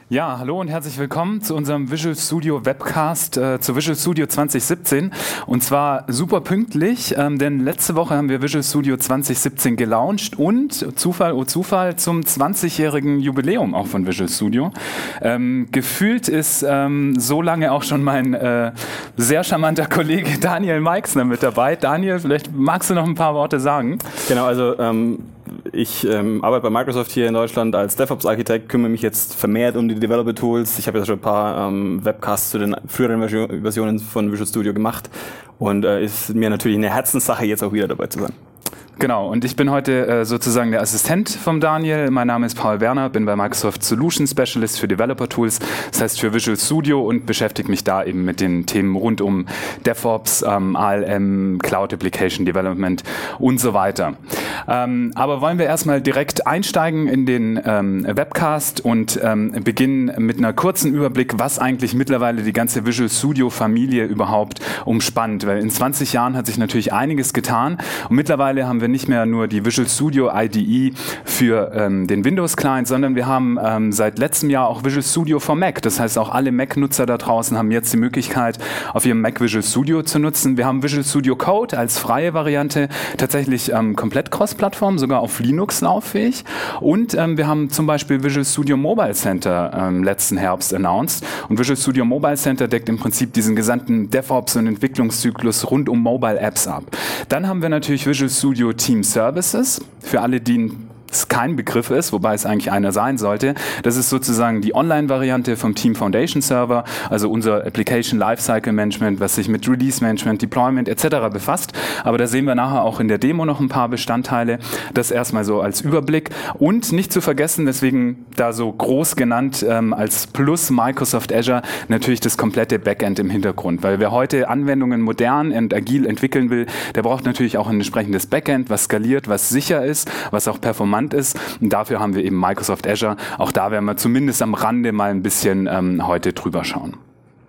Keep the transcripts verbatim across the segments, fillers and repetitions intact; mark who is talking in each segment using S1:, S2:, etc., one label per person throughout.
S1: Ja, hallo und herzlich willkommen zu unserem Visual Studio Webcast äh, zu Visual Studio zwanzig siebzehn. Und zwar super pünktlich, ähm, denn letzte Woche haben wir Visual Studio zwanzig siebzehn gelauncht und Zufall, oh Zufall, zum zwanzigjährigen Jubiläum auch von Visual Studio. Ähm, gefühlt ist ähm, so lange auch schon mein äh, sehr charmanter Kollege Daniel Meixner mit dabei. Daniel, vielleicht magst du noch ein paar Worte sagen?
S2: Genau, also ähm Ich ähm, arbeite bei Microsoft hier in Deutschland als DevOps-Architekt, kümmere mich jetzt vermehrt um die Developer-Tools. Ich habe jetzt schon ein paar ähm, Webcasts zu den früheren Versionen von Visual Studio gemacht und äh, ist mir natürlich eine Herzenssache, jetzt auch wieder dabei zu sein.
S1: Genau, und ich bin heute äh, sozusagen der Assistent vom Daniel. Mein Name ist Paul Werner, bin bei Microsoft Solution Specialist für Developer Tools, das heißt für Visual Studio, und beschäftige mich da eben mit den Themen rund um DevOps, ähm, A L M, Cloud Application Development und so weiter. Ähm, aber wollen wir erstmal direkt einsteigen in den ähm, Webcast und ähm, beginnen mit einer kurzen Überblick, was eigentlich mittlerweile die ganze Visual Studio Familie überhaupt umspannt. Weil in zwanzig Jahren hat sich natürlich einiges getan und mittlerweile haben wir nicht mehr nur die Visual Studio I D E für ähm, den Windows-Client, sondern wir haben ähm, seit letztem Jahr auch Visual Studio for Mac. Das heißt, auch alle Mac-Nutzer da draußen haben jetzt die Möglichkeit, auf ihrem Mac Visual Studio zu nutzen. Wir haben Visual Studio Code als freie Variante, tatsächlich ähm, komplett cross-Plattform, sogar auf Linux lauffähig. Und ähm, wir haben zum Beispiel Visual Studio Mobile Center ähm, letzten Herbst announced. Und Visual Studio Mobile Center deckt im Prinzip diesen gesamten DevOps- und Entwicklungszyklus rund um Mobile Apps ab. Dann haben wir natürlich Visual Studio Team Services, für alle, die es kein Begriff ist, wobei es eigentlich einer sein sollte. Das ist sozusagen die Online-Variante vom Team Foundation Server, also unser Application Lifecycle Management, was sich mit Release Management, Deployment et cetera befasst. Aber da sehen wir nachher auch in der Demo noch ein paar Bestandteile. Das erstmal so als Überblick. Und nicht zu vergessen, deswegen da so groß genannt, ähm, als Plus Microsoft Azure natürlich das komplette Backend im Hintergrund. Weil wer heute Anwendungen modern und agil entwickeln will, der braucht natürlich auch ein entsprechendes Backend, was skaliert, was sicher ist, was auch performant ist. Und dafür haben wir eben Microsoft Azure. Auch da werden wir zumindest am Rande mal ein bisschen ähm, heute drüber schauen.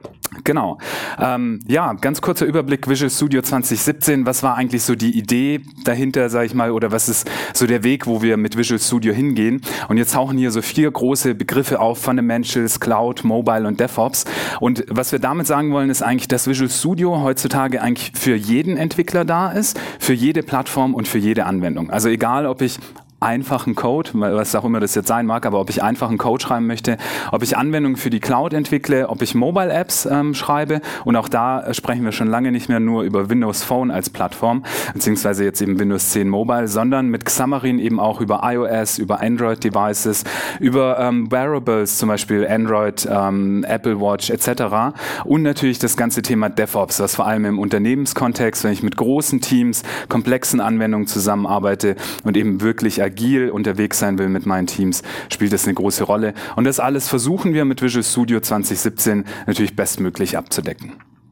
S1: Genau. Ähm, ja, ganz kurzer Überblick Visual Studio zwanzig siebzehn. Was war eigentlich so die Idee dahinter, sage ich mal, oder was ist so der Weg, wo wir mit Visual Studio hingehen? Und jetzt tauchen hier so vier große Begriffe auf: Fundamentals, Cloud, Mobile und DevOps. Und was wir damit sagen wollen, ist eigentlich, dass Visual Studio heutzutage eigentlich für jeden Entwickler da ist, für jede Plattform und für jede Anwendung. Also egal, ob ich einfachen Code, was auch immer das jetzt sein mag, aber ob ich einfachen Code schreiben möchte, ob ich Anwendungen für die Cloud entwickle, ob ich Mobile Apps ähm, schreibe, und auch da äh, sprechen wir schon lange nicht mehr nur über Windows Phone als Plattform, beziehungsweise jetzt eben Windows zehn Mobile, sondern mit Xamarin eben auch über iOS, über Android Devices, über ähm, Wearables, zum Beispiel Android, ähm, Apple Watch et cetera. Und natürlich das ganze Thema DevOps, was vor allem im Unternehmenskontext, wenn ich mit großen Teams, komplexen Anwendungen zusammenarbeite und eben wirklich agil unterwegs sein will mit meinen Teams, spielt das eine große Rolle. Und das alles versuchen wir mit Visual Studio zwanzig siebzehn natürlich bestmöglich abzudecken.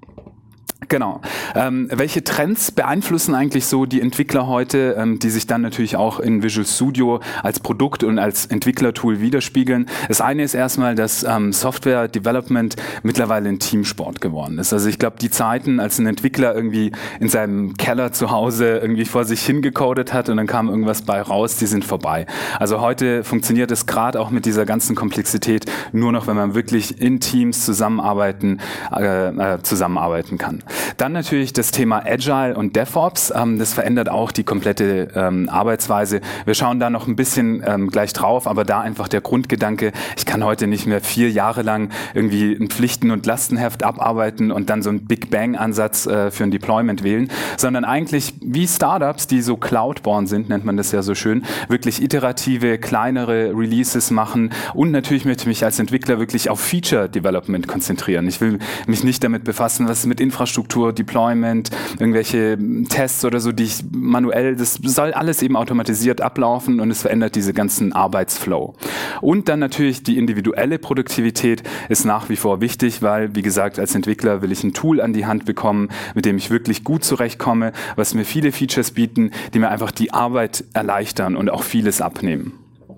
S1: Genau. Ähm, welche Trends beeinflussen eigentlich so die Entwickler heute, ähm, die sich dann natürlich auch in Visual Studio als Produkt und als Entwicklertool widerspiegeln? Das eine ist erstmal, dass ähm, Software Development mittlerweile ein Teamsport geworden ist. Also ich glaube, die Zeiten, als ein Entwickler irgendwie in seinem Keller zu Hause irgendwie vor sich hingecodet hat und dann kam irgendwas bei raus, die sind vorbei. Also heute funktioniert es gerade auch mit dieser ganzen Komplexität nur noch, wenn man wirklich in Teams zusammenarbeiten, äh, äh, zusammenarbeiten kann. Dann natürlich das Thema Agile und DevOps. Ähm, das verändert auch die komplette ähm, Arbeitsweise. Wir schauen da noch ein bisschen ähm, gleich drauf, aber da einfach der Grundgedanke: Ich kann heute nicht mehr vier Jahre lang irgendwie ein Pflichten- und Lastenheft abarbeiten und dann so einen Big Bang-Ansatz äh, für ein Deployment wählen, sondern eigentlich wie Startups, die so Cloud-born sind, nennt man das ja so schön, wirklich iterative, kleinere Releases machen. Und natürlich möchte ich mich als Entwickler wirklich auf Feature-Development konzentrieren. Ich will mich nicht damit befassen, was mit Infrastruktur, Deployment, irgendwelche Tests oder so, die ich manuell, das soll alles eben automatisiert ablaufen und es verändert diese ganzen Arbeitsflow. Und dann natürlich die individuelle Produktivität ist nach wie vor wichtig, weil, wie gesagt, als Entwickler will ich ein Tool an die Hand bekommen, mit dem ich wirklich gut zurechtkomme, was mir viele Features bieten, die mir einfach die Arbeit erleichtern und auch vieles abnehmen.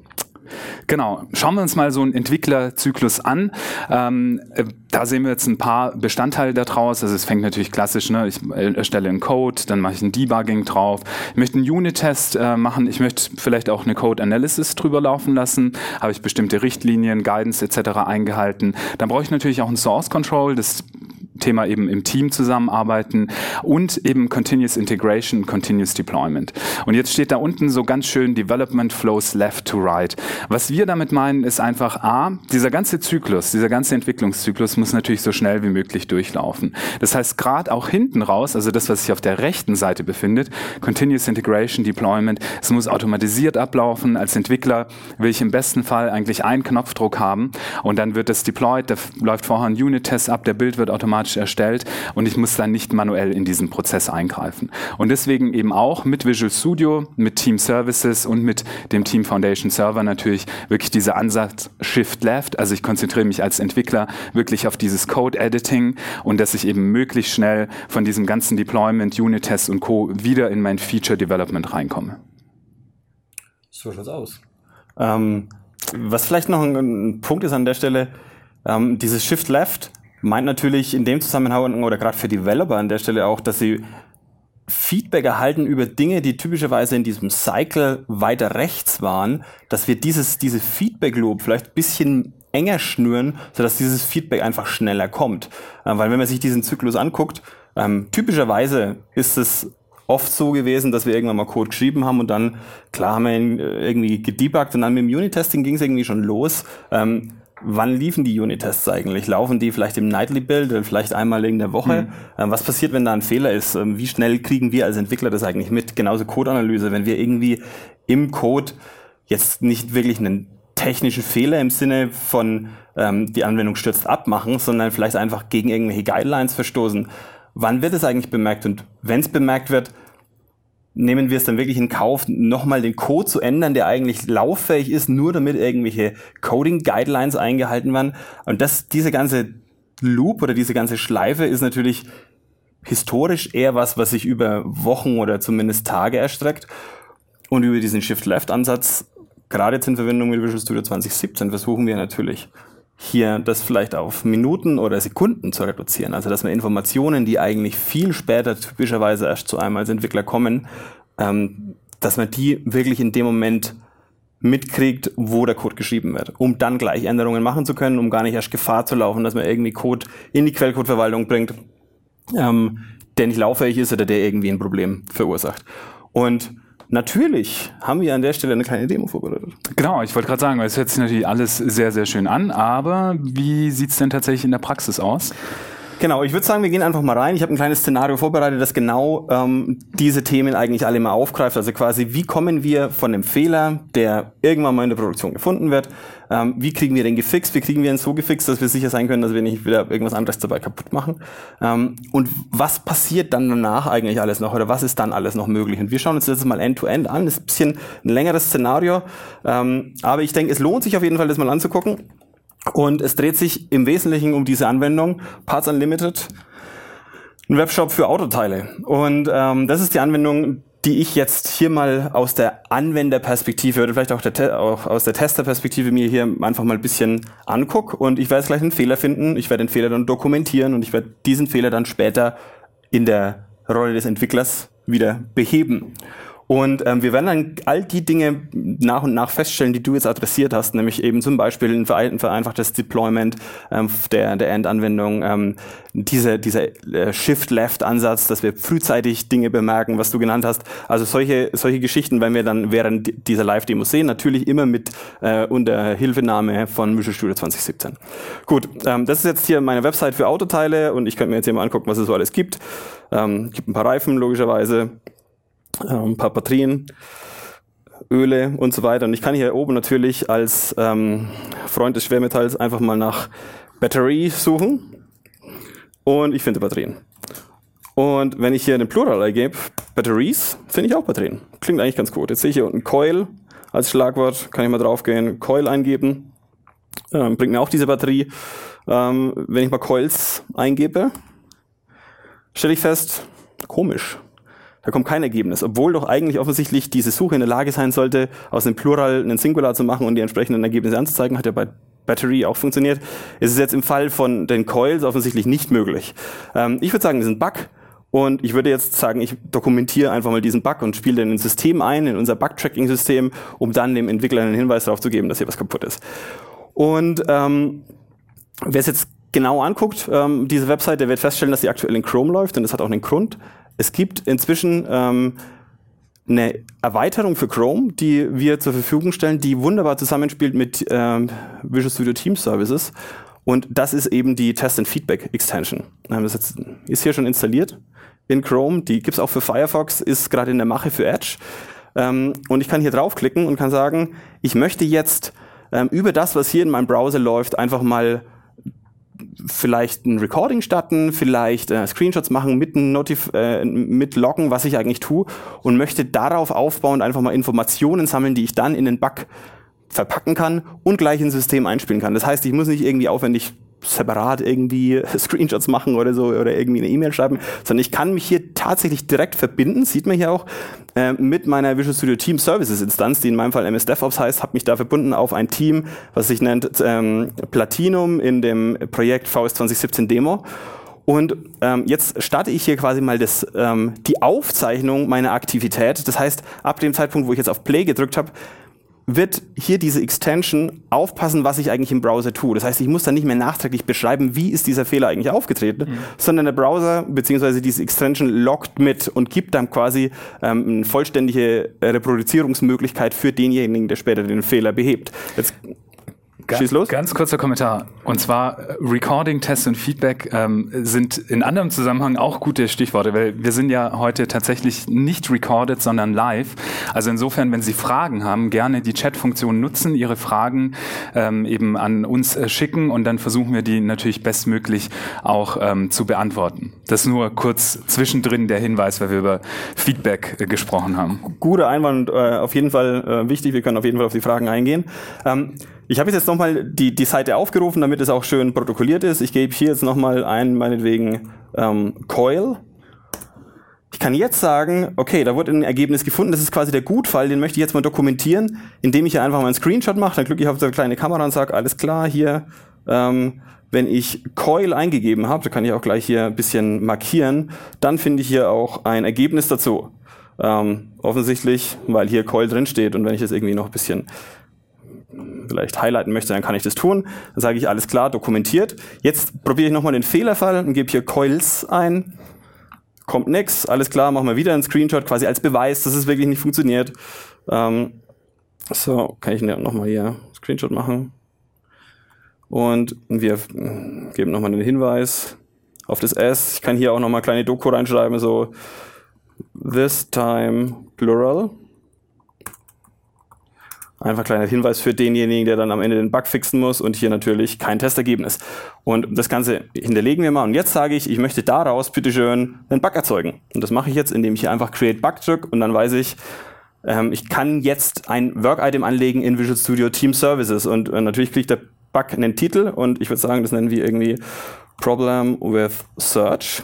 S1: Genau, schauen wir uns mal so einen Entwicklerzyklus an. Ähm, da sehen wir jetzt ein paar Bestandteile daraus. Also es fängt natürlich klassisch, ne? Ich erstelle einen Code, dann mache ich ein Debugging drauf. Ich möchte einen Unit-Test äh, machen, ich möchte vielleicht auch eine Code-Analysis drüber laufen lassen. Habe ich bestimmte Richtlinien, Guidance et cetera eingehalten. Dann brauche ich natürlich auch ein Source-Control, das Thema eben im Team zusammenarbeiten und eben Continuous Integration, Continuous Deployment. Und jetzt steht da unten so ganz schön Development Flows Left to Right. Was wir damit meinen, ist einfach A, dieser ganze Zyklus, dieser ganze Entwicklungszyklus muss natürlich so schnell wie möglich durchlaufen. Das heißt, gerade auch hinten raus, also das, was sich auf der rechten Seite befindet, Continuous Integration, Deployment, es muss automatisiert ablaufen. Als Entwickler will ich im besten Fall eigentlich einen Knopfdruck haben und dann wird das deployed, da läuft vorher ein Unit-Test ab, der Bild wird automatisch erstellt und ich muss dann nicht manuell in diesen Prozess eingreifen. Und deswegen eben auch mit Visual Studio, mit Team Services und mit dem Team Foundation Server natürlich wirklich dieser Ansatz Shift Left. Also ich konzentriere mich als Entwickler wirklich auf dieses Code Editing und dass ich eben möglichst schnell von diesem ganzen Deployment, Unit-Tests und Co. wieder in mein Feature Development reinkomme.
S2: So schaut's aus. Ähm, was vielleicht noch ein, ein Punkt ist an der Stelle, ähm, dieses Shift Left meint natürlich in dem Zusammenhang oder gerade für Developer an der Stelle auch, dass sie Feedback erhalten über Dinge, die typischerweise in diesem Cycle weiter rechts waren, dass wir dieses, diese Feedback-Loop vielleicht ein bisschen enger schnüren, sodass dieses Feedback einfach schneller kommt. Äh, weil wenn man sich diesen Zyklus anguckt, ähm, typischerweise ist es oft so gewesen, dass wir irgendwann mal Code geschrieben haben und dann, klar, haben wir ihn irgendwie gedebuggt und dann mit dem Unit-Testing ging es irgendwie schon los. Ähm, Wann liefen die Unit-Tests eigentlich? Laufen die vielleicht im Nightly Build oder vielleicht einmal in der Woche? Mhm. Ähm, was passiert, wenn da ein Fehler ist? Ähm, wie schnell kriegen wir als Entwickler das eigentlich mit? Genauso Code-Analyse. Wenn wir irgendwie im Code jetzt nicht wirklich einen technischen Fehler im Sinne von ähm, die Anwendung stürzt ab machen, sondern vielleicht einfach gegen irgendwelche Guidelines verstoßen. Wann wird es eigentlich bemerkt? Und wenn es bemerkt wird, nehmen wir es dann wirklich in Kauf, nochmal den Code zu ändern, der eigentlich lauffähig ist, nur damit irgendwelche Coding-Guidelines eingehalten werden. Und das, diese ganze Loop oder diese ganze Schleife ist natürlich historisch eher was, was sich über Wochen oder zumindest Tage erstreckt. Und über diesen Shift-Left-Ansatz, gerade jetzt in Verbindung mit Visual Studio zwanzig siebzehn, versuchen wir natürlich hier das vielleicht auf Minuten oder Sekunden zu reduzieren. Also dass wir Informationen, die eigentlich viel später typischerweise erst zu einem als Entwickler kommen, ähm, dass man die wirklich in dem Moment mitkriegt, wo der Code geschrieben wird, um dann gleich Änderungen machen zu können, um gar nicht erst Gefahr zu laufen, dass man irgendwie Code in die Quellcodeverwaltung bringt, ähm, der nicht lauffähig ist oder der irgendwie ein Problem verursacht. Und natürlich haben wir an der Stelle eine kleine Demo vorbereitet.
S1: Genau, ich wollte gerade sagen, weil es hört sich natürlich alles sehr, sehr schön an, aber wie sieht es denn tatsächlich in der Praxis aus?
S2: Genau, ich würde sagen, wir gehen einfach mal rein. Ich habe ein kleines Szenario vorbereitet, das genau ähm, diese Themen eigentlich alle mal aufgreift. Also quasi, wie kommen wir von dem Fehler, der irgendwann mal in der Produktion gefunden wird, ähm, wie kriegen wir den gefixt, wie kriegen wir ihn so gefixt, dass wir sicher sein können, dass wir nicht wieder irgendwas anderes dabei kaputt machen. Ähm, und was passiert dann danach eigentlich alles noch oder was ist dann alles noch möglich? Und wir schauen uns das jetzt mal End-to-End an. Das ist ein bisschen ein längeres Szenario, ähm, aber ich denke, es lohnt sich auf jeden Fall, das mal anzugucken. Und es dreht sich im Wesentlichen um diese Anwendung, Parts Unlimited, ein Webshop für Autoteile. Und ähm, das ist die Anwendung, die ich jetzt hier mal aus der Anwenderperspektive oder vielleicht auch, der, auch aus der Testerperspektive mir hier einfach mal ein bisschen angucke. Und ich werde jetzt gleich einen Fehler finden, ich werde den Fehler dann dokumentieren und ich werde diesen Fehler dann später in der Rolle des Entwicklers wieder beheben. Und ähm, wir werden dann all die Dinge nach und nach feststellen, die du jetzt adressiert hast, nämlich eben zum Beispiel ein vereinfachtes Deployment ähm, der, der End-Anwendung, ähm, diese, dieser äh, Shift-Left-Ansatz, dass wir frühzeitig Dinge bemerken, was du genannt hast. Also solche, solche Geschichten werden wir dann während dieser Live-Demo sehen, natürlich immer mit äh, unter Hilfenahme von Visual Studio zwanzig siebzehn. Gut, ähm, das ist jetzt hier meine Website für Autoteile und ich könnte mir jetzt hier mal angucken, was es so alles gibt. Ähm, gibt ein paar Reifen, logischerweise. Ein paar Batterien, Öle und so weiter. Und ich kann hier oben natürlich als ähm, Freund des Schwermetalls einfach mal nach Battery suchen und ich finde Batterien. Und wenn ich hier den Plural eingebe, Batteries, finde ich auch Batterien. Klingt eigentlich ganz gut. Jetzt sehe ich hier unten Coil als Schlagwort, kann ich mal draufgehen, Coil eingeben, ähm, bringt mir auch diese Batterie. Ähm, wenn ich mal Coils eingebe, stelle ich fest, komisch. Da kommt kein Ergebnis, obwohl doch eigentlich offensichtlich diese Suche in der Lage sein sollte, aus einem Plural einen Singular zu machen und die entsprechenden Ergebnisse anzuzeigen. Hat ja bei Battery auch funktioniert. Es ist jetzt im Fall von den Coils offensichtlich nicht möglich. Ähm, ich würde sagen, das ist ein Bug. Und ich würde jetzt sagen, ich dokumentiere einfach mal diesen Bug und spiele den ins System ein, in unser Bug-Tracking-System, um dann dem Entwickler einen Hinweis darauf zu geben, dass hier was kaputt ist. Und ähm, wer es jetzt genau anguckt, ähm, diese Website, der wird feststellen, dass sie aktuell in Chrome läuft, und das hat auch einen Grund. Es gibt inzwischen ähm, eine Erweiterung für Chrome, die wir zur Verfügung stellen, die wunderbar zusammenspielt mit ähm, Visual Studio Team Services. Und das ist eben die Test and Feedback Extension. Das ist, ist hier schon installiert in Chrome. Die gibt's auch für Firefox, ist gerade in der Mache für Edge. Ähm, und ich kann hier draufklicken und kann sagen, ich möchte jetzt ähm, über das, was hier in meinem Browser läuft, einfach mal vielleicht ein Recording starten, vielleicht äh, Screenshots machen, mit, Notif- äh, mit loggen, was ich eigentlich tue, und möchte darauf aufbauend einfach mal Informationen sammeln, die ich dann in den Bug verpacken kann und gleich ins System einspielen kann. Das heißt, ich muss nicht irgendwie aufwendig separat irgendwie Screenshots machen oder so oder irgendwie eine E-Mail schreiben, sondern ich kann mich hier tatsächlich direkt verbinden, sieht man hier auch, äh, mit meiner Visual Studio Team Services Instanz, die in meinem Fall M S DevOps heißt, habe mich da verbunden auf ein Team, was sich nennt ähm, Platinum in dem Projekt V S zwanzig siebzehn Demo. Und ähm, jetzt starte ich hier quasi mal das, ähm, die Aufzeichnung meiner Aktivität. Das heißt, ab dem Zeitpunkt, wo ich jetzt auf Play gedrückt habe, wird hier diese Extension aufpassen, was ich eigentlich im Browser tue. Das heißt, ich muss dann nicht mehr nachträglich beschreiben, wie ist dieser Fehler eigentlich aufgetreten, mhm. sondern der Browser bzw. diese Extension loggt mit und gibt dann quasi ähm, eine vollständige Reproduzierungsmöglichkeit für denjenigen, der später den Fehler behebt. Jetzt
S1: Schieß los. Ganz kurzer Kommentar. Und zwar Recording, Test und Feedback ähm, sind in anderem Zusammenhang auch gute Stichworte, weil wir sind ja heute tatsächlich nicht recorded, sondern live. Also insofern, wenn Sie Fragen haben, gerne die Chat-Funktion nutzen, Ihre Fragen ähm, eben an uns äh, schicken, und dann versuchen wir die natürlich bestmöglich auch ähm, zu beantworten. Das nur kurz zwischendrin der Hinweis, weil wir über Feedback äh, gesprochen haben.
S2: Guter Einwand, äh, auf jeden Fall äh, wichtig. Wir können auf jeden Fall auf die Fragen eingehen. Ähm, Ich habe jetzt nochmal die, die Seite aufgerufen, damit es auch schön protokolliert ist. Ich gebe hier jetzt nochmal ein, meinetwegen, ähm, Coil. Ich kann jetzt sagen, okay, da wurde ein Ergebnis gefunden, das ist quasi der Gutfall, den möchte ich jetzt mal dokumentieren, indem ich hier einfach mal einen Screenshot mache, dann klicke ich auf die kleine Kamera und sage, alles klar, hier, ähm, wenn ich Coil eingegeben habe, da kann ich auch gleich hier ein bisschen markieren, dann finde ich hier auch ein Ergebnis dazu. Ähm, offensichtlich, weil hier Coil drin steht, und wenn ich das irgendwie noch ein bisschen vielleicht highlighten möchte, dann kann ich das tun. Dann sage ich, alles klar, dokumentiert. Jetzt probiere ich nochmal den Fehlerfall und gebe hier Coils ein. Kommt nix, alles klar, machen wir wieder einen Screenshot, quasi als Beweis, dass es wirklich nicht funktioniert. Ähm, so, kann ich nochmal hier einen Screenshot machen. Und wir geben nochmal den Hinweis auf das S. Ich kann hier auch nochmal kleine Doku reinschreiben, so this time plural. Einfach kleiner Hinweis für denjenigen, der dann am Ende den Bug fixen muss, und hier natürlich kein Testergebnis. Und das Ganze hinterlegen wir mal, und jetzt sage ich, ich möchte daraus bitteschön einen Bug erzeugen. Und das mache ich jetzt, indem ich hier einfach Create Bug drücke, und dann weiß ich, ähm, ich kann jetzt ein Work-Item anlegen in Visual Studio Team Services, und äh, natürlich kriegt der Bug einen Titel, und ich würde sagen, das nennen wir irgendwie Problem with Search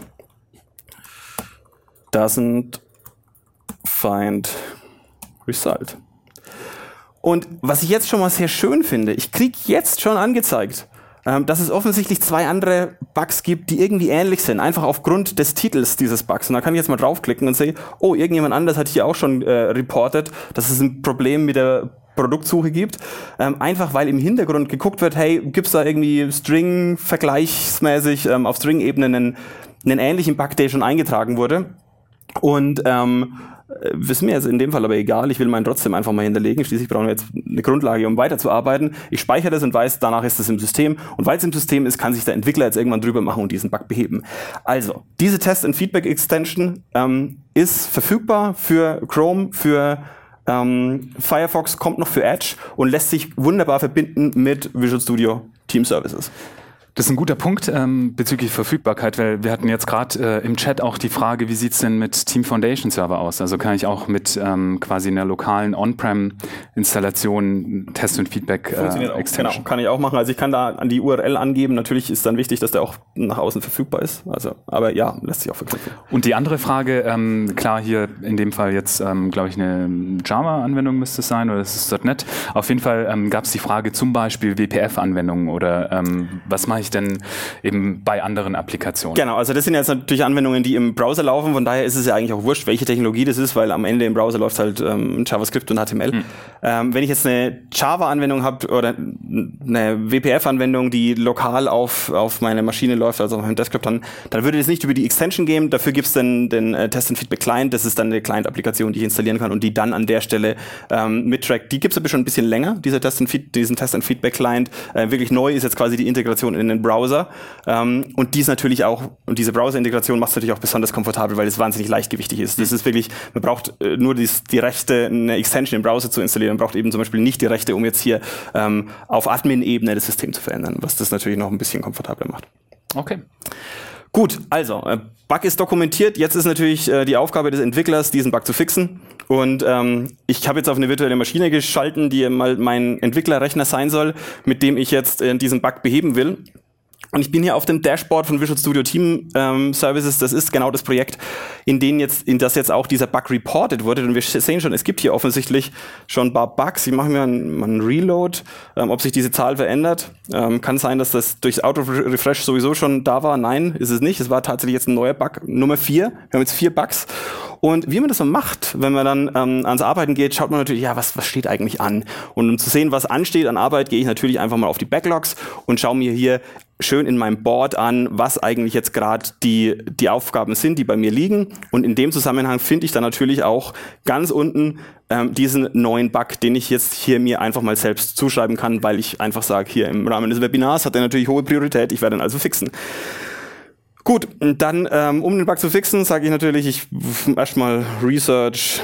S2: doesn't find result. Und was ich jetzt schon mal sehr schön finde, ich kriege jetzt schon angezeigt, ähm, dass es offensichtlich zwei andere Bugs gibt, die irgendwie ähnlich sind, einfach aufgrund des Titels dieses Bugs. Und da kann ich jetzt mal draufklicken und sehe, oh, irgendjemand anders hat hier auch schon äh, reportet, dass es ein Problem mit der Produktsuche gibt. Ähm, einfach weil im Hintergrund geguckt wird, hey, gibt's da irgendwie String-vergleichsmäßig ähm, auf String-Ebene einen, einen ähnlichen Bug, der schon eingetragen wurde. Und ähm, ist mir jetzt in dem Fall aber egal, ich will meinen trotzdem einfach mal hinterlegen, schließlich brauchen wir jetzt eine Grundlage, um weiterzuarbeiten. Ich speichere das und weiß, danach ist es im System, und weil es im System ist, kann sich der Entwickler jetzt irgendwann drüber machen und diesen Bug beheben. Also, diese Test- and Feedback-Extension ähm, ist verfügbar für Chrome, für ähm, Firefox, kommt noch für Edge und lässt sich wunderbar verbinden mit Visual Studio Team Services.
S1: Das ist ein guter Punkt ähm, bezüglich Verfügbarkeit, weil wir hatten jetzt gerade äh, im Chat auch die Frage, wie sieht es denn mit Team Foundation Server aus? Also kann ich auch mit ähm, quasi einer lokalen On-Prem-Installation Test- und Feedback-Extension?
S2: Genau, kann ich auch machen. Also ich kann da an die U R L angeben. Natürlich ist dann wichtig, dass der auch nach außen verfügbar ist. Also, aber ja, lässt sich auch verknüpfen.
S1: Und die andere Frage, ähm, klar hier in dem Fall jetzt, ähm, glaube ich, eine Java-Anwendung müsste es sein oder ist es .NET. Auf jeden Fall ähm, gab es die Frage zum Beispiel W P F-Anwendungen oder ähm, was mache ich denn eben bei anderen Applikationen?
S2: Genau, also das sind jetzt natürlich Anwendungen, die im Browser laufen, von daher ist es ja eigentlich auch wurscht, welche Technologie das ist, weil am Ende im Browser läuft halt ähm, JavaScript und H T M L. Hm. Ähm, wenn ich jetzt eine Java-Anwendung habe oder eine W P F-Anwendung, die lokal auf, auf meine Maschine läuft, also auf meinem Desktop, dann, dann würde das nicht über die Extension gehen, dafür gibt es dann den äh, Test and Feedback Client, das ist dann eine Client-Applikation, die ich installieren kann und die dann an der Stelle ähm, mittrackt. Die gibt es aber schon ein bisschen länger, dieser Test and Feed, diesen Test and Feedback Client. Äh, wirklich neu ist jetzt quasi die Integration in den Browser. Ähm, und dies natürlich auch, und diese Browser-Integration macht es natürlich auch besonders komfortabel, weil es wahnsinnig leichtgewichtig ist. Das ist wirklich, man braucht äh, nur dies, die Rechte, eine Extension im Browser zu installieren. Man braucht eben zum Beispiel nicht die Rechte, um jetzt hier ähm, auf Admin-Ebene das System zu verändern, was das natürlich noch ein bisschen komfortabler macht.
S1: Okay.
S2: Gut, also, äh, Bug ist dokumentiert. Jetzt ist natürlich äh, die Aufgabe des Entwicklers, diesen Bug zu fixen. Und ähm, ich habe jetzt auf eine virtuelle Maschine geschalten, die mal mein Entwicklerrechner sein soll, mit dem ich jetzt äh, diesen Bug beheben will. Und ich bin hier auf dem Dashboard von Visual Studio Team ähm, Services. Das ist genau das Projekt, in dem jetzt, in das jetzt auch dieser Bug reported wurde. Und wir sehen schon, es gibt hier offensichtlich schon ein paar Bugs. Ich mache mir einen, einen Reload, ähm, ob sich diese Zahl verändert. Ähm, kann sein, dass das durch Auto-Refresh sowieso schon da war. Nein, ist es nicht. Es war tatsächlich jetzt ein neuer Bug, Nummer vier. Wir haben jetzt vier Bugs. Und wie man das so macht, wenn man dann ähm, ans Arbeiten geht, schaut man natürlich, ja, was, was steht eigentlich an? Und um zu sehen, was ansteht an Arbeit, gehe ich natürlich einfach mal auf die Backlogs und schaue mir hier schön in meinem Board an, was eigentlich jetzt gerade die, die Aufgaben sind, die bei mir liegen. Und in dem Zusammenhang finde ich dann natürlich auch ganz unten ähm, diesen neuen Bug, den ich jetzt hier mir einfach mal selbst zuschreiben kann, weil ich einfach sage, hier im Rahmen des Webinars hat er natürlich hohe Priorität, ich werde ihn also fixen. Gut, und dann, ähm, um den Bug zu fixen, sage ich natürlich, ich erstmal Research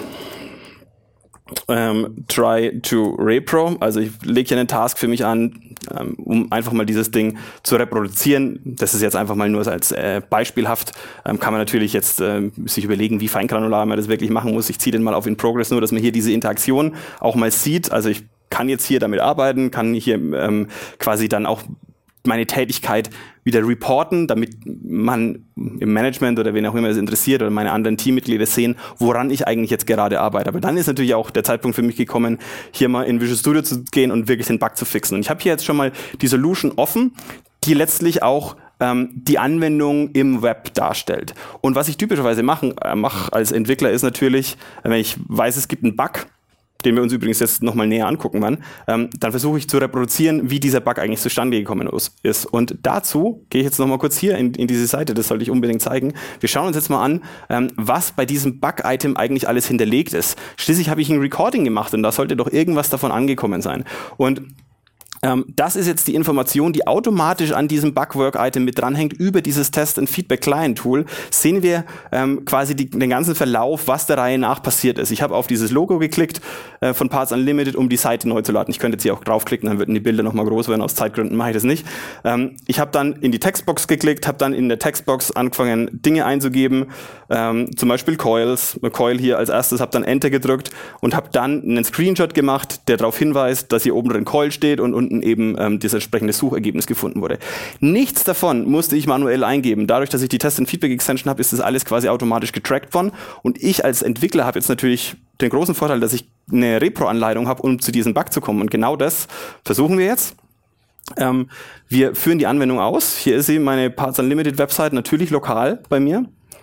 S2: ähm, try to repro. Also ich lege hier einen Task für mich an, ähm, um einfach mal dieses Ding zu reproduzieren. Das ist jetzt einfach mal nur als äh, beispielhaft. Ähm, kann man natürlich jetzt äh, sich überlegen, wie feingranular man das wirklich machen muss. Ich ziehe den mal auf in Progress, nur dass man hier diese Interaktion auch mal sieht. Also ich kann jetzt hier damit arbeiten, kann hier ähm, quasi dann auch meine Tätigkeit wieder reporten, damit man im Management oder wen auch immer es interessiert oder meine anderen Teammitglieder sehen, woran ich eigentlich jetzt gerade arbeite. Aber dann ist natürlich auch der Zeitpunkt für mich gekommen, hier mal in Visual Studio zu gehen und wirklich den Bug zu fixen. Und ich habe hier jetzt schon mal die Solution offen, die letztlich auch ähm, die Anwendung im Web darstellt. Und was ich typischerweise mache äh, mach als Entwickler ist natürlich, wenn ich weiß, es gibt einen Bug, den wir uns übrigens jetzt nochmal näher angucken werden, ähm, dann versuche ich zu reproduzieren, wie dieser Bug eigentlich zustande gekommen ist. Und dazu gehe ich jetzt nochmal kurz hier in, in diese Seite, das sollte ich unbedingt zeigen. Wir schauen uns jetzt mal an, ähm, was bei diesem Bug-Item eigentlich alles hinterlegt ist. Schließlich habe ich ein Recording gemacht und da sollte doch irgendwas davon angekommen sein. Und Ähm, das ist jetzt die Information, die automatisch an diesem Bugwork-Item mit dranhängt über dieses Test-and-Feedback-Client-Tool. Sehen wir ähm, quasi die, den ganzen Verlauf, was der Reihe nach passiert ist. Ich habe auf dieses Logo geklickt äh, von Parts Unlimited, um die Seite neu zu laden. Ich könnte jetzt hier auch draufklicken, dann würden die Bilder nochmal groß werden. Aus Zeitgründen mache ich das nicht. Ähm, ich habe dann in die Textbox geklickt, habe dann in der Textbox angefangen, Dinge einzugeben, ähm, zum Beispiel Coils, Coil hier als erstes, habe dann Enter gedrückt und habe dann einen Screenshot gemacht, der darauf hinweist, dass hier oben drin Coil steht und unten eben ähm, das entsprechende Suchergebnis gefunden wurde. Nichts davon musste ich manuell eingeben. Dadurch, dass ich die Test-and-Feedback-Extension habe, ist das alles quasi automatisch getrackt worden. Und ich als Entwickler habe jetzt natürlich den großen Vorteil, dass ich eine Repro-Anleitung habe, um zu diesem Bug zu kommen. Und genau das versuchen wir jetzt. Ähm, wir führen die Anwendung aus. Hier ist sie, meine Parts Unlimited Website, natürlich lokal bei mir.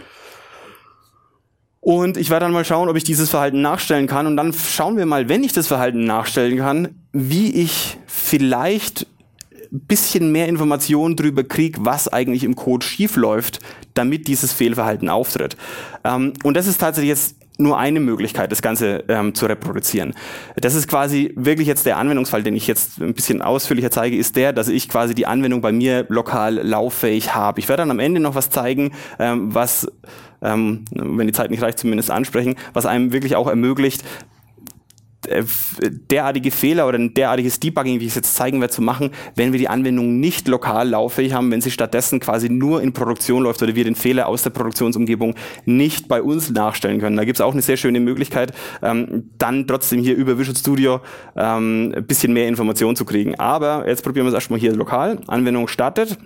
S2: Und ich werde dann mal schauen, ob ich dieses Verhalten nachstellen kann. Und dann schauen wir mal, wenn ich das Verhalten nachstellen kann, wie ich vielleicht ein bisschen mehr Informationen darüber kriege, was eigentlich im Code schief läuft, damit dieses Fehlverhalten auftritt. Ähm, und das ist tatsächlich jetzt nur eine Möglichkeit, das Ganze ähm, zu reproduzieren. Das ist quasi wirklich jetzt der Anwendungsfall, den ich jetzt ein bisschen ausführlicher zeige, ist der, dass ich quasi die Anwendung bei mir lokal lauffähig habe. Ich werde dann am Ende noch was zeigen, ähm, was, ähm, wenn die Zeit nicht reicht, zumindest ansprechen, was einem wirklich auch ermöglicht, derartige Fehler oder ein derartiges Debugging, wie ich es jetzt zeigen werde, zu machen, wenn wir die Anwendung nicht lokal lauffähig haben, wenn sie stattdessen quasi nur in Produktion läuft oder wir den Fehler aus der Produktionsumgebung nicht bei uns nachstellen können. Da gibt es auch eine sehr schöne Möglichkeit, ähm, dann trotzdem hier über Visual Studio ähm, ein bisschen mehr Informationen zu kriegen. Aber jetzt probieren wir es erstmal hier lokal. Anwendung startet.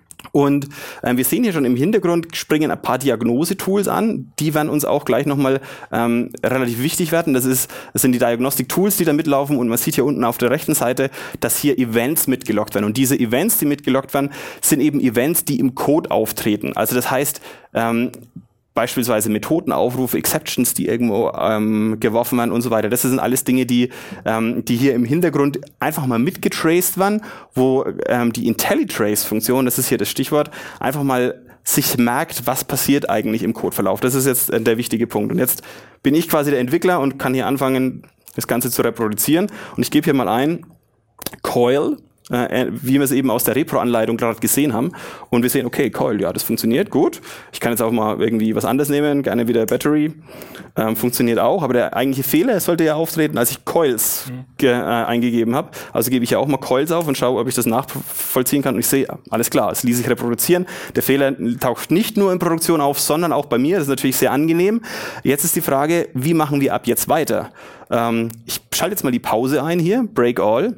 S2: Und äh, wir sehen hier schon im Hintergrund springen ein paar Diagnose-Tools an. Die werden uns auch gleich nochmal ähm, relativ wichtig werden. Das, ist, das sind die Diagnostic-Tools, die da mitlaufen. Und man sieht hier unten auf der rechten Seite, dass hier Events mitgeloggt werden. Und diese Events, die mitgeloggt werden, sind eben Events, die im Code auftreten. Also das heißt, ähm, beispielsweise Methodenaufrufe, Exceptions, die irgendwo ähm, geworfen werden und so weiter. Das sind alles Dinge, die ähm, die hier im Hintergrund einfach mal mitgetraced werden, wo ähm, die IntelliTrace-Funktion, das ist hier das Stichwort, einfach mal sich merkt, was passiert eigentlich im Codeverlauf. Das ist jetzt äh, der wichtige Punkt. Und jetzt bin ich quasi der Entwickler und kann hier anfangen, das Ganze zu reproduzieren. Und ich gebe hier mal ein Coil, Äh, wie wir es eben aus der Repro-Anleitung gerade gesehen haben. Und wir sehen, okay, Coil, ja, das funktioniert gut. Ich kann jetzt auch mal irgendwie was anderes nehmen, gerne wieder Battery. Ähm, funktioniert auch, aber der eigentliche Fehler sollte ja auftreten, als ich Coils mhm. ge- äh, eingegeben habe. Also gebe ich ja auch mal Coils auf und schaue, ob ich das nachvollziehen kann. Und ich sehe, alles klar, es ließ sich reproduzieren. Der Fehler taucht nicht nur in Produktion auf, sondern auch bei mir. Das ist natürlich sehr angenehm. Jetzt ist die Frage, wie machen wir ab jetzt weiter? Ähm, ich schalte jetzt mal die Pause ein hier, Break All.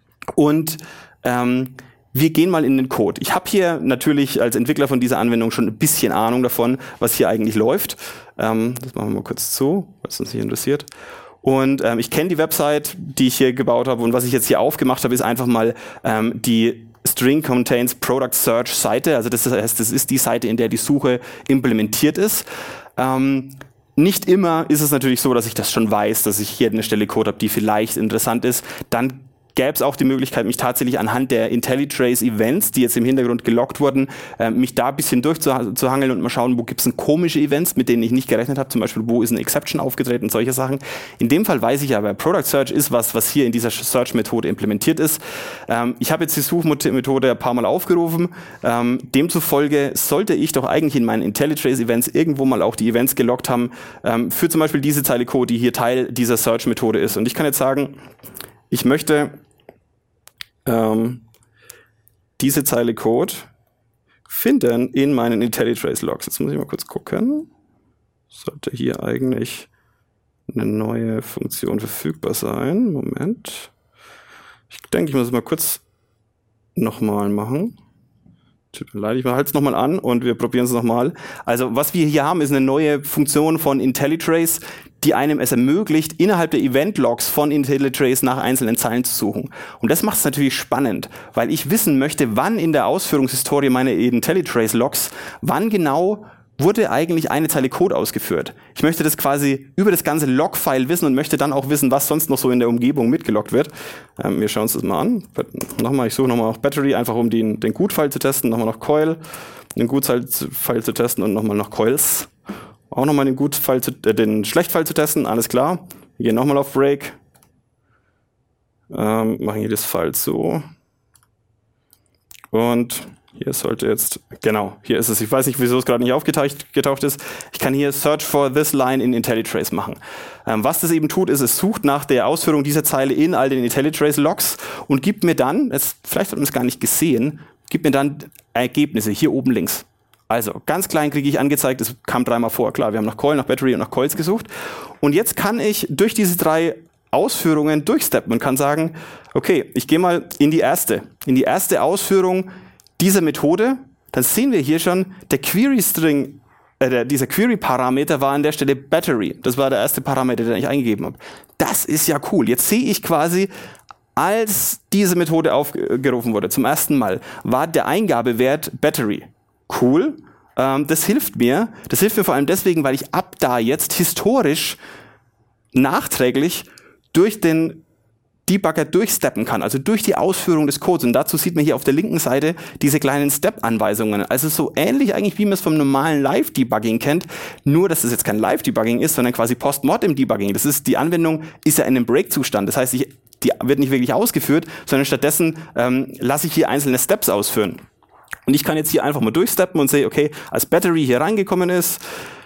S2: Und ähm, wir gehen mal in den Code. Ich habe hier natürlich als Entwickler von dieser Anwendung schon ein bisschen Ahnung davon, was hier eigentlich läuft. Ähm, das machen wir mal kurz zu, was uns hier interessiert. Und ähm, ich kenne die Website, die ich hier gebaut habe. Und was ich jetzt hier aufgemacht habe, ist einfach mal ähm, die String Contains Product Search Seite. Also das heißt, das ist die Seite, in der die Suche implementiert ist. Ähm, Nicht immer ist es natürlich so, dass ich das schon weiß, dass ich hier eine Stelle Code habe, die vielleicht interessant ist. Dann gäbe es auch die Möglichkeit, mich tatsächlich anhand der IntelliTrace-Events, die jetzt im Hintergrund geloggt wurden, äh, mich da ein bisschen durchzuhangeln und mal schauen, wo gibt es denn komische Events, mit denen ich nicht gerechnet habe, zum Beispiel, wo ist eine Exception aufgetreten, solche Sachen. In dem Fall weiß ich aber, Product Search ist was, was hier in dieser Search-Methode implementiert ist. Ähm, ich habe jetzt die Suchmethode ein paar Mal aufgerufen. Ähm, demzufolge sollte ich doch eigentlich in meinen IntelliTrace-Events irgendwo mal auch die Events geloggt haben, ähm, für zum Beispiel diese Zeile Code, die hier Teil dieser Search-Methode ist. Und ich kann jetzt sagen, ich möchte ähm, diese Zeile Code finden in meinen IntelliTrace-Logs. Jetzt muss ich mal kurz gucken. Sollte hier eigentlich eine neue Funktion verfügbar sein. Moment. Ich denke, ich muss es mal kurz nochmal machen. Tut mir leid, ich halte es nochmal an und wir probieren es nochmal. Also was wir hier haben, ist eine neue Funktion von IntelliTrace, die einem es ermöglicht, innerhalb der Event-Logs von IntelliTrace nach einzelnen Zeilen zu suchen. Und das macht es natürlich spannend, weil ich wissen möchte, wann in der Ausführungshistorie meiner IntelliTrace-Logs, wann genau wurde eigentlich eine Zeile Code ausgeführt. Ich möchte das quasi über das ganze Log-File wissen und möchte dann auch wissen, was sonst noch so in der Umgebung mitgeloggt wird. Ähm, wir schauen uns das mal an. Nochmal, ich suche nochmal nach Battery, einfach um den, den Gut-File zu testen. Nochmal nach Coil, den Gut-File zu testen und nochmal nach Coils. Auch nochmal den Gut-File zu, äh, den Schlecht-File zu testen, alles klar. Wir gehen nochmal auf Break. Ähm, machen hier das File zu. Und hier sollte jetzt, genau, hier ist es. Ich weiß nicht, wieso es gerade nicht aufgetaucht getaucht ist. Ich kann hier Search for this line in IntelliTrace machen. Ähm, was das eben tut, ist, es sucht nach der Ausführung dieser Zeile in all den IntelliTrace-Logs und gibt mir dann, jetzt, vielleicht hat man es gar nicht gesehen, gibt mir dann Ergebnisse, hier oben links. Also, ganz klein kriege ich angezeigt, es kam dreimal vor. Klar, wir haben nach Coil, nach Battery und nach Coils gesucht. Und jetzt kann ich durch diese drei Ausführungen durchsteppen und kann sagen, okay, ich gehe mal in die erste, in die erste Ausführung dieser Methode. Dann sehen wir hier schon, der Query-String, äh, der, dieser Query-Parameter war an der Stelle Battery. Das war der erste Parameter, den ich eingegeben habe. Das ist ja cool. Jetzt sehe ich quasi, als diese Methode aufgerufen wurde, zum ersten Mal, war der Eingabewert Battery. Cool. Ähm, das hilft mir. Das hilft mir vor allem deswegen, weil ich ab da jetzt historisch nachträglich durch den Debugger durchsteppen kann, also durch die Ausführung des Codes. Und dazu sieht man hier auf der linken Seite diese kleinen Step-Anweisungen. Also so ähnlich eigentlich, wie man es vom normalen Live-Debugging kennt, nur dass es jetzt kein Live-Debugging ist, sondern quasi Post-Mortem-Debugging. Das ist, die Anwendung ist ja in einem Break-Zustand. Das heißt, ich, die wird nicht wirklich ausgeführt, sondern stattdessen ähm, lasse ich hier einzelne Steps ausführen. Und ich kann jetzt hier einfach mal durchsteppen und sehe, okay, als Battery hier reingekommen ist,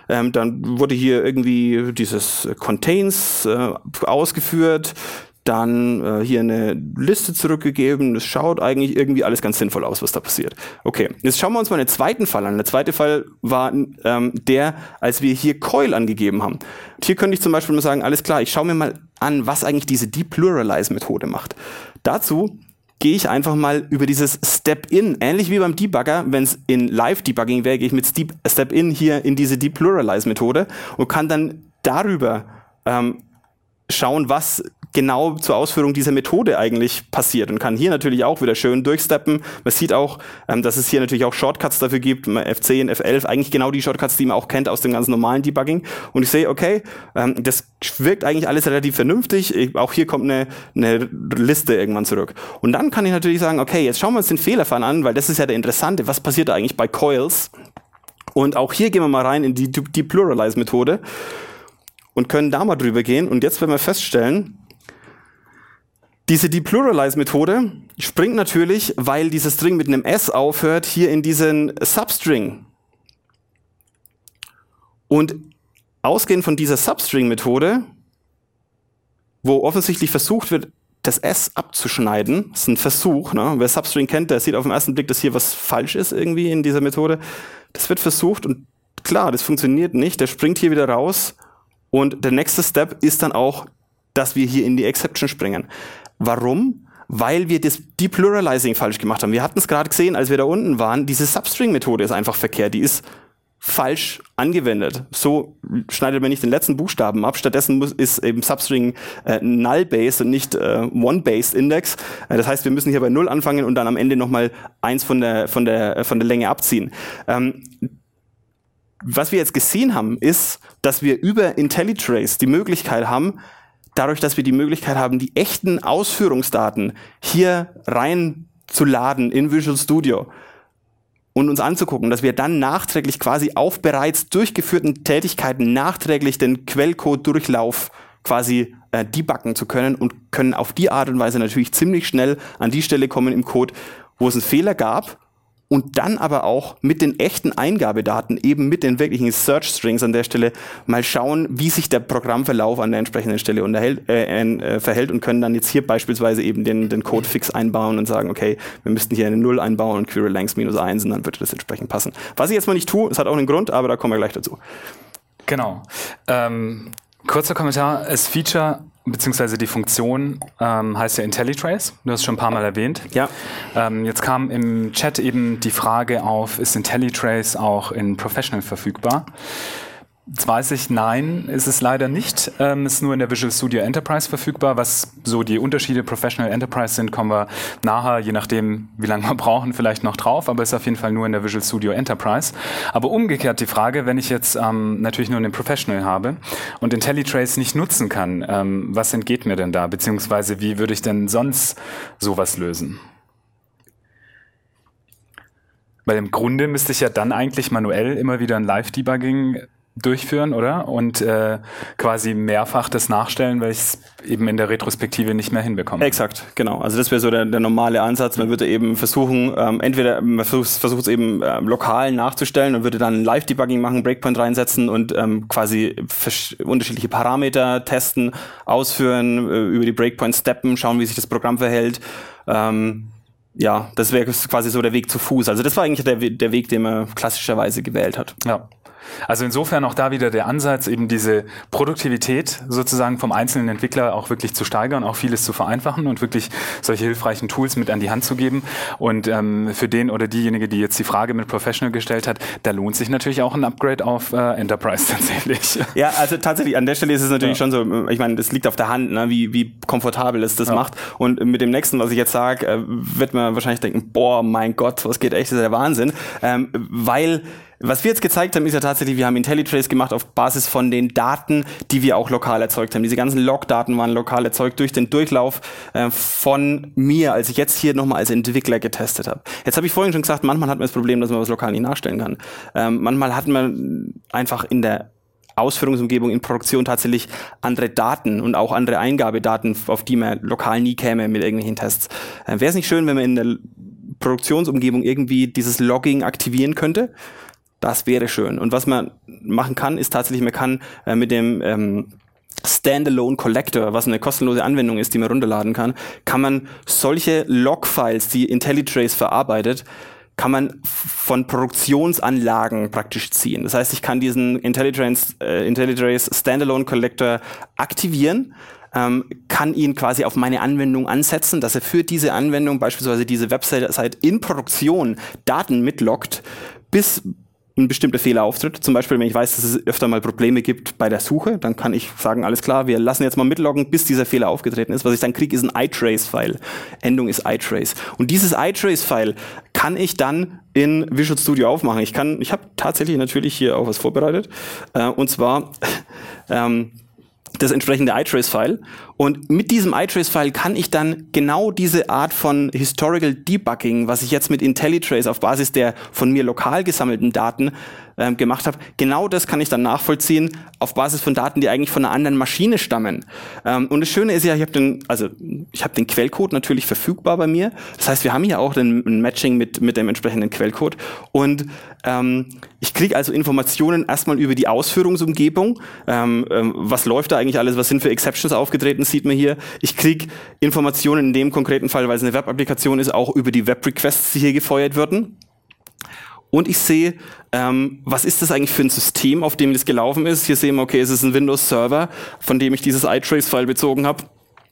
S2: Ähm, dann wurde hier irgendwie dieses Contains äh, ausgeführt. Dann äh, hier eine Liste zurückgegeben. Das schaut eigentlich irgendwie alles ganz sinnvoll aus, was da passiert. Okay, jetzt schauen wir uns mal den zweiten Fall an. Der zweite Fall war ähm, der, als wir hier Coil angegeben haben. Und hier könnte ich zum Beispiel mal sagen, alles klar, ich schaue mir mal an, was eigentlich diese Depluralize-Methode macht. Dazu gehe ich einfach mal über dieses Step-In, ähnlich wie beim Debugger, wenn es in Live-Debugging wäre, gehe ich mit Step-In hier in diese Depluralize-Methode und kann dann darüber ähm, schauen, was genau zur Ausführung dieser Methode eigentlich passiert und kann hier natürlich auch wieder schön durchsteppen. Man sieht auch, ähm, dass es hier natürlich auch Shortcuts dafür gibt, F zehn, F elf, eigentlich genau die Shortcuts, die man auch kennt aus dem ganz normalen Debugging. Und ich sehe, okay, ähm, das wirkt eigentlich alles relativ vernünftig. Ich, auch hier kommt eine, eine Liste irgendwann zurück. Und dann kann ich natürlich sagen, okay, jetzt schauen wir uns den Fehlerfall an, weil das ist ja der Interessante. Was passiert da eigentlich bei Coils? Und auch hier gehen wir mal rein in die Depluralize-Methode und können da mal drüber gehen. Und jetzt werden wir feststellen, diese Depluralize-Methode springt natürlich, weil dieser String mit einem S aufhört, hier in diesen Substring. Und ausgehend von dieser Substring-Methode, wo offensichtlich versucht wird, das S abzuschneiden, das ist ein Versuch, ne? Wer Substring kennt, der sieht auf den ersten Blick, dass hier was falsch ist irgendwie in dieser Methode. Das wird versucht und klar, das funktioniert nicht, der springt hier wieder raus und der nächste Step ist dann auch, dass wir hier in die Exception springen. Warum? Weil wir das Depluralizing falsch gemacht haben. Wir hatten es gerade gesehen, als wir da unten waren, diese Substring-Methode ist einfach verkehrt, die ist falsch angewendet. So schneidet man nicht den letzten Buchstaben ab, stattdessen muss, ist eben Substring äh, Null-Based und nicht äh, One-Based Index. Äh, das heißt, wir müssen hier bei Null anfangen und dann am Ende nochmal eins von der, von der, äh, von der Länge abziehen. Ähm, was wir jetzt gesehen haben, ist, dass wir über IntelliTrace die Möglichkeit haben, dadurch, dass wir die Möglichkeit haben, die echten Ausführungsdaten hier reinzuladen in Visual Studio und uns anzugucken, dass wir dann nachträglich quasi auf bereits durchgeführten Tätigkeiten nachträglich den Quellcode-Durchlauf quasi äh, debuggen zu können und können auf die Art und Weise natürlich ziemlich schnell an die Stelle kommen im Code, wo es einen Fehler gab. Und dann aber auch mit den echten Eingabedaten, eben mit den wirklichen Search-Strings an der Stelle, mal schauen, wie sich der Programmverlauf an der entsprechenden Stelle unterhält, äh, äh, verhält und können dann jetzt hier beispielsweise eben den, den Code-Fix einbauen und sagen, okay, wir müssten hier eine Null einbauen und Query-Length minus eins und dann würde das entsprechend passen. Was ich jetzt mal nicht tue, es hat auch einen Grund, aber da kommen wir gleich dazu.
S1: Genau. Ähm, kurzer Kommentar, das Feature beziehungsweise die Funktion ähm, heißt ja IntelliTrace. Du hast es schon ein paar Mal erwähnt.
S2: Ja.
S1: Ähm, jetzt kam im Chat eben die Frage auf, ist IntelliTrace auch in Professional verfügbar? Jetzt weiß ich, nein, ist es leider nicht. Ähm, ist nur in der Visual Studio Enterprise verfügbar. Was so die Unterschiede Professional Enterprise sind, kommen wir nachher, je nachdem, wie lange wir brauchen, vielleicht noch drauf. Aber ist auf jeden Fall nur in der Visual Studio Enterprise. Aber umgekehrt die Frage, wenn ich jetzt ähm, natürlich nur einen Professional habe und IntelliTrace nicht nutzen kann, ähm, was entgeht mir denn da? Beziehungsweise wie würde ich denn sonst sowas lösen? Weil im Grunde müsste ich ja dann eigentlich manuell immer wieder ein Live-Debugging durchführen, oder? Und äh, quasi mehrfach das nachstellen, weil ich es eben in der Retrospektive nicht mehr hinbekomme.
S2: Exakt, genau. Also das wäre so der, der normale Ansatz. Man würde eben versuchen, ähm, entweder man versucht es eben äh, lokal nachzustellen und würde dann Live-Debugging machen, Breakpoint reinsetzen und ähm, quasi unterschiedliche Parameter testen, ausführen, äh, über die Breakpoint steppen, schauen, wie sich das Programm verhält. Ähm, ja, das wäre quasi so der Weg zu Fuß. Also das war eigentlich der, der Weg, den man klassischerweise gewählt hat.
S1: Ja. Also insofern auch da wieder der Ansatz, eben diese Produktivität sozusagen vom einzelnen Entwickler auch wirklich zu steigern, auch vieles zu vereinfachen und wirklich solche hilfreichen Tools mit an die Hand zu geben. Und ähm, für den oder diejenige, die jetzt die Frage mit Professional gestellt hat, da lohnt sich natürlich auch ein Upgrade auf äh, Enterprise tatsächlich.
S2: Ja, also tatsächlich, an der Stelle ist es natürlich ja. schon so, ich meine, das liegt auf der Hand, ne, wie, wie komfortabel es das ja. macht. Und mit dem nächsten, was ich jetzt sage, äh, wird man wahrscheinlich denken, boah, mein Gott, was geht echt, das ist der Wahnsinn. Ähm, weil was wir jetzt gezeigt haben, ist ja tatsächlich, wir haben IntelliTrace gemacht auf Basis von den Daten, die wir auch lokal erzeugt haben. Diese ganzen Log-Daten waren lokal erzeugt durch den Durchlauf äh, von mir, als ich jetzt hier nochmal als Entwickler getestet habe. Jetzt habe ich vorhin schon gesagt, manchmal hat man das Problem, dass man was lokal nicht nachstellen kann. Ähm, manchmal hat man einfach in der Ausführungsumgebung in Produktion tatsächlich andere Daten und auch andere Eingabedaten, auf die man lokal nie käme mit irgendwelchen Tests. Äh, Wäre es nicht schön, wenn man in der Produktionsumgebung irgendwie dieses Logging aktivieren könnte? Das wäre schön. Und was man machen kann, ist tatsächlich, man kann äh, mit dem ähm, Standalone Collector, was eine kostenlose Anwendung ist, die man runterladen kann, kann man solche Log-Files, die IntelliTrace verarbeitet, kann man von Produktionsanlagen praktisch ziehen. Das heißt, ich kann diesen IntelliTrace, äh, IntelliTrace Standalone Collector aktivieren, ähm, kann ihn quasi auf meine Anwendung ansetzen, dass er für diese Anwendung, beispielsweise diese Website in Produktion, Daten mitloggt, bis ein bestimmter Fehler auftritt. Zum Beispiel, wenn ich weiß, dass es öfter mal Probleme gibt bei der Suche, dann kann ich sagen, alles klar, wir lassen jetzt mal mitloggen, bis dieser Fehler aufgetreten ist. Was ich dann kriege, ist ein iTrace-File. Endung ist iTrace. Und dieses iTrace-File kann ich dann in Visual Studio aufmachen. Ich kann, ich habe tatsächlich natürlich hier auch was vorbereitet. Äh, und zwar ähm, das entsprechende iTrace-File. Und mit diesem iTrace-File kann ich dann genau diese Art von Historical Debugging, was ich jetzt mit IntelliTrace auf Basis der von mir lokal gesammelten Daten ähm, gemacht habe, genau das kann ich dann nachvollziehen auf Basis von Daten, die eigentlich von einer anderen Maschine stammen. Ähm, und das Schöne ist ja, ich habe den, also ich habe den Quellcode natürlich verfügbar bei mir. Das heißt, wir haben hier auch ein, ein Matching mit mit dem entsprechenden Quellcode. Und ähm, ich kriege also Informationen erstmal über die Ausführungsumgebung. Ähm, ähm, was läuft da eigentlich alles? Was sind für Exceptions aufgetreten? Sieht man hier. Ich kriege Informationen in dem konkreten Fall, weil es eine Web-Applikation ist, auch über die Web-Requests, die hier gefeuert würden. Und ich sehe, ähm, was ist das eigentlich für ein System, auf dem das gelaufen ist. Hier sehen wir, okay, es ist ein Windows-Server, von dem ich dieses iTrace-File bezogen habe.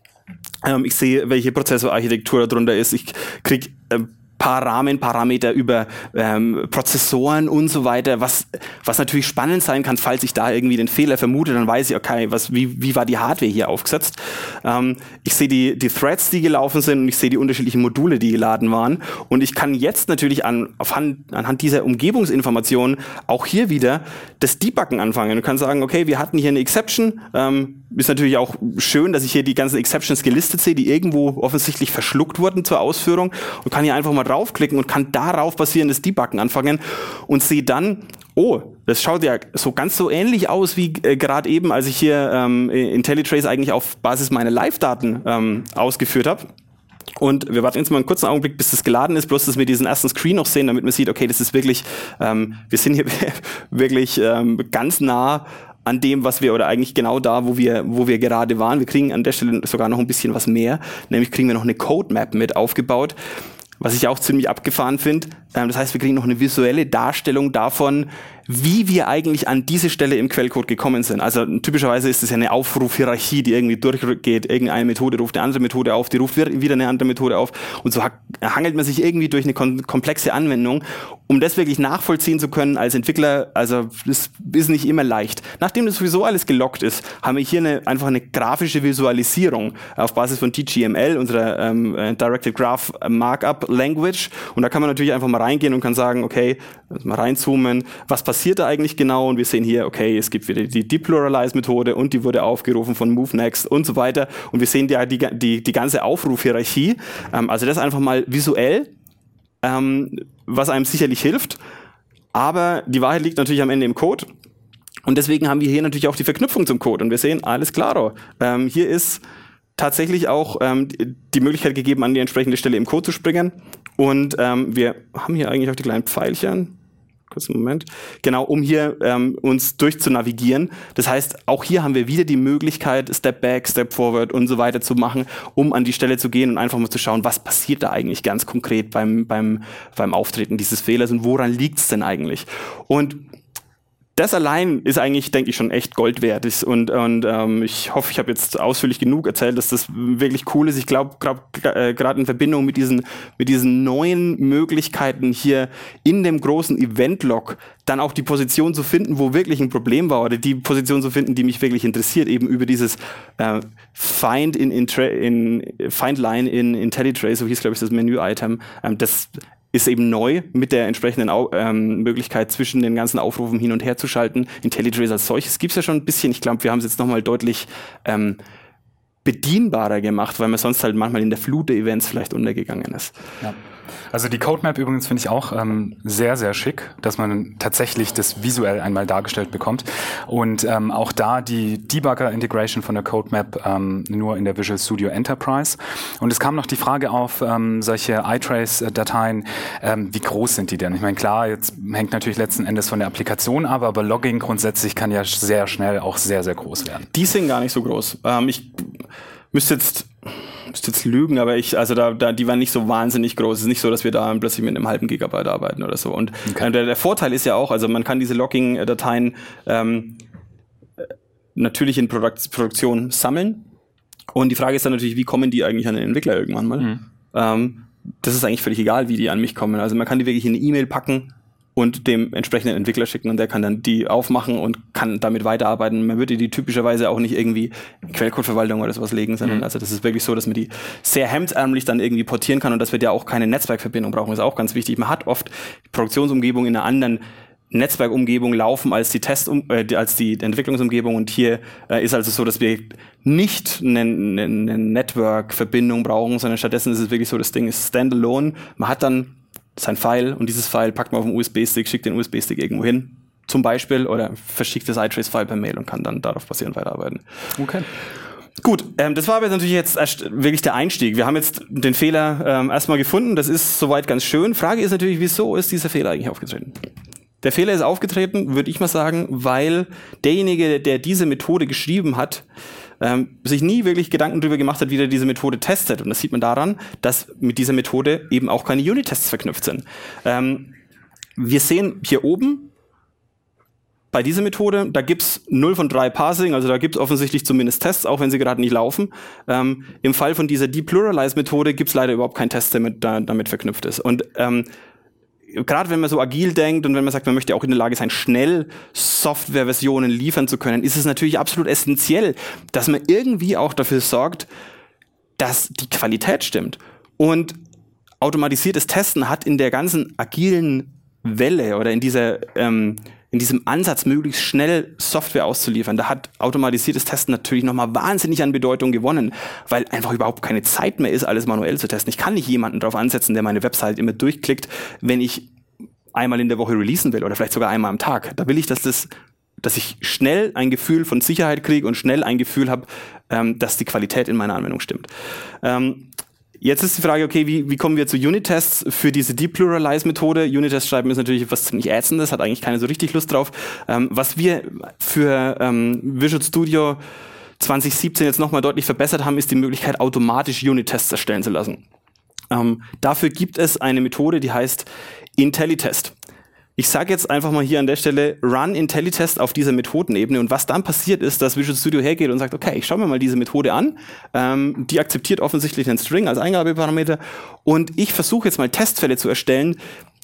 S2: Ähm, ich sehe, welche Prozessorarchitektur darunter ist. Ich kriege ähm, paar Rahmenparameter über ähm, Prozessoren und so weiter, was was natürlich spannend sein kann, falls ich da irgendwie den Fehler vermute, dann weiß ich, okay, was wie wie war die Hardware hier aufgesetzt. Ähm, ich sehe die die Threads, die gelaufen sind, und ich sehe die unterschiedlichen Module, die geladen waren, und ich kann jetzt natürlich an auf Hand, anhand dieser Umgebungsinformationen auch hier wieder das Debuggen anfangen und kann sagen, okay, wir hatten hier eine Exception. Ähm, ist natürlich auch schön, dass ich hier die ganzen Exceptions gelistet sehe, die irgendwo offensichtlich verschluckt wurden zur Ausführung, und kann hier einfach mal draufklicken und kann darauf basierendes Debuggen anfangen und sehe dann, oh, das schaut ja so ganz so ähnlich aus wie äh, gerade eben, als ich hier ähm, IntelliTrace eigentlich auf Basis meiner Live-Daten ähm, ausgeführt habe. Und wir warten jetzt mal einen kurzen Augenblick, bis das geladen ist, bloß dass wir diesen ersten Screen noch sehen, damit man sieht, okay, das ist wirklich, ähm, wir sind hier wirklich ähm, ganz nah an dem, was wir, oder eigentlich genau da, wo wir, wo wir gerade waren. Wir kriegen an der Stelle sogar noch ein bisschen was mehr, nämlich kriegen wir noch eine Code-Map mit aufgebaut, was ich auch ziemlich abgefahren finde. Ähm, das heißt, wir kriegen noch eine visuelle Darstellung davon, wie wir eigentlich an diese Stelle im Quellcode gekommen sind. Also typischerweise ist es ja eine Aufrufhierarchie, die irgendwie durchgeht. Irgendeine Methode ruft eine andere Methode auf, die ruft wieder eine andere Methode auf. Und so hangelt man sich irgendwie durch eine komplexe Anwendung, um das wirklich nachvollziehen zu können als Entwickler. Also das ist nicht immer leicht. Nachdem das sowieso alles gelockt ist, haben wir hier eine, einfach eine grafische Visualisierung auf Basis von D G M L, unserer ähm, Directed Graph Markup Language. Und da kann man natürlich einfach mal reingehen und kann sagen, okay, mal reinzoomen, was passiert da eigentlich genau? Und wir sehen hier, okay, es gibt wieder die Depluralize-Methode und die wurde aufgerufen von MoveNext und so weiter. Und wir sehen ja die, die, die ganze Aufrufhierarchie. Ähm, also das einfach mal visuell, ähm, was einem sicherlich hilft. Aber die Wahrheit liegt natürlich am Ende im Code. Und deswegen haben wir hier natürlich auch die Verknüpfung zum Code. Und wir sehen, alles klar. Ähm, hier ist tatsächlich auch ähm, die Möglichkeit gegeben, an die entsprechende Stelle im Code zu springen. Und ähm, wir haben hier eigentlich auch die kleinen Pfeilchen. Kurzen Moment. Genau, um hier ähm, uns durchzunavigieren. Das heißt, auch hier haben wir wieder die Möglichkeit, Step Back, Step Forward und so weiter zu machen, um an die Stelle zu gehen und einfach mal zu schauen, was passiert da eigentlich ganz konkret beim, beim, beim Auftreten dieses Fehlers und woran liegt es denn eigentlich? Und das allein ist eigentlich, denke ich, schon echt Gold wert. Und, und ähm, ich hoffe, ich habe jetzt ausführlich genug erzählt, dass das wirklich cool ist. Ich glaube, gerade äh, in Verbindung mit diesen, mit diesen neuen Möglichkeiten hier in dem großen Event-Log dann auch die Position zu finden, wo wirklich ein Problem war, oder die Position zu finden, die mich wirklich interessiert, eben über dieses äh, Find in, in, in Find Line in IntelliTrace, so hieß, glaube ich, das Menü-Item. Ähm, das ist eben neu mit der entsprechenden Au- ähm, Möglichkeit, zwischen den ganzen Aufrufen hin und her zu schalten. IntelliTrace als solches gibt es ja schon ein bisschen. Ich glaube, wir haben es jetzt nochmal deutlich ähm, bedienbarer gemacht, weil man sonst halt manchmal in der Flut der Events vielleicht untergegangen ist.
S1: Ja. Also die Codemap übrigens finde ich auch ähm, sehr, sehr schick, dass man tatsächlich das visuell einmal dargestellt bekommt. Und ähm, auch da die Debugger-Integration von der Codemap ähm, nur in der Visual Studio Enterprise. Und es kam noch die Frage auf, ähm, solche iTrace-Dateien, ähm, wie groß sind die denn? Ich meine, klar, jetzt hängt natürlich letzten Endes von der Applikation ab, aber Logging grundsätzlich kann ja sehr schnell auch sehr, sehr groß werden.
S2: Die sind gar nicht so groß. Ähm, ich müsste jetzt, müsste jetzt lügen, aber ich, also da, da, die waren nicht so wahnsinnig groß. Es ist nicht so, dass wir da plötzlich mit einem halben Gigabyte arbeiten oder so. Und okay. äh, der, der Vorteil ist ja auch, also man kann diese Logging-Dateien ähm, natürlich in Produk- Produktion sammeln. Und die Frage ist dann natürlich, wie kommen die eigentlich an den Entwickler irgendwann mal? Mhm. Ähm, das ist eigentlich völlig egal, wie die an mich kommen. Also man kann die wirklich in eine E-Mail packen und dem entsprechenden Entwickler schicken und der kann dann die aufmachen und kann damit weiterarbeiten. Man würde die typischerweise auch nicht irgendwie in Quellcodeverwaltung oder sowas legen, sondern mhm. also das ist wirklich so, dass man die sehr hemdsärmlich dann irgendwie portieren kann und dass wir ja auch keine Netzwerkverbindung brauchen. Das ist auch ganz wichtig. Man hat oft die Produktionsumgebung in einer anderen Netzwerkumgebung laufen als die Test äh, als die Entwicklungsumgebung und hier äh, ist also so, dass wir nicht eine, eine, eine Network-Verbindung brauchen, sondern stattdessen ist es wirklich so, das Ding ist standalone. Man hat dann sein File und dieses File packt man auf den U S B-Stick, schickt den U S B-Stick irgendwo hin, zum Beispiel, oder verschickt das iTrace-File per Mail und kann dann darauf basierend weiterarbeiten.
S1: Okay.
S2: Gut, ähm, das war aber natürlich jetzt erst wirklich der Einstieg. Wir haben jetzt den Fehler ähm, erstmal gefunden, das ist soweit ganz schön. Frage ist natürlich, wieso ist dieser Fehler eigentlich aufgetreten? Der Fehler ist aufgetreten, würde ich mal sagen, weil derjenige, der diese Methode geschrieben hat, ähm, sich nie wirklich Gedanken darüber gemacht hat, wie er diese Methode testet. Und das sieht man daran, dass mit dieser Methode eben auch keine Unit-Tests verknüpft sind. Ähm, wir sehen hier oben, bei dieser Methode, da gibt's null von drei Parsing, also da gibt's offensichtlich zumindest Tests, auch wenn sie gerade nicht laufen. Ähm, Im Fall von dieser Depluralize-Methode gibt's leider überhaupt keinen Test, der mit, da, damit verknüpft ist. Und ähm, gerade wenn man so agil denkt und wenn man sagt, man möchte auch in der Lage sein, schnell Softwareversionen liefern zu können, ist es natürlich absolut essentiell, dass man irgendwie auch dafür sorgt, dass die Qualität stimmt. Und automatisiertes Testen hat in der ganzen agilen Welle oder in dieser ähm, in diesem Ansatz, möglichst schnell Software auszuliefern, da hat automatisiertes Testen natürlich nochmal wahnsinnig an Bedeutung gewonnen, weil einfach überhaupt keine Zeit mehr ist, alles manuell zu testen. Ich kann nicht jemanden drauf ansetzen, der meine Website immer durchklickt, wenn ich einmal in der Woche releasen will oder vielleicht sogar einmal am Tag. Da will ich, dass das, dass ich schnell ein Gefühl von Sicherheit kriege und schnell ein Gefühl habe, ähm, dass die Qualität in meiner Anwendung stimmt. Ähm, Jetzt ist die Frage, okay, wie, wie kommen wir zu Unit-Tests für diese Depluralize-Methode? Unit-Tests schreiben ist natürlich was ziemlich Ätzendes, hat eigentlich keiner so richtig Lust drauf. Ähm, was wir für ähm, Visual Studio zwanzig siebzehn jetzt nochmal deutlich verbessert haben, ist die Möglichkeit, automatisch Unit-Tests erstellen zu lassen. Ähm, dafür gibt es eine Methode, die heißt IntelliTest. Ich sage jetzt einfach mal hier an der Stelle Run IntelliTest auf dieser Methodenebene und was dann passiert ist, dass Visual Studio hergeht und sagt, okay, ich schaue mir mal diese Methode an, ähm, die akzeptiert offensichtlich den String als Eingabeparameter und ich versuche jetzt mal Testfälle zu erstellen,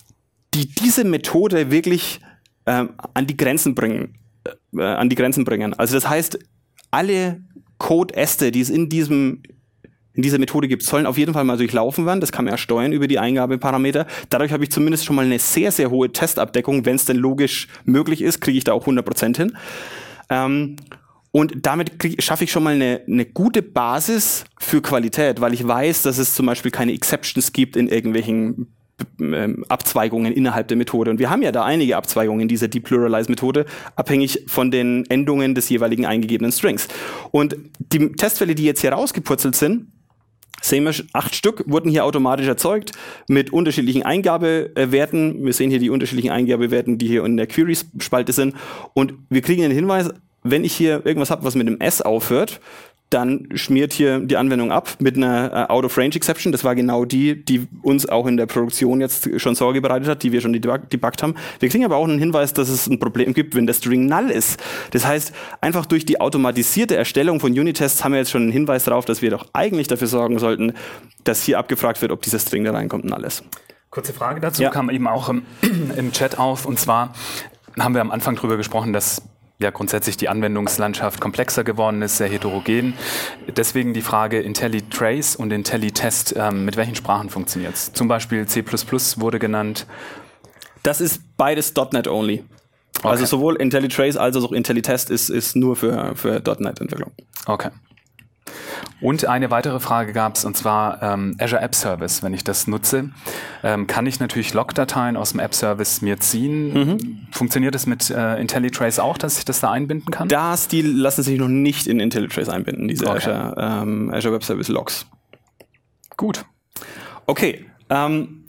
S2: die diese Methode wirklich ähm, an die Grenzen bringen, äh, an die Grenzen bringen. Also das heißt, alle Code-Äste, die es in diesem in dieser Methode gibt, sollen auf jeden Fall mal durchlaufen werden. Das kann man ja steuern über die Eingabeparameter. Dadurch habe ich zumindest schon mal eine sehr, sehr hohe Testabdeckung. Wenn es denn logisch möglich ist, kriege ich da auch hundert Prozent hin. Ähm, und damit krieg, schaffe ich schon mal eine, eine gute Basis für Qualität, weil ich weiß, dass es zum Beispiel keine Exceptions gibt in irgendwelchen ähm, Abzweigungen innerhalb der Methode. Und wir haben ja da einige Abzweigungen in dieser Depluralize-Methode, abhängig von den Endungen des jeweiligen eingegebenen Strings. Und die Testfälle, die jetzt hier rausgepurzelt sind, sehen wir, acht Stück wurden hier automatisch erzeugt mit unterschiedlichen Eingabewerten. Wir sehen hier die unterschiedlichen Eingabewerten, die hier in der Query-Spalte sind. Und wir kriegen den Hinweis, wenn ich hier irgendwas habe, was mit einem S aufhört, dann schmiert hier die Anwendung ab mit einer uh, Out-of-Range-Exception. Das war genau die, die uns auch in der Produktion jetzt schon Sorge bereitet hat, die wir schon debuggt haben. Wir kriegen aber auch einen Hinweis, dass es ein Problem gibt, wenn der String null ist. Das heißt, einfach durch die automatisierte Erstellung von Unit-Tests haben wir jetzt schon einen Hinweis darauf, dass wir doch eigentlich dafür sorgen sollten, dass hier abgefragt wird, ob dieser String da reinkommt null ist.
S1: Kurze Frage dazu,
S2: ja.
S1: Kam eben auch im, im Chat auf. Und zwar haben wir am Anfang drüber gesprochen, dass ja grundsätzlich die Anwendungslandschaft komplexer geworden ist, sehr heterogen. Deswegen die Frage IntelliTrace und IntelliTest, ähm, mit welchen Sprachen funktioniert es? Zum Beispiel C plus plus wurde genannt.
S2: Das ist beides .NET only.
S1: Okay.
S2: Also sowohl IntelliTrace als auch IntelliTest ist, ist nur für, für .NET-Entwicklung.
S1: Okay. Und eine weitere Frage gab es, und zwar ähm, Azure App Service. Wenn ich das nutze, ähm, kann ich natürlich Logdateien aus dem App Service mir ziehen. Mhm. Funktioniert das mit äh, IntelliTrace auch, dass ich das da einbinden kann?
S2: Das, die lassen sich noch nicht in IntelliTrace einbinden, diese okay. Azure, ähm, Azure Web Service Logs.
S1: Gut.
S2: Okay. Ähm,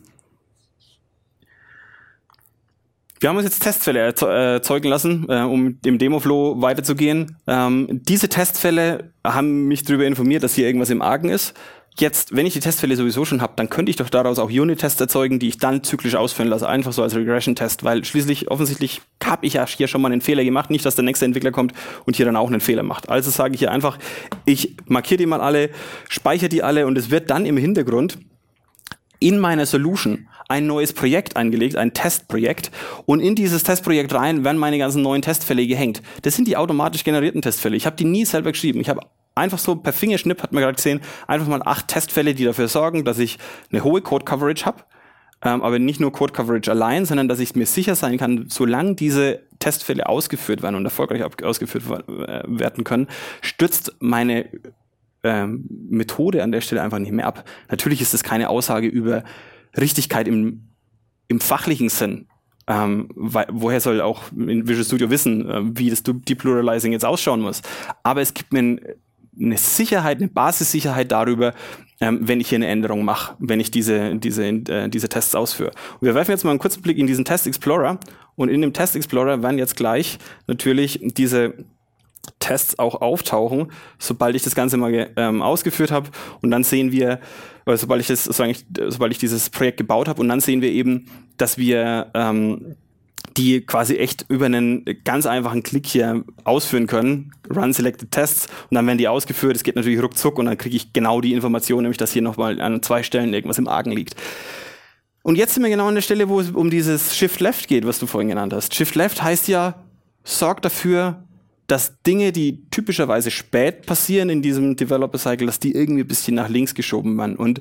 S2: Wir haben uns jetzt Testfälle erzeugen lassen, äh, um im Demoflow weiterzugehen. Ähm, diese Testfälle haben mich darüber informiert, dass hier irgendwas im Argen ist. Jetzt, wenn ich die Testfälle sowieso schon habe, dann könnte ich doch daraus auch Unit-Tests erzeugen, die ich dann zyklisch ausführen lasse, einfach so als Regression-Test, weil schließlich offensichtlich habe ich ja hier schon mal einen Fehler gemacht, nicht, dass der nächste Entwickler kommt und hier dann auch einen Fehler macht. Also sage ich hier einfach, ich markiere die mal alle, speichere die alle und es wird dann im Hintergrund in meiner Solution ein neues Projekt eingelegt, ein Testprojekt, und in dieses Testprojekt rein werden meine ganzen neuen Testfälle gehängt. Das sind die automatisch generierten Testfälle. Ich habe die nie selber geschrieben. Ich habe einfach so per Fingerschnipp, hat man gerade gesehen, einfach mal acht Testfälle, die dafür sorgen, dass ich eine hohe Code-Coverage habe, ähm, aber nicht nur Code-Coverage allein, sondern dass ich mir sicher sein kann, solange diese Testfälle ausgeführt werden und erfolgreich ausgeführt werden können, stützt meine ähm, Methode an der Stelle einfach nicht mehr ab. Natürlich ist das keine Aussage über Richtigkeit im, im fachlichen Sinn. Ähm, weil, woher soll auch in Visual Studio wissen, äh, wie das Depluralizing jetzt ausschauen muss? Aber es gibt mir ein, eine Sicherheit, eine Basissicherheit darüber, ähm, wenn ich hier eine Änderung mache, wenn ich diese, diese, äh, diese Tests ausführe. Und wir werfen jetzt mal einen kurzen Blick in diesen Test Explorer, und in dem Test Explorer werden jetzt gleich natürlich diese Tests auch auftauchen, sobald ich das Ganze mal ähm, ausgeführt habe, und dann sehen wir, oder sobald ich das, sobald ich, sobald ich dieses Projekt gebaut habe, und dann sehen wir eben, dass wir ähm, die quasi echt über einen ganz einfachen Klick hier ausführen können, Run Selected Tests, und dann werden die ausgeführt. Es geht natürlich ruckzuck und dann kriege ich genau die Information, nämlich dass hier nochmal an zwei Stellen irgendwas im Argen liegt. Und jetzt sind wir genau an der Stelle, wo es um dieses Shift Left geht, was du vorhin genannt hast. Shift Left heißt ja, sorgt dafür, dass Dinge, die typischerweise spät passieren in diesem Developer-Cycle, dass die irgendwie ein bisschen nach links geschoben werden. Und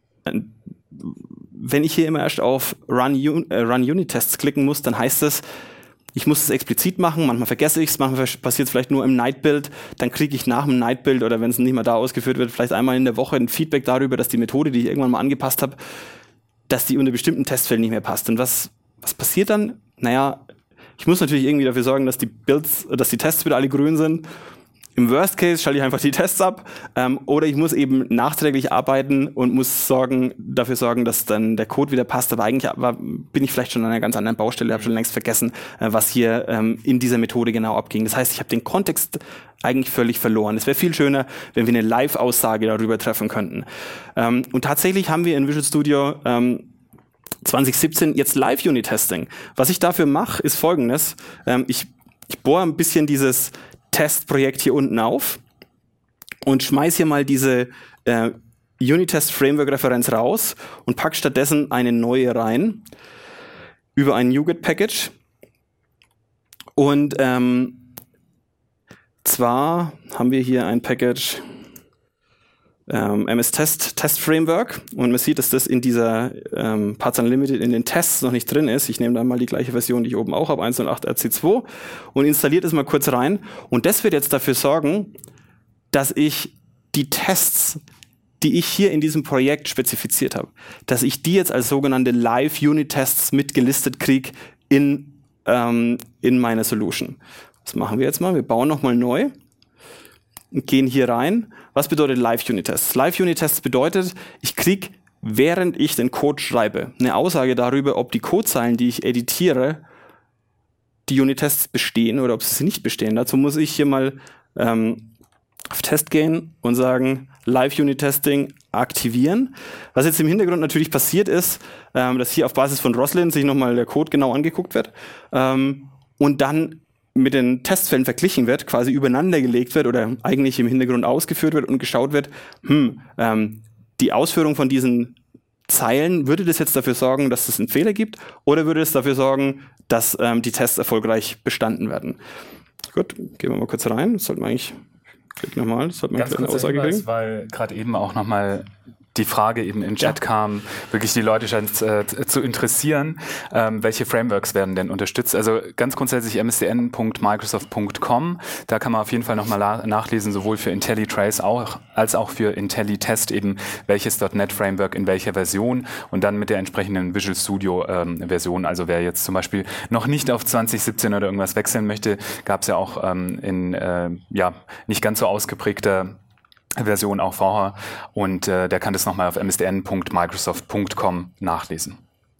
S2: wenn ich hier immer erst auf Run, äh, Run Unit-Tests klicken muss, dann heißt das, ich muss es explizit machen, manchmal vergesse ich es, manchmal passiert es vielleicht nur im Night-Build, dann kriege ich nach dem Night-Build oder wenn es nicht mehr da ausgeführt wird, vielleicht einmal in der Woche ein Feedback darüber, dass die Methode, die ich irgendwann mal angepasst habe, dass die unter bestimmten Testfällen nicht mehr passt. Und was, was passiert dann? Naja, ich muss natürlich irgendwie dafür sorgen, dass die Builds, dass die Tests wieder alle grün sind. Im Worst Case schalte ich einfach die Tests ab. Ähm, oder ich muss eben nachträglich arbeiten und muss sorgen, dafür sorgen, dass dann der Code wieder passt. Aber eigentlich war, bin ich vielleicht schon an einer ganz anderen Baustelle, habe schon längst vergessen, äh, was hier ähm, in dieser Methode genau abging. Das heißt, ich habe den Kontext eigentlich völlig verloren. Es wäre viel schöner, wenn wir eine Live-Aussage darüber treffen könnten. Ähm, und tatsächlich haben wir in Visual Studio ähm, zwanzig siebzehn jetzt Live-Unit-Testing. Was ich dafür mache, ist folgendes. Ähm, ich, ich bohre ein bisschen dieses Testprojekt hier unten auf und schmeiß hier mal diese äh, Unit-Test-Framework-Referenz raus und pack stattdessen eine neue rein über ein NuGet-Package. Und ähm, zwar haben wir hier ein Package Ähm, M S Test Test Framework, und man sieht, dass das in dieser ähm, Parts Unlimited in den Tests noch nicht drin ist. Ich nehme dann mal die gleiche Version, die ich oben auch habe, eins Punkt null acht R C zwei, und installiert es mal kurz rein. Und das wird jetzt dafür sorgen, dass ich die Tests, die ich hier in diesem Projekt spezifiziert habe, dass ich die jetzt als sogenannte Live-Unit-Tests mitgelistet kriege in, ähm, in meiner Solution. Das machen wir jetzt mal. Wir bauen nochmal neu und gehen hier rein. Was bedeutet Live-Unit-Tests? Live-Unit-Tests bedeutet, ich kriege, während ich den Code schreibe, eine Aussage darüber, ob die Codezeilen, die ich editiere, die Unit-Tests bestehen oder ob sie nicht bestehen. Dazu muss ich hier mal ähm, auf Test gehen und sagen, Live-Unit-Testing aktivieren. Was jetzt im Hintergrund natürlich passiert ist, ähm, dass hier auf Basis von Roslyn sich nochmal der Code genau angeguckt wird ähm, und dann mit den Testfällen verglichen wird, quasi übereinander gelegt wird oder eigentlich im Hintergrund ausgeführt wird und geschaut wird, hm, ähm, die Ausführung von diesen Zeilen, würde das jetzt dafür sorgen, dass es einen Fehler gibt, oder würde es dafür sorgen, dass ähm, die Tests erfolgreich bestanden werden? Gut, gehen wir mal kurz rein. Das sollte man eigentlich, klick nochmal, das sollte man eine kleine Aussage kriegen.
S1: Weil gerade eben auch nochmal die Frage eben im Chat ja. kam, wirklich die Leute scheint es äh, zu interessieren, ähm, welche Frameworks werden denn unterstützt. Also ganz grundsätzlich m s d n punkt microsoft punkt com, da kann man auf jeden Fall nochmal la- nachlesen, sowohl für IntelliTrace auch, als auch für IntelliTest eben, welches .NET Framework in welcher Version und dann mit der entsprechenden Visual Studio ähm, Version. Also wer jetzt zum Beispiel noch nicht auf zwanzig siebzehn oder irgendwas wechseln möchte, gab es ja auch ähm, in äh, ja nicht ganz so ausgeprägter Version auch vorher und äh, der kann das nochmal auf m s d n punkt microsoft punkt com nachlesen.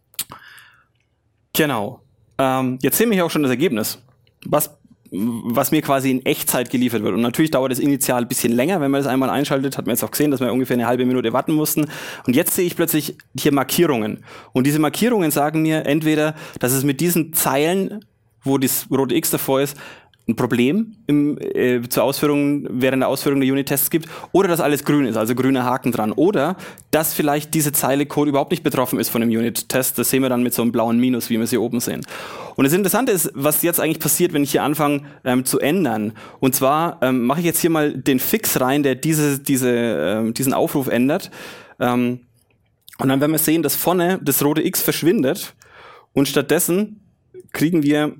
S2: Genau. Ähm, jetzt sehen wir hier auch schon das Ergebnis, was, was mir quasi in Echtzeit geliefert wird. Und natürlich dauert es initial ein bisschen länger, wenn man das einmal einschaltet, hat man jetzt auch gesehen, dass wir ungefähr eine halbe Minute warten mussten. Und jetzt sehe ich plötzlich hier Markierungen. Und diese Markierungen sagen mir entweder, dass es mit diesen Zeilen, wo das rote X davor ist, ein Problem im, äh, zur Ausführung, während der Ausführung der Unit-Tests gibt, oder dass alles grün ist, also grüner Haken dran, oder dass vielleicht diese Zeile Code überhaupt nicht betroffen ist von dem Unit-Test. Das sehen wir dann mit so einem blauen Minus, wie wir es hier oben sehen. Und das Interessante ist, was jetzt eigentlich passiert, wenn ich hier anfange ähm, zu ändern. Und zwar ähm, mache ich jetzt hier mal den Fix rein, der diese, diese, äh, diesen Aufruf ändert. Ähm, und dann werden wir sehen, dass vorne das rote X verschwindet und stattdessen kriegen wir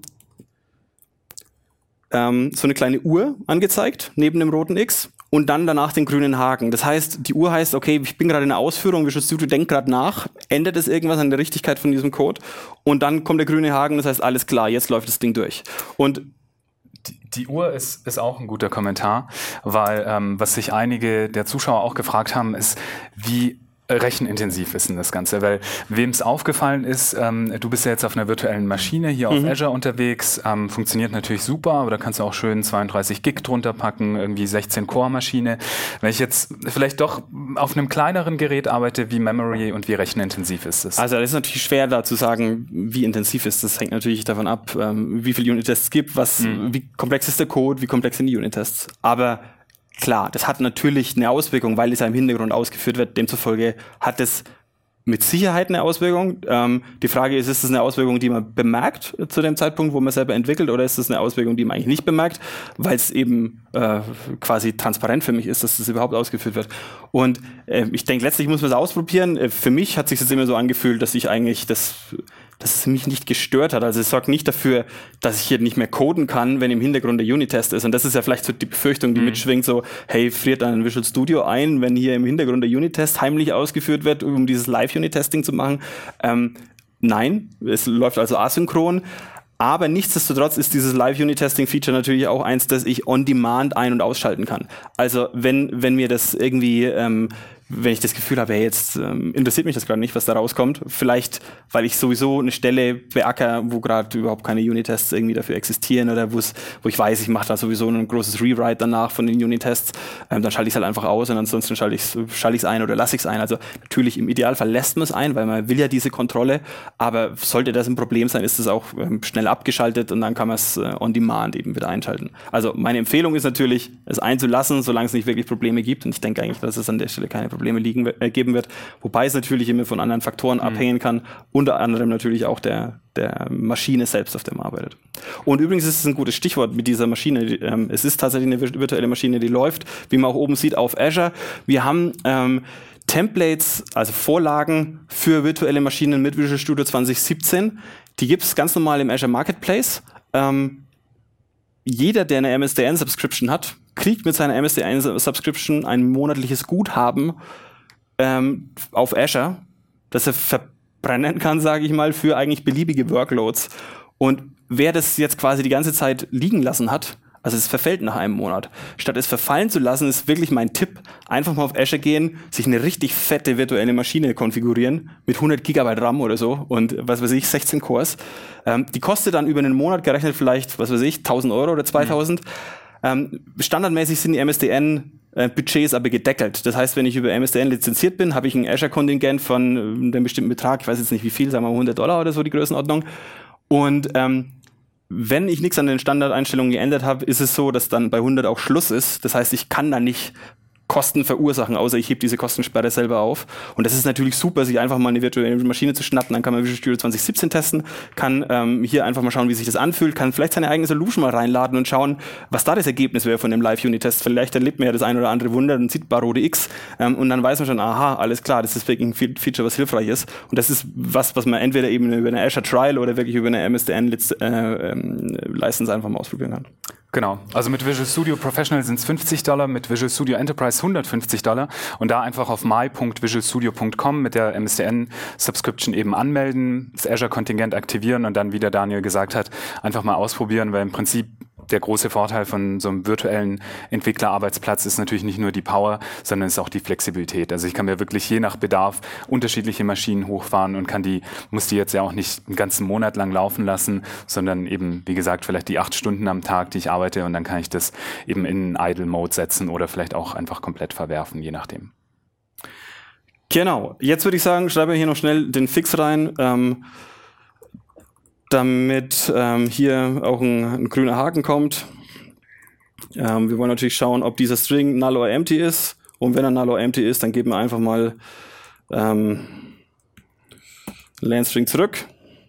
S2: ähm, so eine kleine Uhr angezeigt, neben dem roten X und dann danach den grünen Haken. Das heißt, die Uhr heißt, okay, ich bin gerade in der Ausführung, Visual Studio denkt gerade nach, ändert es irgendwas an der Richtigkeit von diesem Code und dann kommt der grüne Haken, das heißt, alles klar, jetzt läuft das Ding durch. Und
S1: Die, die Uhr ist, ist auch ein guter Kommentar, weil ähm, was sich einige der Zuschauer auch gefragt haben, ist, wie rechenintensiv ist denn das Ganze, weil wem es aufgefallen ist, ähm, du bist ja jetzt auf einer virtuellen Maschine hier mhm. auf Azure unterwegs, ähm, funktioniert natürlich super, aber da kannst du auch schön zweiunddreißig Gig drunter packen, irgendwie sechzehn Core Maschine. Wenn ich jetzt vielleicht doch auf einem kleineren Gerät arbeite, wie Memory und wie rechenintensiv ist das?
S2: Also das ist natürlich schwer da zu sagen, wie intensiv ist das. Das hängt natürlich davon ab, ähm, wie viele Unit-Tests es gibt, was, mhm. wie komplex ist der Code, wie komplex sind die Unit-Tests. Aber klar, das hat natürlich eine Auswirkung, weil es ja im Hintergrund ausgeführt wird. Demzufolge hat es mit Sicherheit eine Auswirkung. Ähm, die Frage ist, ist das eine Auswirkung, die man bemerkt zu dem Zeitpunkt, wo man selber entwickelt, oder ist das eine Auswirkung, die man eigentlich nicht bemerkt, weil es eben äh, quasi transparent für mich ist, dass das überhaupt ausgeführt wird. Und äh, ich denke, letztlich muss man es ausprobieren. Äh, für mich hat sich das immer so angefühlt, dass ich eigentlich das... dass es mich nicht gestört hat. Also es sorgt nicht dafür, dass ich hier nicht mehr coden kann, wenn im Hintergrund der Unit-Test ist. Und das ist ja vielleicht so die Befürchtung, die mhm. mitschwingt, so, hey, friert dann Visual Studio ein, wenn hier im Hintergrund der Unit-Test heimlich ausgeführt wird, um dieses Live-Unit-Testing zu machen. Ähm, nein, es läuft also asynchron. Aber nichtsdestotrotz ist dieses Live-Unit-Testing-Feature natürlich auch eins, das ich on-demand ein- und ausschalten kann. Also wenn, wenn mir das irgendwie... Ähm, wenn ich das Gefühl habe, hey, jetzt ähm, interessiert mich das gerade nicht, was da rauskommt. Vielleicht, weil ich sowieso eine Stelle beacker, wo gerade überhaupt keine Unit-Tests irgendwie dafür existieren oder wo's, wo ich weiß, ich mache da sowieso ein großes Rewrite danach von den Unit-Tests, ähm, dann schalte ich es halt einfach aus und ansonsten schalte ich es schalte ich's ein oder lasse ich es ein. Also natürlich im Idealfall lässt man es ein, weil man will ja diese Kontrolle, aber sollte das ein Problem sein, ist es auch ähm, schnell abgeschaltet und dann kann man es äh, on demand eben wieder einschalten. Also meine Empfehlung ist natürlich, es einzulassen, solange es nicht wirklich Probleme gibt, und ich denke eigentlich, dass es an der Stelle keine Probleme Probleme liegen, äh, geben wird, wobei es natürlich immer von anderen Faktoren mhm. abhängen kann, unter anderem natürlich auch der, der Maschine selbst, auf der man arbeitet. Und übrigens ist es ein gutes Stichwort mit dieser Maschine. Ähm, es ist tatsächlich eine virtuelle Maschine, die läuft, wie man auch oben sieht, auf Azure. Wir haben ähm, Templates, also Vorlagen für virtuelle Maschinen mit Visual Studio zwanzig siebzehn. Die gibt es ganz normal im Azure Marketplace. Ähm, jeder, der eine M S D N-Subscription hat, kriegt mit seiner M S D N-Subscription ein monatliches Guthaben ähm, auf Azure, das er verbrennen kann, sage ich mal, für eigentlich beliebige Workloads. Und wer das jetzt quasi die ganze Zeit liegen lassen hat, also es verfällt nach einem Monat, statt es verfallen zu lassen, ist wirklich mein Tipp, einfach mal auf Azure gehen, sich eine richtig fette virtuelle Maschine konfigurieren, mit hundert Gigabyte RAM oder so und was weiß ich, sechzehn Cores. Ähm, die kostet dann über einen Monat gerechnet vielleicht, was weiß ich, tausend Euro oder zweitausend. Mhm. Ähm, standardmäßig sind die M S D N äh, Budgets aber gedeckelt. Das heißt, wenn ich über M S D N lizenziert bin, habe ich ein Azure-Kontingent von äh, einem bestimmten Betrag, ich weiß jetzt nicht wie viel, sagen wir mal hundert Dollar oder so, die Größenordnung. Und ähm, wenn ich nichts an den Standardeinstellungen geändert habe, ist es so, dass dann bei hundert auch Schluss ist. Das heißt, ich kann da nicht Kosten verursachen, außer ich hebe diese Kostensperre selber auf. Und das ist natürlich super, sich einfach mal eine virtuelle Maschine zu schnappen. Dann kann man Visual Studio zwanzig siebzehn testen, kann ähm, hier einfach mal schauen, wie sich das anfühlt, kann vielleicht seine eigene Solution mal reinladen und schauen, was da das Ergebnis wäre von dem Live-Unit-Test. Vielleicht erlebt man ja das ein oder andere Wunder, dann sieht Barode X ähm, und dann weiß man schon, aha, alles klar, das ist wirklich ein Feature, was hilfreich ist. Und das ist was, was man entweder eben über eine Azure Trial oder wirklich über eine M S D N-License äh, einfach mal ausprobieren kann.
S1: Genau, also mit Visual Studio Professional sind es fünfzig Dollar, mit Visual Studio Enterprise hundertfünfzig Dollar und da einfach auf my punkt visual studio punkt com mit der M S D N-Subscription eben anmelden, das Azure-Kontingent aktivieren und dann, wie der Daniel gesagt hat, einfach mal ausprobieren, weil im Prinzip der große Vorteil von so einem virtuellen Entwicklerarbeitsplatz ist natürlich nicht nur die Power, sondern es ist auch die Flexibilität. Also ich kann mir wirklich je nach Bedarf unterschiedliche Maschinen hochfahren und kann die, muss die jetzt ja auch nicht einen ganzen Monat lang laufen lassen, sondern eben, wie gesagt, vielleicht die acht Stunden am Tag, die ich arbeite und dann kann ich das eben in Idle Mode setzen oder vielleicht auch einfach komplett verwerfen, je nachdem.
S2: Genau, jetzt würde ich sagen, schreiben wir hier noch schnell den Fix rein, ähm, damit ähm, hier auch ein, ein grüner Haken kommt. Ähm, wir wollen natürlich schauen, ob dieser String null or empty ist. Und wenn er null or empty ist, dann geben wir einfach mal ähm, LangString zurück.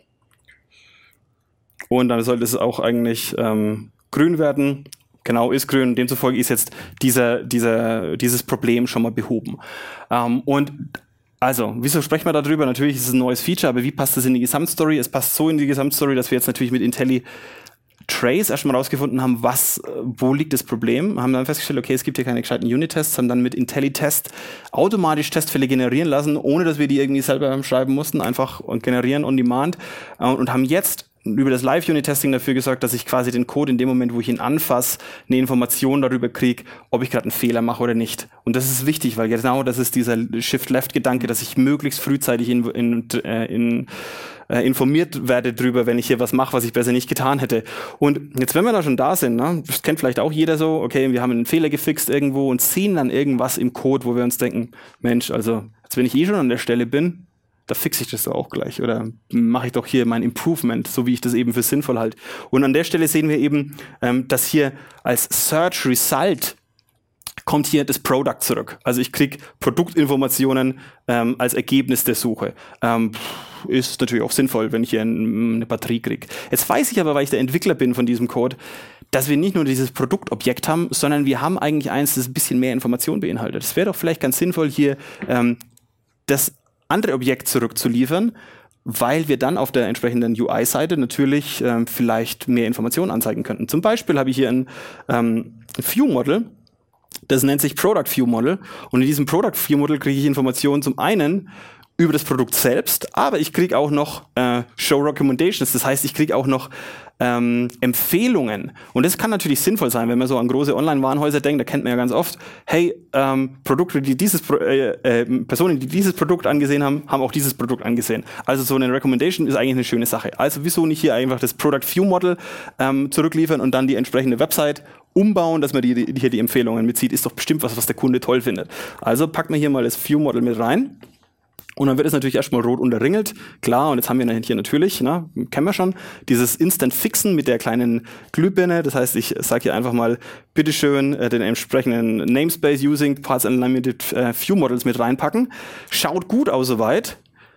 S2: Und dann sollte es auch eigentlich ähm, grün werden. Genau, ist grün. Demzufolge ist jetzt dieser, dieser, dieses Problem schon mal behoben. Ähm, und Also, wieso sprechen wir darüber? Natürlich ist es ein neues Feature, aber wie passt das in die Gesamtstory? Es passt so in die Gesamtstory, dass wir jetzt natürlich mit IntelliTrace erstmal rausgefunden haben, was, wo liegt das Problem. Haben dann festgestellt, okay, es gibt hier keine gescheiten Unit-Tests, haben dann mit IntelliTest automatisch Testfälle generieren lassen, ohne dass wir die irgendwie selber schreiben mussten, einfach und generieren on demand und haben jetzt über das Live-Unit-Testing dafür gesorgt, dass ich quasi den Code in dem Moment, wo ich ihn anfasse, eine Information darüber kriege, ob ich gerade einen Fehler mache oder nicht. Und das ist wichtig, weil genau das ist dieser Shift-Left-Gedanke, dass ich möglichst frühzeitig in, in, in, äh, informiert werde drüber, wenn ich hier was mache, was ich besser nicht getan hätte. Und jetzt, wenn wir da schon da sind, ne, das kennt vielleicht auch jeder so, okay, wir haben einen Fehler gefixt irgendwo und sehen dann irgendwas im Code, wo wir uns denken, Mensch, also jetzt wenn ich eh schon an der Stelle bin, da fixe ich das doch auch gleich oder mache ich doch hier mein Improvement, so wie ich das eben für sinnvoll halte. Und an der Stelle sehen wir eben, ähm, dass hier als Search Result kommt hier das Product zurück. Also ich kriege Produktinformationen ähm, als Ergebnis der Suche. Ähm, ist natürlich auch sinnvoll, wenn ich hier ein, eine Batterie kriege. Jetzt weiß ich aber, weil ich der Entwickler bin von diesem Code, dass wir nicht nur dieses Produktobjekt haben, sondern wir haben eigentlich eins, das ein bisschen mehr Informationen beinhaltet. Es wäre doch vielleicht ganz sinnvoll, hier ähm, das andere Objekt zurückzuliefern, weil wir dann auf der entsprechenden U I-Seite natürlich ähm, vielleicht mehr Informationen anzeigen könnten. Zum Beispiel habe ich hier ein ähm, View-Model, das nennt sich Product View Model und in diesem Product View Model kriege ich Informationen zum einen über das Produkt selbst, aber ich kriege auch noch äh, Show Recommendations, das heißt, ich kriege auch noch ähm, Empfehlungen. Und das kann natürlich sinnvoll sein, wenn man so an große Online-Warenhäuser denkt, da kennt man ja ganz oft, hey, ähm, Produkte, die dieses Pro äh, äh, Personen, die dieses Produkt angesehen haben, haben auch dieses Produkt angesehen. Also so eine Recommendation ist eigentlich eine schöne Sache. Also wieso nicht hier einfach das Product View Model ähm, zurückliefern und dann die entsprechende Website umbauen, dass man die, die, hier die Empfehlungen mitzieht, ist doch bestimmt was, was der Kunde toll findet. Also packt man hier mal das View Model mit rein. Und dann wird es natürlich erstmal rot unterringelt. Klar, und jetzt haben wir hier natürlich, ne, kennen wir schon, dieses Instant Fixen mit der kleinen Glühbirne. Das heißt, ich sage hier einfach mal, bitteschön äh, den entsprechenden Namespace using Parts Unlimited äh, View Models mit reinpacken. Schaut gut aus soweit.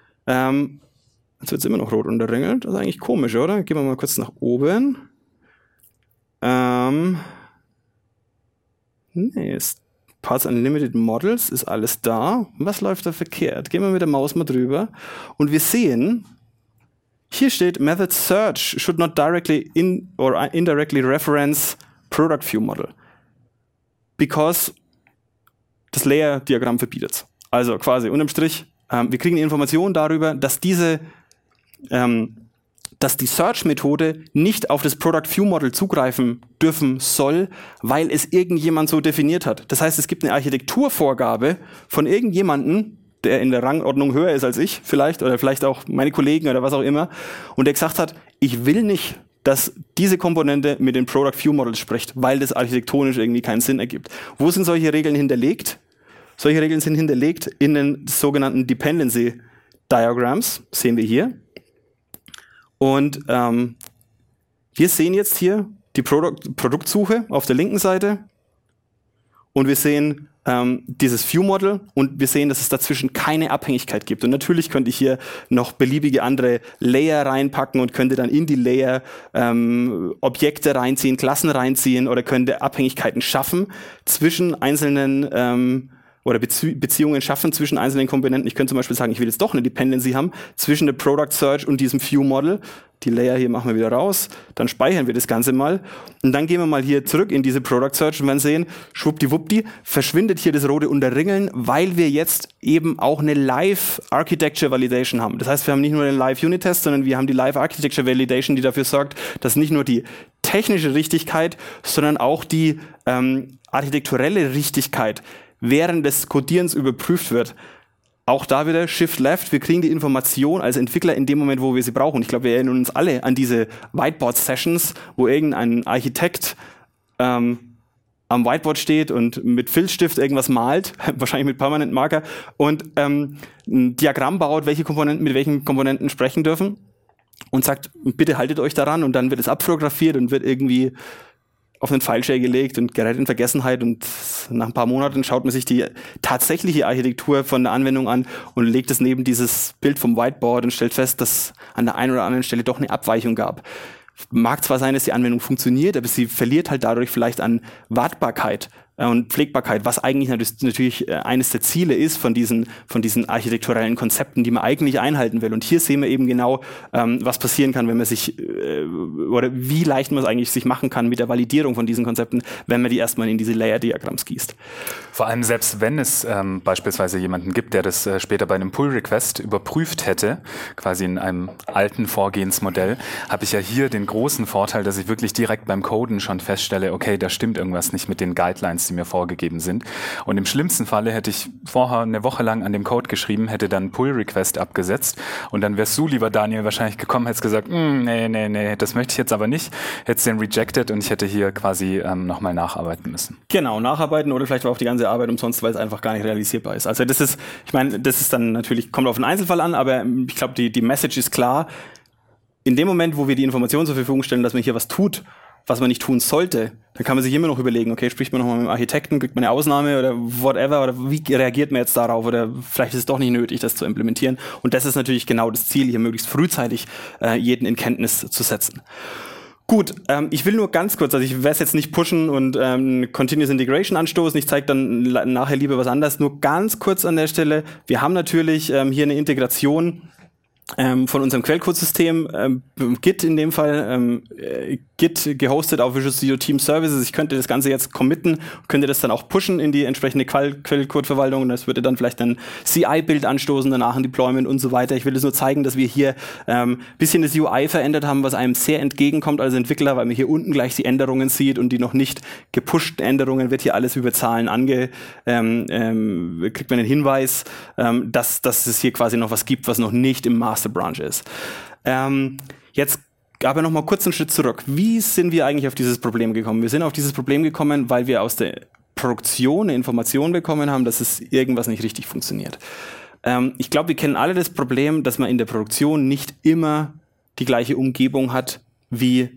S2: Ähm, jetzt wird es immer noch rot unterringelt. Das ist eigentlich komisch, oder? Gehen wir mal kurz nach oben. Ähm, nee, ist Parts Unlimited Models ist alles da. Was läuft da verkehrt? Gehen wir mit der Maus mal drüber und wir sehen, hier steht Method Search should not directly in or indirectly reference Product View Model. Because das Layer-Diagramm verbietet es. Also quasi unterm Strich, ähm, wir kriegen die Information darüber, dass diese ähm, dass die Search-Methode nicht auf das Product View Model zugreifen dürfen soll, weil es irgendjemand so definiert hat. Das heißt, es gibt eine Architekturvorgabe von irgendjemandem, der in der Rangordnung höher ist als ich vielleicht oder vielleicht auch meine Kollegen oder was auch immer und der gesagt hat, ich will nicht, dass diese Komponente mit den Product View Models spricht, weil das architektonisch irgendwie keinen Sinn ergibt. Wo sind solche Regeln hinterlegt? Solche Regeln sind hinterlegt in den sogenannten Dependency Diagrams, sehen wir hier. Und ähm, wir sehen jetzt hier die Produkt Produktsuche auf der linken Seite und wir sehen ähm, dieses View-Model und wir sehen, dass es dazwischen keine Abhängigkeit gibt. Und natürlich könnte ich hier noch beliebige andere Layer reinpacken und könnte dann in die Layer ähm, Objekte reinziehen, Klassen reinziehen oder könnte Abhängigkeiten schaffen zwischen einzelnen ähm, oder Bezie- Beziehungen schaffen zwischen einzelnen Komponenten. Ich könnte zum Beispiel sagen, ich will jetzt doch eine Dependency haben zwischen der Product Search und diesem View-Model. Die Layer hier machen wir wieder raus, dann speichern wir das Ganze mal und dann gehen wir mal hier zurück in diese Product Search und werden sehen, schwuppdiwuppdi, verschwindet hier das rote Unterringeln, weil wir jetzt eben auch eine Live Architecture Validation haben. Das heißt, wir haben nicht nur den Live Unit Test, sondern wir haben die Live Architecture Validation, die dafür sorgt, dass nicht nur die technische Richtigkeit, sondern auch die ähm, architekturelle Richtigkeit während des Codierens überprüft wird. Auch da wieder Shift Left, wir kriegen die Information als Entwickler in dem Moment, wo wir sie brauchen. Ich glaube, wir erinnern uns alle an diese Whiteboard-Sessions, wo irgendein Architekt ähm, am Whiteboard steht und mit Filzstift irgendwas malt, wahrscheinlich mit Permanent Marker, und ähm, ein Diagramm baut, welche Komponenten mit welchen Komponenten sprechen dürfen und sagt, bitte haltet euch daran, und dann wird es abfotografiert und wird irgendwie auf einen Fileshare gelegt und gerät in Vergessenheit, und nach ein paar Monaten schaut man sich die tatsächliche Architektur von der Anwendung an und legt es neben dieses Bild vom Whiteboard und stellt fest, dass an der einen oder anderen Stelle doch eine Abweichung gab. Mag zwar sein, dass die Anwendung funktioniert, aber sie verliert halt dadurch vielleicht an Wartbarkeit und Pflegbarkeit, was eigentlich natürlich eines der Ziele ist von diesen, von diesen architekturellen Konzepten, die man eigentlich einhalten will. Und hier sehen wir eben genau, ähm, was passieren kann, wenn man sich, äh, oder wie leicht man es eigentlich sich machen kann mit der Validierung von diesen Konzepten, wenn man die erstmal in diese Layer-Diagramms gießt.
S1: Vor allem selbst wenn es ähm, beispielsweise jemanden gibt, der das äh, später bei einem Pull-Request überprüft hätte, quasi in einem alten Vorgehensmodell, habe ich ja hier den großen Vorteil, dass ich wirklich direkt beim Coden schon feststelle, okay, da stimmt irgendwas nicht mit den Guidelines, die mir vorgegeben sind. Und im schlimmsten Falle hätte ich vorher eine Woche lang an dem Code geschrieben, hätte dann Pull-Request abgesetzt und dann wärst du, lieber Daniel, wahrscheinlich gekommen, hättest gesagt, nee, nee, nee, das möchte ich jetzt aber nicht, hättest den rejected und ich hätte hier quasi ähm, nochmal nacharbeiten müssen.
S2: Genau, nacharbeiten oder vielleicht war auch die ganze Arbeit umsonst, weil es einfach gar nicht realisierbar ist. Also das ist, ich meine, das ist dann natürlich, kommt auf den Einzelfall an, aber ich glaube, die, die Message ist klar. In dem Moment, wo wir die Informationen zur Verfügung stellen, dass man hier was tut, was man nicht tun sollte, dann kann man sich immer noch überlegen, okay, spricht man nochmal mit dem Architekten, kriegt man eine Ausnahme oder whatever, oder wie reagiert man jetzt darauf, oder vielleicht ist es doch nicht nötig, das zu implementieren. Und das ist natürlich genau das Ziel, hier möglichst frühzeitig äh, jeden in Kenntnis zu setzen. Gut, ähm, ich will nur ganz kurz, also ich werde es jetzt nicht pushen und ähm, Continuous Integration anstoßen, ich zeige dann nachher lieber was anderes, nur ganz kurz an der Stelle, wir haben natürlich ähm, hier eine Integration Ähm, von unserem Quellcode-System, ähm, Git in dem Fall, ähm, äh, Git gehostet auf Visual Studio Team Services. Ich könnte das Ganze jetzt committen, könnte das dann auch pushen in die entsprechende Quell- Quellcode-Verwaltung, und das würde dann vielleicht ein C I-Bild anstoßen, danach ein Deployment und so weiter. Ich will es nur zeigen, dass wir hier ähm, bisschen das U I verändert haben, was einem sehr entgegenkommt als Entwickler, weil man hier unten gleich die Änderungen sieht und die noch nicht gepushten Änderungen wird hier alles über Zahlen ange, ähm, ähm, kriegt man den Hinweis, ähm, dass, dass es hier quasi noch was gibt, was noch nicht im Master Branch ist. Ähm, jetzt aber noch mal kurz einen Schritt zurück. Wie sind wir eigentlich auf dieses Problem gekommen? Wir sind auf dieses Problem gekommen, weil wir aus der Produktion eine Information bekommen haben, dass es irgendwas nicht richtig funktioniert. Ähm, ich glaube, wir kennen alle das Problem, dass man in der Produktion nicht immer die gleiche Umgebung hat wie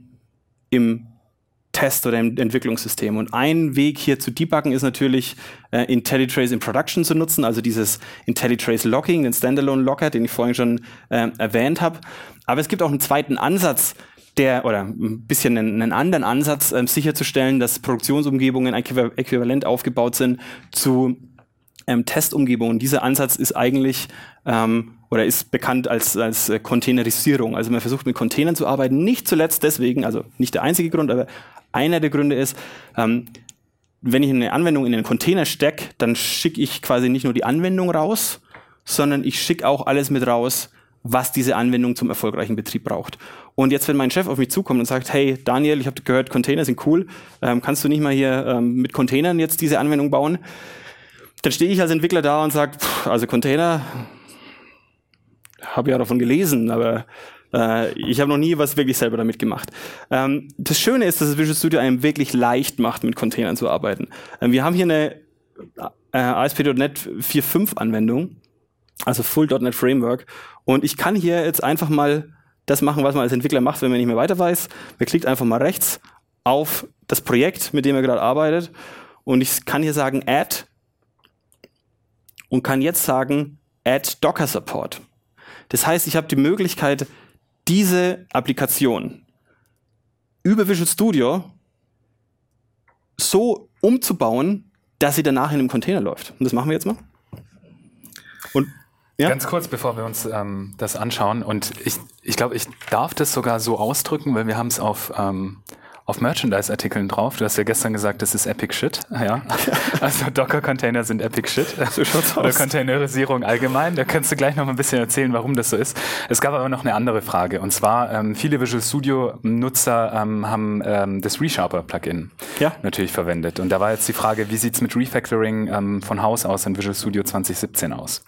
S2: im Test oder im Entwicklungssystem. Und ein Weg hier zu debuggen ist natürlich, äh, IntelliTrace in Production zu nutzen, also dieses IntelliTrace Logging, den Standalone Logger, den ich vorhin schon äh, erwähnt habe. Aber es gibt auch einen zweiten Ansatz, der, oder ein bisschen einen, einen anderen Ansatz, äh, sicherzustellen, dass Produktionsumgebungen äquiv- äquivalent aufgebaut sind zu ähm, Testumgebungen. Dieser Ansatz ist eigentlich ähm, oder ist bekannt als, als äh, Containerisierung. Also man versucht mit Containern zu arbeiten, nicht zuletzt deswegen, also nicht der einzige Grund, aber einer der Gründe ist, ähm, wenn ich eine Anwendung in einen Container stecke, dann schicke ich quasi nicht nur die Anwendung raus, sondern ich schicke auch alles mit raus, was diese Anwendung zum erfolgreichen Betrieb braucht. Und jetzt, wenn mein Chef auf mich zukommt und sagt, hey Daniel, ich habe gehört, Container sind cool, ähm, kannst du nicht mal hier ähm, mit Containern jetzt diese Anwendung bauen? Dann stehe ich als Entwickler da und sage, also Container, habe ja davon gelesen, aber äh, ich habe noch nie was wirklich selber damit gemacht. Ähm, das Schöne ist, dass das Visual Studio einem wirklich leicht macht, mit Containern zu arbeiten. Ähm, wir haben hier eine äh, A S P Punkt NET vier Punkt fünf Anwendung, also Full Punkt NET Framework, und ich kann hier jetzt einfach mal das machen, was man als Entwickler macht, wenn man nicht mehr weiter weiß. Man klickt einfach mal rechts auf das Projekt, mit dem er gerade arbeitet, und ich kann hier sagen Add, und kann jetzt sagen, Add Docker Support. Das heißt, ich habe die Möglichkeit, diese Applikation über Visual Studio so umzubauen, dass sie danach in einem Container läuft. Und das machen wir jetzt mal. Und ja?
S1: Ganz kurz, bevor wir uns ähm, das anschauen. Und ich, ich glaube, ich darf das sogar so ausdrücken, weil wir haben es auf, ähm, auf Merchandise-Artikeln drauf. Du hast ja gestern gesagt, das ist Epic Shit. Ja. Also Docker-Container sind Epic Shit.
S2: So schaut's
S1: Oder
S2: aus.
S1: Containerisierung allgemein. Da kannst du gleich noch mal ein bisschen erzählen, warum das so ist. Es gab aber noch eine andere Frage. Und zwar, ähm, viele Visual Studio-Nutzer ähm, haben ähm, das ReSharper-Plugin
S2: Ja.
S1: natürlich verwendet. Und da war jetzt die Frage, wie sieht's mit Refactoring ähm, von Haus aus in Visual Studio zwanzig siebzehn aus?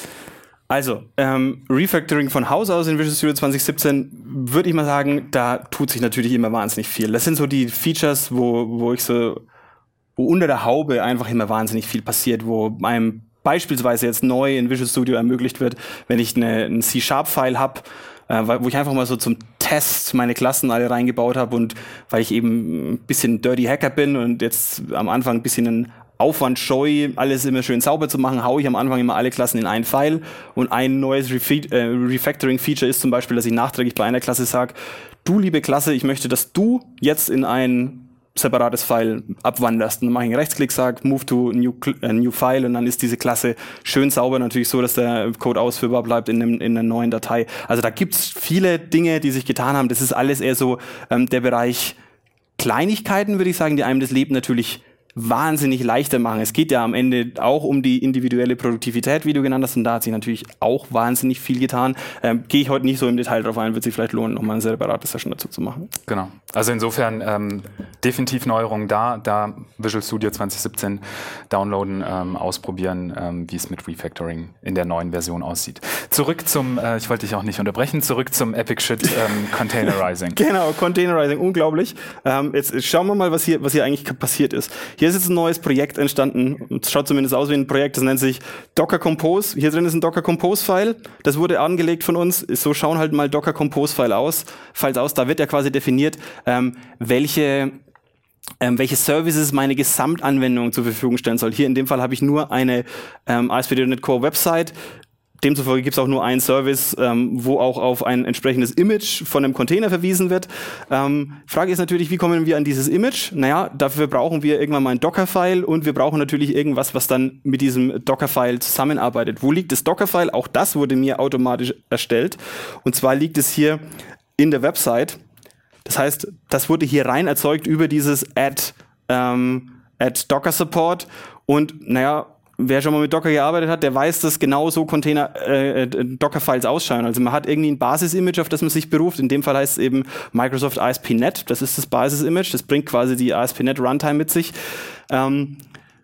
S2: Also, ähm, Refactoring von Haus aus in Visual Studio zwanzig siebzehn, würde ich mal sagen, da tut sich natürlich immer wahnsinnig viel. Das sind so die Features, wo, wo ich so, wo unter der Haube einfach immer wahnsinnig viel passiert, wo einem beispielsweise jetzt neu in Visual Studio ermöglicht wird, wenn ich eine, einen C-Sharp-File habe, äh, wo ich einfach mal so zum Test meine Klassen alle reingebaut habe und weil ich eben ein bisschen Dirty Hacker bin und jetzt am Anfang ein bisschen ein Aufwand scheu, alles immer schön sauber zu machen, haue ich am Anfang immer alle Klassen in einen File und ein neues Refe- äh, Refactoring-Feature ist zum Beispiel, dass ich nachträglich bei einer Klasse sage, du liebe Klasse, ich möchte, dass du jetzt in ein separates File abwanderst. Und dann mache ich einen Rechtsklick, sage Move to new, äh, new File und dann ist diese Klasse schön sauber, natürlich so, dass der Code ausführbar bleibt in, einem, in einer neuen Datei. Also da gibt's viele Dinge, die sich getan haben. Das ist alles eher so ähm, der Bereich Kleinigkeiten, würde ich sagen, die einem das Leben natürlich wahnsinnig leichter machen. Es geht ja am Ende auch um die individuelle Produktivität, wie du genannt hast, und da hat sich natürlich auch wahnsinnig viel getan. Ähm, Gehe ich heute nicht so im Detail drauf ein, wird sich vielleicht lohnen, nochmal eine separate Session dazu zu machen.
S1: Genau. Also insofern ähm, definitiv Neuerungen da, da Visual Studio zwanzig siebzehn downloaden, ähm, ausprobieren, ähm, wie es mit Refactoring in der neuen Version aussieht. Zurück zum, äh, ich wollte dich auch nicht unterbrechen, zurück zum Epic Shit ähm, Containerizing.
S2: Genau, Containerizing, unglaublich. Ähm, jetzt, jetzt schauen wir mal, was hier, was hier eigentlich passiert ist. Hier ist jetzt ein neues Projekt entstanden. Es schaut zumindest aus wie ein Projekt, das nennt sich Docker Compose. Hier drin ist ein Docker Compose File. Das wurde angelegt von uns. So schauen halt mal Docker Compose File aus. Files aus. Da wird ja quasi definiert, ähm, welche Ähm, welche Services meine Gesamtanwendung zur Verfügung stellen soll. Hier in dem Fall habe ich nur eine ähm, A S P Punkt NET Core Website. Demzufolge gibt es auch nur einen Service, ähm, wo auch auf ein entsprechendes Image von einem Container verwiesen wird. Ähm, Frage ist natürlich, wie kommen wir an dieses Image? Naja, dafür brauchen wir irgendwann mal ein Docker-File und wir brauchen natürlich irgendwas, was dann mit diesem Docker-File zusammenarbeitet. Wo liegt das Docker-File? Auch das wurde mir automatisch erstellt. Und zwar liegt es hier in der Website. Das heißt, das wurde hier rein erzeugt über dieses Add, ähm, Add Docker Support. Und naja, wer schon mal mit Docker gearbeitet hat, der weiß, dass genau so Container, äh, Docker-Files ausschauen. Also man hat irgendwie ein Basis-Image, auf das man sich beruft. In dem Fall heißt es eben Microsoft A S P Punkt NET. Das ist das Basis-Image. Das bringt quasi die A S P Punkt NET Runtime mit sich. Ähm,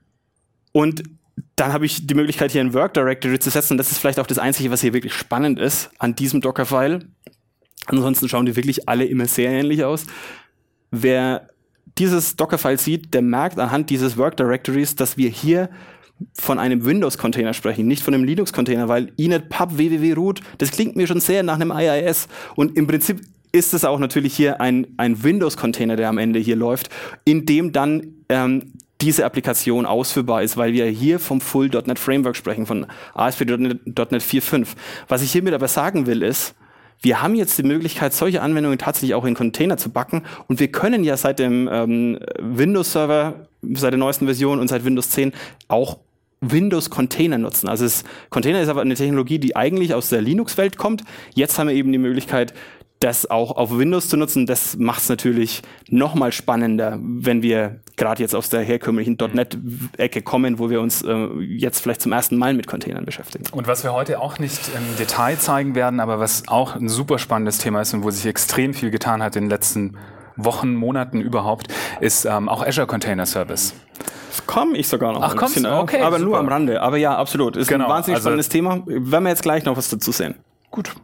S2: und dann habe ich die Möglichkeit, hier ein Work Directory zu setzen. Und das ist vielleicht auch das Einzige, was hier wirklich spannend ist an diesem Docker-File. Ansonsten schauen die wirklich alle immer sehr ähnlich aus. Wer dieses Docker-File sieht, der merkt anhand dieses Work Directories, dass wir hier von einem Windows-Container sprechen, nicht von einem Linux-Container, weil inetpub www-root, das klingt mir schon sehr nach einem I I S. Und im Prinzip ist es auch natürlich hier ein, ein Windows-Container, der am Ende hier läuft, in dem dann ähm, diese Applikation ausführbar ist, weil wir hier vom Full Punkt NET Framework sprechen, von A S P Punkt NET vier Punkt fünf. Was ich hiermit aber sagen will, ist, wir haben jetzt die Möglichkeit, solche Anwendungen tatsächlich auch in Container zu backen. Und wir können ja seit dem ähm, Windows-Server, seit der neuesten Version und seit Windows zehn auch Windows-Container nutzen. Also es, Container ist aber eine Technologie, die eigentlich aus der Linux-Welt kommt. Jetzt haben wir eben die Möglichkeit, das auch auf Windows zu nutzen. Das macht es natürlich noch mal spannender, wenn wir gerade jetzt aus der herkömmlichen .NET-Ecke kommen, wo wir uns äh, jetzt vielleicht zum ersten Mal mit Containern beschäftigen.
S1: Und was wir heute auch nicht im Detail zeigen werden, aber was auch ein super spannendes Thema ist und wo sich extrem viel getan hat in den letzten Wochen, Monaten überhaupt, ist ähm, auch Azure Container Service.
S2: Komme ich sogar noch.
S1: Ach, kommst du? Okay,
S2: aber
S1: super.
S2: Nur am Rande. Aber ja, absolut. Ist
S1: genau,
S2: ein wahnsinnig
S1: also,
S2: spannendes Thema. Werden wir jetzt gleich noch was dazu sehen.
S1: Gut.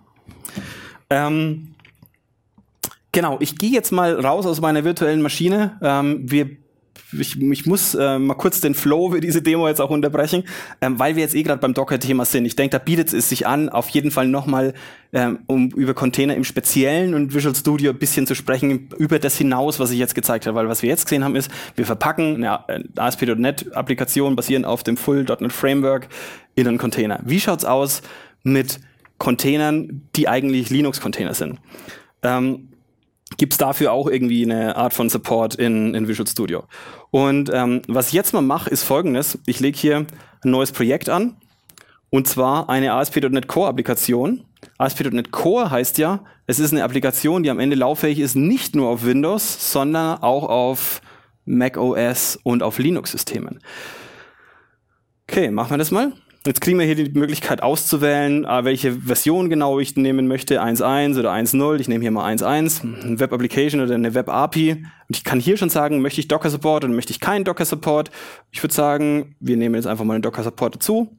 S2: Ähm, genau, ich gehe jetzt mal raus aus meiner virtuellen Maschine. Ähm, wir ich, ich muss äh, mal kurz den Flow für diese Demo jetzt auch unterbrechen, ähm, weil wir jetzt eh gerade beim Docker-Thema sind. Ich denke, da bietet es sich an, auf jeden Fall nochmal ähm, um über Container im Speziellen und Visual Studio ein bisschen zu sprechen, über das hinaus, was ich jetzt gezeigt habe. Weil was wir jetzt gesehen haben, ist, wir verpacken eine A S P Punkt net-Applikation basierend auf dem Full Punkt net Framework in einen Container. Wie schaut's aus mit Containern, die eigentlich Linux-Container sind? Ähm, Gibt es dafür auch irgendwie eine Art von Support in, in Visual Studio? Und ähm, was ich jetzt mal mache, ist Folgendes. Ich lege hier ein neues Projekt an, und zwar eine A S P Punkt net Core-Applikation. A S P Punkt net Core heißt ja, es ist eine Applikation, die am Ende lauffähig ist, nicht nur auf Windows, sondern auch auf macOS und auf Linux-Systemen. Okay, machen wir das mal. Jetzt kriegen wir hier die Möglichkeit auszuwählen, welche Version genau ich nehmen möchte, eins Punkt eins oder eins Punkt null. Ich nehme hier mal eins Punkt eins, eine Web Application oder eine Web A P I. Und ich kann hier schon sagen, möchte ich Docker Support oder möchte ich keinen Docker Support. Ich würde sagen, wir nehmen jetzt einfach mal einen Docker Support dazu.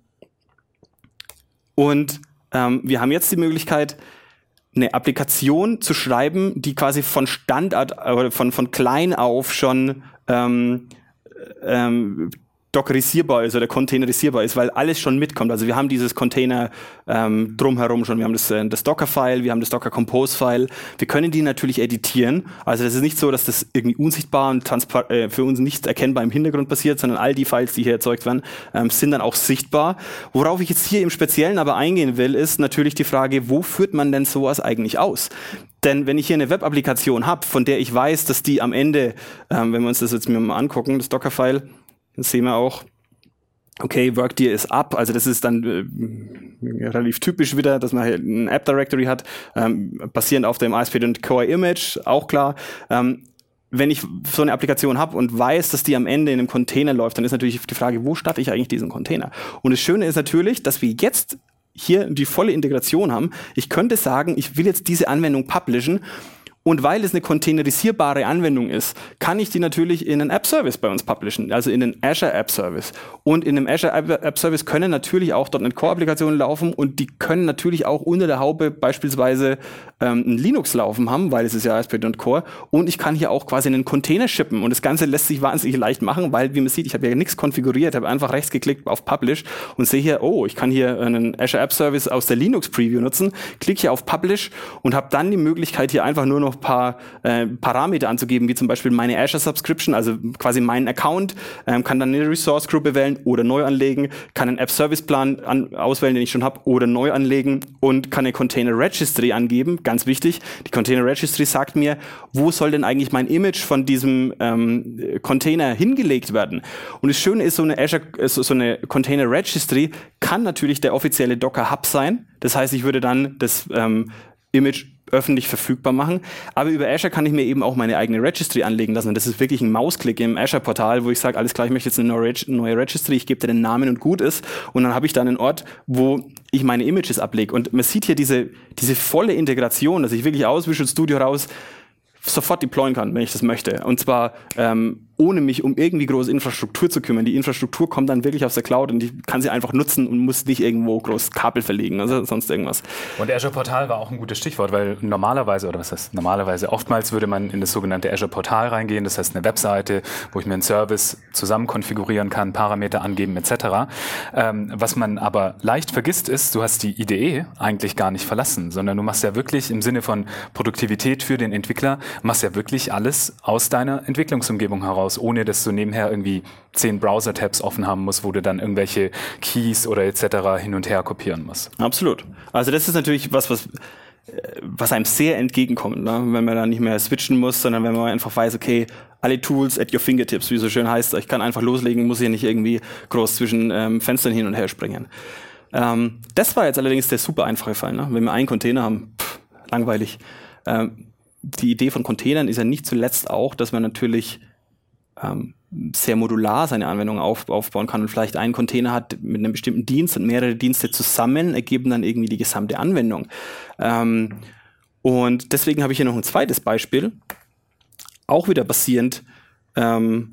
S2: Und ähm, wir haben jetzt die Möglichkeit, eine Applikation zu schreiben, die quasi von Standard oder von, von klein auf schon ähm, ähm, dockerisierbar ist oder containerisierbar ist, weil alles schon mitkommt. Also wir haben dieses Container ähm, drumherum schon. Wir haben das, äh, das Docker-File, wir haben das Docker-Compose-File. Wir können die natürlich editieren. Also das ist nicht so, dass das irgendwie unsichtbar und transpar- äh, für uns nicht erkennbar im Hintergrund passiert, sondern all die Files, die hier erzeugt werden, ähm, sind dann auch sichtbar. Worauf ich jetzt hier im Speziellen aber eingehen will, ist natürlich die Frage, wo führt man denn sowas eigentlich aus? Denn wenn ich hier eine Web-Applikation habe, von der ich weiß, dass die am Ende, ähm, wenn wir uns das jetzt mal angucken, das Docker-File, dann sehen wir auch, okay, Workdir ist up, also das ist dann äh, relativ typisch wieder, dass man hier ein App-Directory hat, ähm, basierend auf dem A S P Punkt net Core Image, auch klar. Ähm, wenn ich so eine Applikation habe und weiß, dass die am Ende in einem Container läuft, dann ist natürlich die Frage, wo starte ich eigentlich diesen Container? Und das Schöne ist natürlich, dass wir jetzt hier die volle Integration haben. Ich könnte sagen, ich will jetzt diese Anwendung publishen. Und weil es eine containerisierbare Anwendung ist, kann ich die natürlich in einen App-Service bei uns publishen, also in den Azure App-Service. Und in einem Azure App-Service können natürlich auch .NET Core-Applikationen laufen und die können natürlich auch unter der Haube beispielsweise ähm, ein Linux laufen haben, weil es ist ja A S P Punkt net Core. Und ich kann hier auch quasi einen Container shippen. Und das Ganze lässt sich wahnsinnig leicht machen, weil, wie man sieht, ich habe ja nichts konfiguriert, habe einfach rechts geklickt auf Publish und sehe hier, oh, ich kann hier einen Azure App-Service aus der Linux-Preview nutzen, klicke hier auf Publish und habe dann die Möglichkeit, hier einfach nur noch ein paar äh, Parameter anzugeben, wie zum Beispiel meine Azure Subscription, also quasi meinen Account, ähm, kann dann eine Resource-Gruppe wählen oder neu anlegen, kann einen App-Service-Plan an, auswählen, den ich schon habe, oder neu anlegen und kann eine Container-Registry angeben, ganz wichtig. Die Container-Registry sagt mir, wo soll denn eigentlich mein Image von diesem ähm, Container hingelegt werden? Und das Schöne ist, so eine Azure, so, so eine Container-Registry kann natürlich der offizielle Docker-Hub sein. Das heißt, ich würde dann das ähm, Image öffentlich verfügbar machen. Aber über Azure kann ich mir eben auch meine eigene Registry anlegen lassen. Und das ist wirklich ein Mausklick im Azure-Portal, wo ich sage, alles klar, ich möchte jetzt eine neue, Reg- neue Registry, ich gebe dir den Namen und gut ist. Und dann habe ich da einen Ort, wo ich meine Images ablege. Und man sieht hier diese, diese volle Integration, dass ich wirklich aus Visual Studio raus sofort deployen kann, wenn ich das möchte. Und zwar ähm, ohne mich um irgendwie große Infrastruktur zu kümmern. Die Infrastruktur kommt dann wirklich aus der Cloud und ich kann sie einfach nutzen und muss nicht irgendwo groß Kabel verlegen oder sonst irgendwas.
S1: Und Azure Portal war auch ein gutes Stichwort, weil normalerweise, oder was heißt normalerweise, oftmals würde man in das sogenannte Azure Portal reingehen, das heißt eine Webseite, wo ich mir einen Service zusammen konfigurieren kann, Parameter angeben et cetera. Ähm, was man aber leicht vergisst ist, du hast die I D E eigentlich gar nicht verlassen, sondern du machst ja wirklich im Sinne von Produktivität für den Entwickler, machst ja wirklich alles aus deiner Entwicklungsumgebung heraus, ohne dass du nebenher irgendwie zehn Browser-Tabs offen haben musst, wo du dann irgendwelche Keys oder et cetera hin und her kopieren musst.
S2: Absolut. Also das ist natürlich was, was, was einem sehr entgegenkommt, ne? Wenn man da nicht mehr switchen muss, sondern wenn man einfach weiß, okay, alle Tools at your fingertips, wie es so schön heißt, ich kann einfach loslegen, muss hier nicht irgendwie groß zwischen ähm, Fenstern hin und her springen. Ähm, das war jetzt allerdings der super einfache Fall, ne? Wenn wir einen Container haben, pff, langweilig. Ähm, die Idee von Containern ist ja nicht zuletzt auch, dass man natürlich ähm, sehr modular seine Anwendung auf, aufbauen kann und vielleicht einen Container hat mit einem bestimmten Dienst und mehrere Dienste zusammen ergeben dann irgendwie die gesamte Anwendung. Ähm, und deswegen habe ich hier noch ein zweites Beispiel, auch wieder basierend ähm,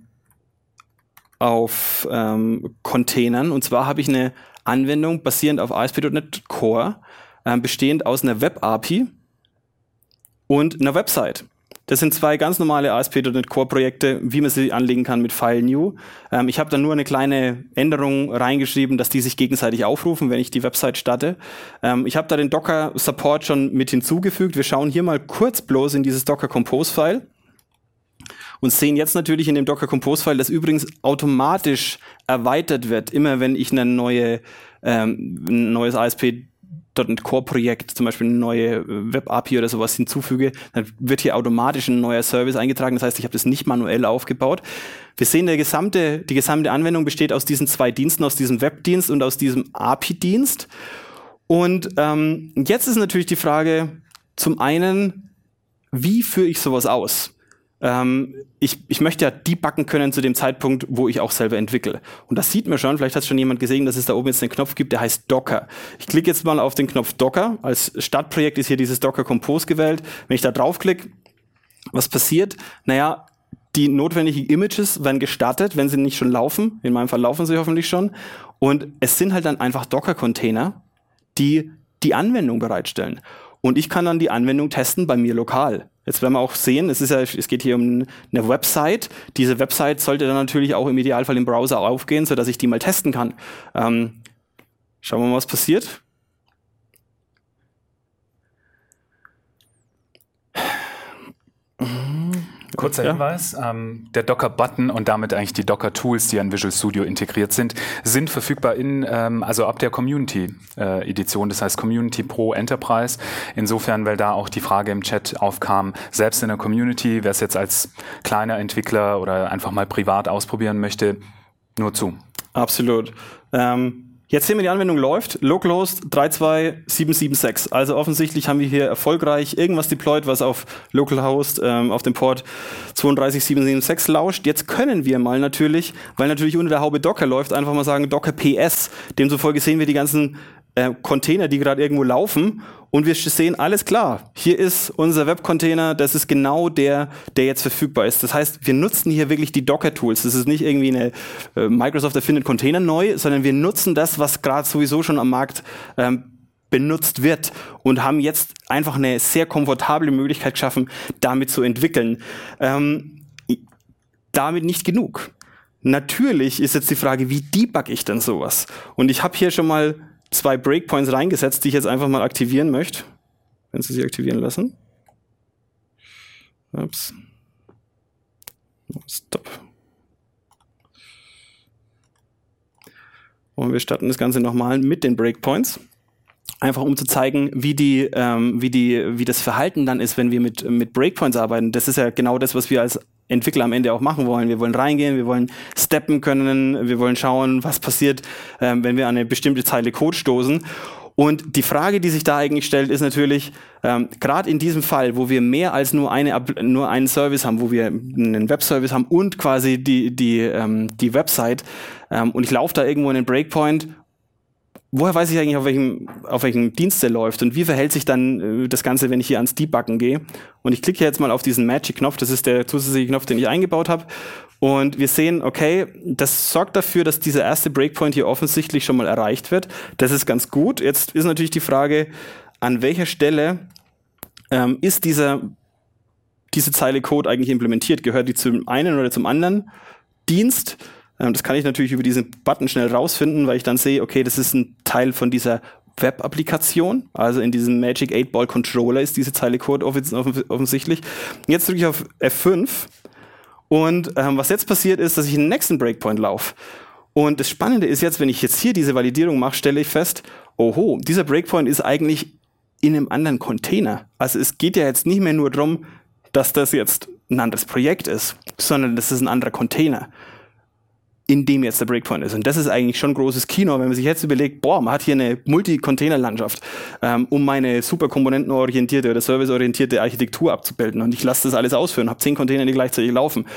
S2: auf ähm, Containern. Und zwar habe ich eine Anwendung basierend auf A S P Punkt net Core, äh, bestehend aus einer Web A P I und einer Website. Das sind zwei ganz normale A S P Punkt NET Core Projekte, wie man sie anlegen kann mit File New. Ähm, ich habe da nur eine kleine Änderung reingeschrieben, dass die sich gegenseitig aufrufen, wenn ich die Website starte. Ähm, ich habe da den Docker Support schon mit hinzugefügt. Wir schauen hier mal kurz bloß in dieses Docker Compose File und sehen jetzt natürlich in dem Docker Compose File, dass übrigens automatisch erweitert wird, immer wenn ich eine neue, ähm, ein neues A S P Punkt NET Core Projekt, zum Beispiel eine neue Web-A P I oder sowas hinzufüge, dann wird hier automatisch ein neuer Service eingetragen. Das heißt, ich habe das nicht manuell aufgebaut. Wir sehen, der gesamte, die gesamte Anwendung besteht aus diesen zwei Diensten, aus diesem Webdienst und aus diesem A P I-Dienst. Und ähm, jetzt ist natürlich die Frage, zum einen, wie führe ich sowas aus? Ähm, ich, ich möchte ja debuggen können zu dem Zeitpunkt, wo ich auch selber entwickle. Und das sieht man schon, vielleicht hat schon jemand gesehen, dass es da oben jetzt einen Knopf gibt, der heißt Docker. Ich klicke jetzt mal auf den Knopf Docker. Als Startprojekt ist hier dieses Docker Compose gewählt. Wenn ich da draufklicke, was passiert? Naja, die notwendigen Images werden gestartet, wenn sie nicht schon laufen. In meinem Fall laufen sie hoffentlich schon. Und es sind halt dann einfach Docker-Container, die die Anwendung bereitstellen. Und ich kann dann die Anwendung testen bei mir lokal. Jetzt werden wir auch sehen, es ist ja, es geht hier um eine Website. Diese Website sollte dann natürlich auch im Idealfall im Browser aufgehen, sodass ich die mal testen kann. Ähm, schauen wir mal, was passiert.
S1: Kurzer
S2: ja.
S1: Hinweis, ähm, der Docker-Button und damit eigentlich die Docker-Tools, die an Visual Studio integriert sind, sind verfügbar in, ähm, also ab der Community-Edition, äh, das heißt Community Pro Enterprise. Insofern, weil da auch die Frage im Chat aufkam, selbst in der Community, wer es jetzt als kleiner Entwickler oder einfach mal privat ausprobieren möchte, nur zu.
S2: Absolut. Ähm Jetzt sehen wir, die Anwendung läuft. Localhost drei zwei sieben sieben sechs. Also offensichtlich haben wir hier erfolgreich irgendwas deployed, was auf Localhost ähm, auf dem Port zwei drei sieben sieben sechs lauscht. Jetzt können wir mal natürlich, weil natürlich unter der Haube Docker läuft, einfach mal sagen Docker P S. Demzufolge sehen wir die ganzen äh, Container, die gerade irgendwo laufen. Und wir sehen, alles klar, hier ist unser Web-Container, das ist genau der, der jetzt verfügbar ist. Das heißt, wir nutzen hier wirklich die Docker-Tools. Das ist nicht irgendwie eine äh, Microsoft erfindet Container neu, sondern wir nutzen das, was gerade sowieso schon am Markt ähm, benutzt wird und haben jetzt einfach eine sehr komfortable Möglichkeit geschaffen, damit zu entwickeln. Ähm, damit nicht genug. Natürlich ist jetzt die Frage, wie debugge ich denn sowas? Und ich habe hier schon mal zwei Breakpoints reingesetzt, die ich jetzt einfach mal aktivieren möchte. Wenn Sie sie aktivieren lassen. Ups. Stop. Und wir starten das Ganze nochmal mit den Breakpoints. Einfach um zu zeigen, wie die, ähm, wie die, wie das Verhalten dann ist, wenn wir mit, mit Breakpoints arbeiten. Das ist ja genau das, was wir als Entwickler am Ende auch machen wollen. Wir wollen reingehen, wir wollen steppen können, wir wollen schauen, was passiert, ähm, wenn wir an eine bestimmte Zeile Code stoßen. Und die Frage, die sich da eigentlich stellt, ist natürlich, ähm, gerade in diesem Fall, wo wir mehr als nur eine nur einen Service haben, wo wir einen Webservice haben und quasi die die ähm, die Website, ähm, und ich laufe da irgendwo in den Breakpoint. Woher weiß ich eigentlich, auf welchem, auf welchem Dienst der läuft und wie verhält sich dann äh, das Ganze, wenn ich hier ans Debuggen gehe? Und ich klicke jetzt mal auf diesen Magic-Knopf, das ist der zusätzliche Knopf, den ich eingebaut habe. Und wir sehen, okay, das sorgt dafür, dass dieser erste Breakpoint hier offensichtlich schon mal erreicht wird. Das ist ganz gut. Jetzt ist natürlich die Frage, an welcher Stelle ähm, ist dieser, diese Zeile Code eigentlich implementiert? Gehört die zum einen oder zum anderen Dienst? Das kann ich natürlich über diesen Button schnell rausfinden, weil ich dann sehe, okay, das ist ein Teil von dieser Web-Applikation. Also in diesem Magic eight Ball Controller ist diese Zeile Code offens- offens- offensichtlich. Jetzt drücke ich auf F fünf und ähm, was jetzt passiert ist, dass ich in den nächsten Breakpoint laufe. Und das Spannende ist jetzt, wenn ich jetzt hier diese Validierung mache, stelle ich fest, oho, dieser Breakpoint ist eigentlich in einem anderen Container. Also es geht ja jetzt nicht mehr nur darum, dass das jetzt ein anderes Projekt ist, sondern das ist ein anderer Container, in dem jetzt der Breakpoint ist. Und das ist eigentlich schon großes Kino, wenn man sich jetzt überlegt, boah, man hat hier eine Multi-Container-Landschaft, ähm, um meine super komponentenorientierte oder serviceorientierte Architektur abzubilden. Und ich lasse das alles ausführen, habe zehn Container, die gleichzeitig laufen.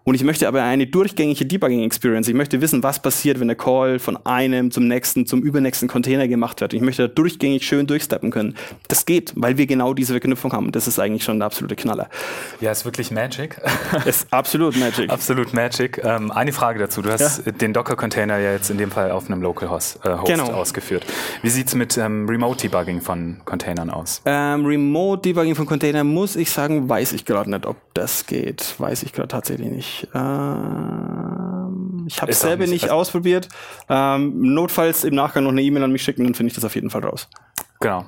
S2: Und ich möchte aber eine durchgängige Debugging-Experience. Ich möchte wissen, was passiert, wenn der Call von einem zum nächsten, zum übernächsten Container gemacht wird. Ich möchte da durchgängig schön durchsteppen können. Das geht, weil wir genau diese Verknüpfung haben. Das ist eigentlich schon der absolute Knaller.
S1: Ja, ist wirklich Magic.
S2: Ist absolut Magic.
S1: Absolut Magic. Ähm, eine Frage dazu. Du hast ja. den Docker-Container ja jetzt in dem Fall auf einem Localhost äh, Host genau. ausgeführt. Wie sieht es mit ähm, Remote-Debugging von Containern aus?
S2: Ähm, Remote-Debugging von Containern, muss ich sagen, weiß ich gerade nicht, ob das geht. Weiß ich gerade tatsächlich nicht. Ähm, ich habe es selber nicht, nicht ausprobiert. Ähm, notfalls im Nachgang noch eine E-Mail an mich schicken, dann finde ich das auf jeden Fall raus.
S1: Genau.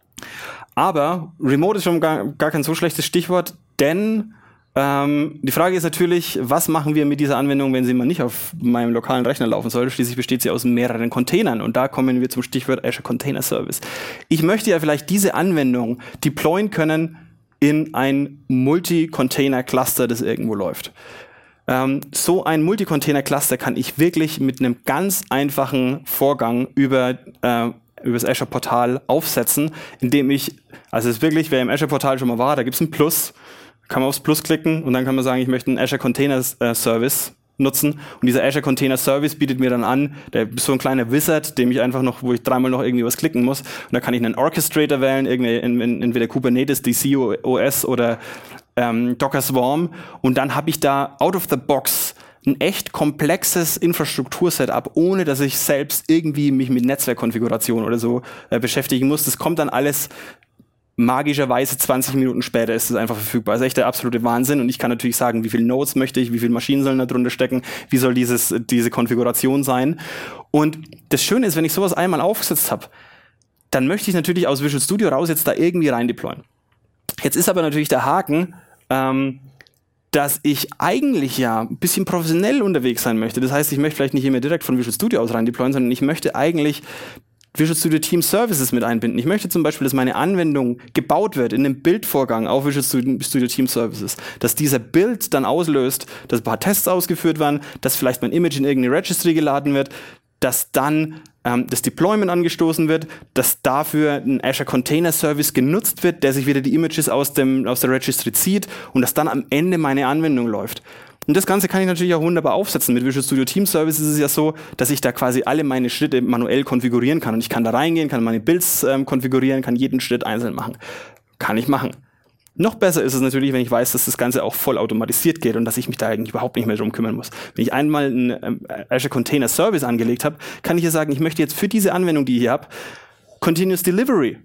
S2: Aber Remote ist schon gar, gar kein so schlechtes Stichwort, denn ähm, die Frage ist natürlich, was machen wir mit dieser Anwendung, wenn sie mal nicht auf meinem lokalen Rechner laufen soll? Schließlich besteht sie aus mehreren Containern und da kommen wir zum Stichwort Azure Container Service. Ich möchte ja vielleicht diese Anwendung deployen können in ein Multi-Container-Cluster, das irgendwo läuft. Ähm, so ein Multi-Container-Cluster kann ich wirklich mit einem ganz einfachen Vorgang über äh, über das Azure-Portal aufsetzen, indem ich, also es ist wirklich, wer im Azure-Portal schon mal war, da gibt es ein Plus, kann man aufs Plus klicken und dann kann man sagen, ich möchte einen Azure Container äh, Service nutzen und dieser Azure Container Service bietet mir dann an, der ist so ein kleiner Wizard, dem ich einfach noch, wo ich dreimal noch irgendwie was klicken muss und da kann ich einen Orchestrator wählen, irgendwie in, in, entweder Kubernetes, D C O S oder ähm, Docker Swarm und dann habe ich da out of the box ein echt komplexes Infrastruktur-Setup, ohne dass ich selbst irgendwie mich mit Netzwerkkonfiguration oder so äh, beschäftigen muss. Das kommt dann alles magischerweise zwanzig Minuten später ist es einfach verfügbar. Das ist echt der absolute Wahnsinn. Und ich kann natürlich sagen, wie viele Nodes möchte ich, wie viele Maschinen sollen da drunter stecken, wie soll dieses, diese Konfiguration sein. Und das Schöne ist, wenn ich sowas einmal aufgesetzt habe, dann möchte ich natürlich aus Visual Studio raus jetzt da irgendwie rein deployen. Jetzt ist aber natürlich der Haken, ähm, dass ich eigentlich ja ein bisschen professionell unterwegs sein möchte. Das heißt, ich möchte vielleicht nicht immer direkt von Visual Studio aus rein deployen, sondern ich möchte eigentlich Visual Studio Team Services mit einbinden. Ich möchte zum Beispiel, dass meine Anwendung gebaut wird in einem Bildvorgang auf Visual Studio Team Services, dass dieser Build dann auslöst, dass ein paar Tests ausgeführt werden, dass vielleicht mein Image in irgendeine Registry geladen wird, dass dann ähm, das Deployment angestoßen wird, dass dafür ein Azure Container Service genutzt wird, der sich wieder die Images aus dem aus der Registry zieht und dass dann am Ende meine Anwendung läuft. Und das Ganze kann ich natürlich auch wunderbar aufsetzen. Mit Visual Studio Team Service ist es ja so, dass ich da quasi alle meine Schritte manuell konfigurieren kann. Und ich kann da reingehen, kann meine Builds ähm, konfigurieren, kann jeden Schritt einzeln machen. Kann ich machen. Noch besser ist es natürlich, wenn ich weiß, dass das Ganze auch voll automatisiert geht und dass ich mich da eigentlich überhaupt nicht mehr drum kümmern muss. Wenn ich einmal einen ähm, Azure Container Service angelegt habe, kann ich ja sagen, ich möchte jetzt für diese Anwendung, die ich hier habe, Continuous Delivery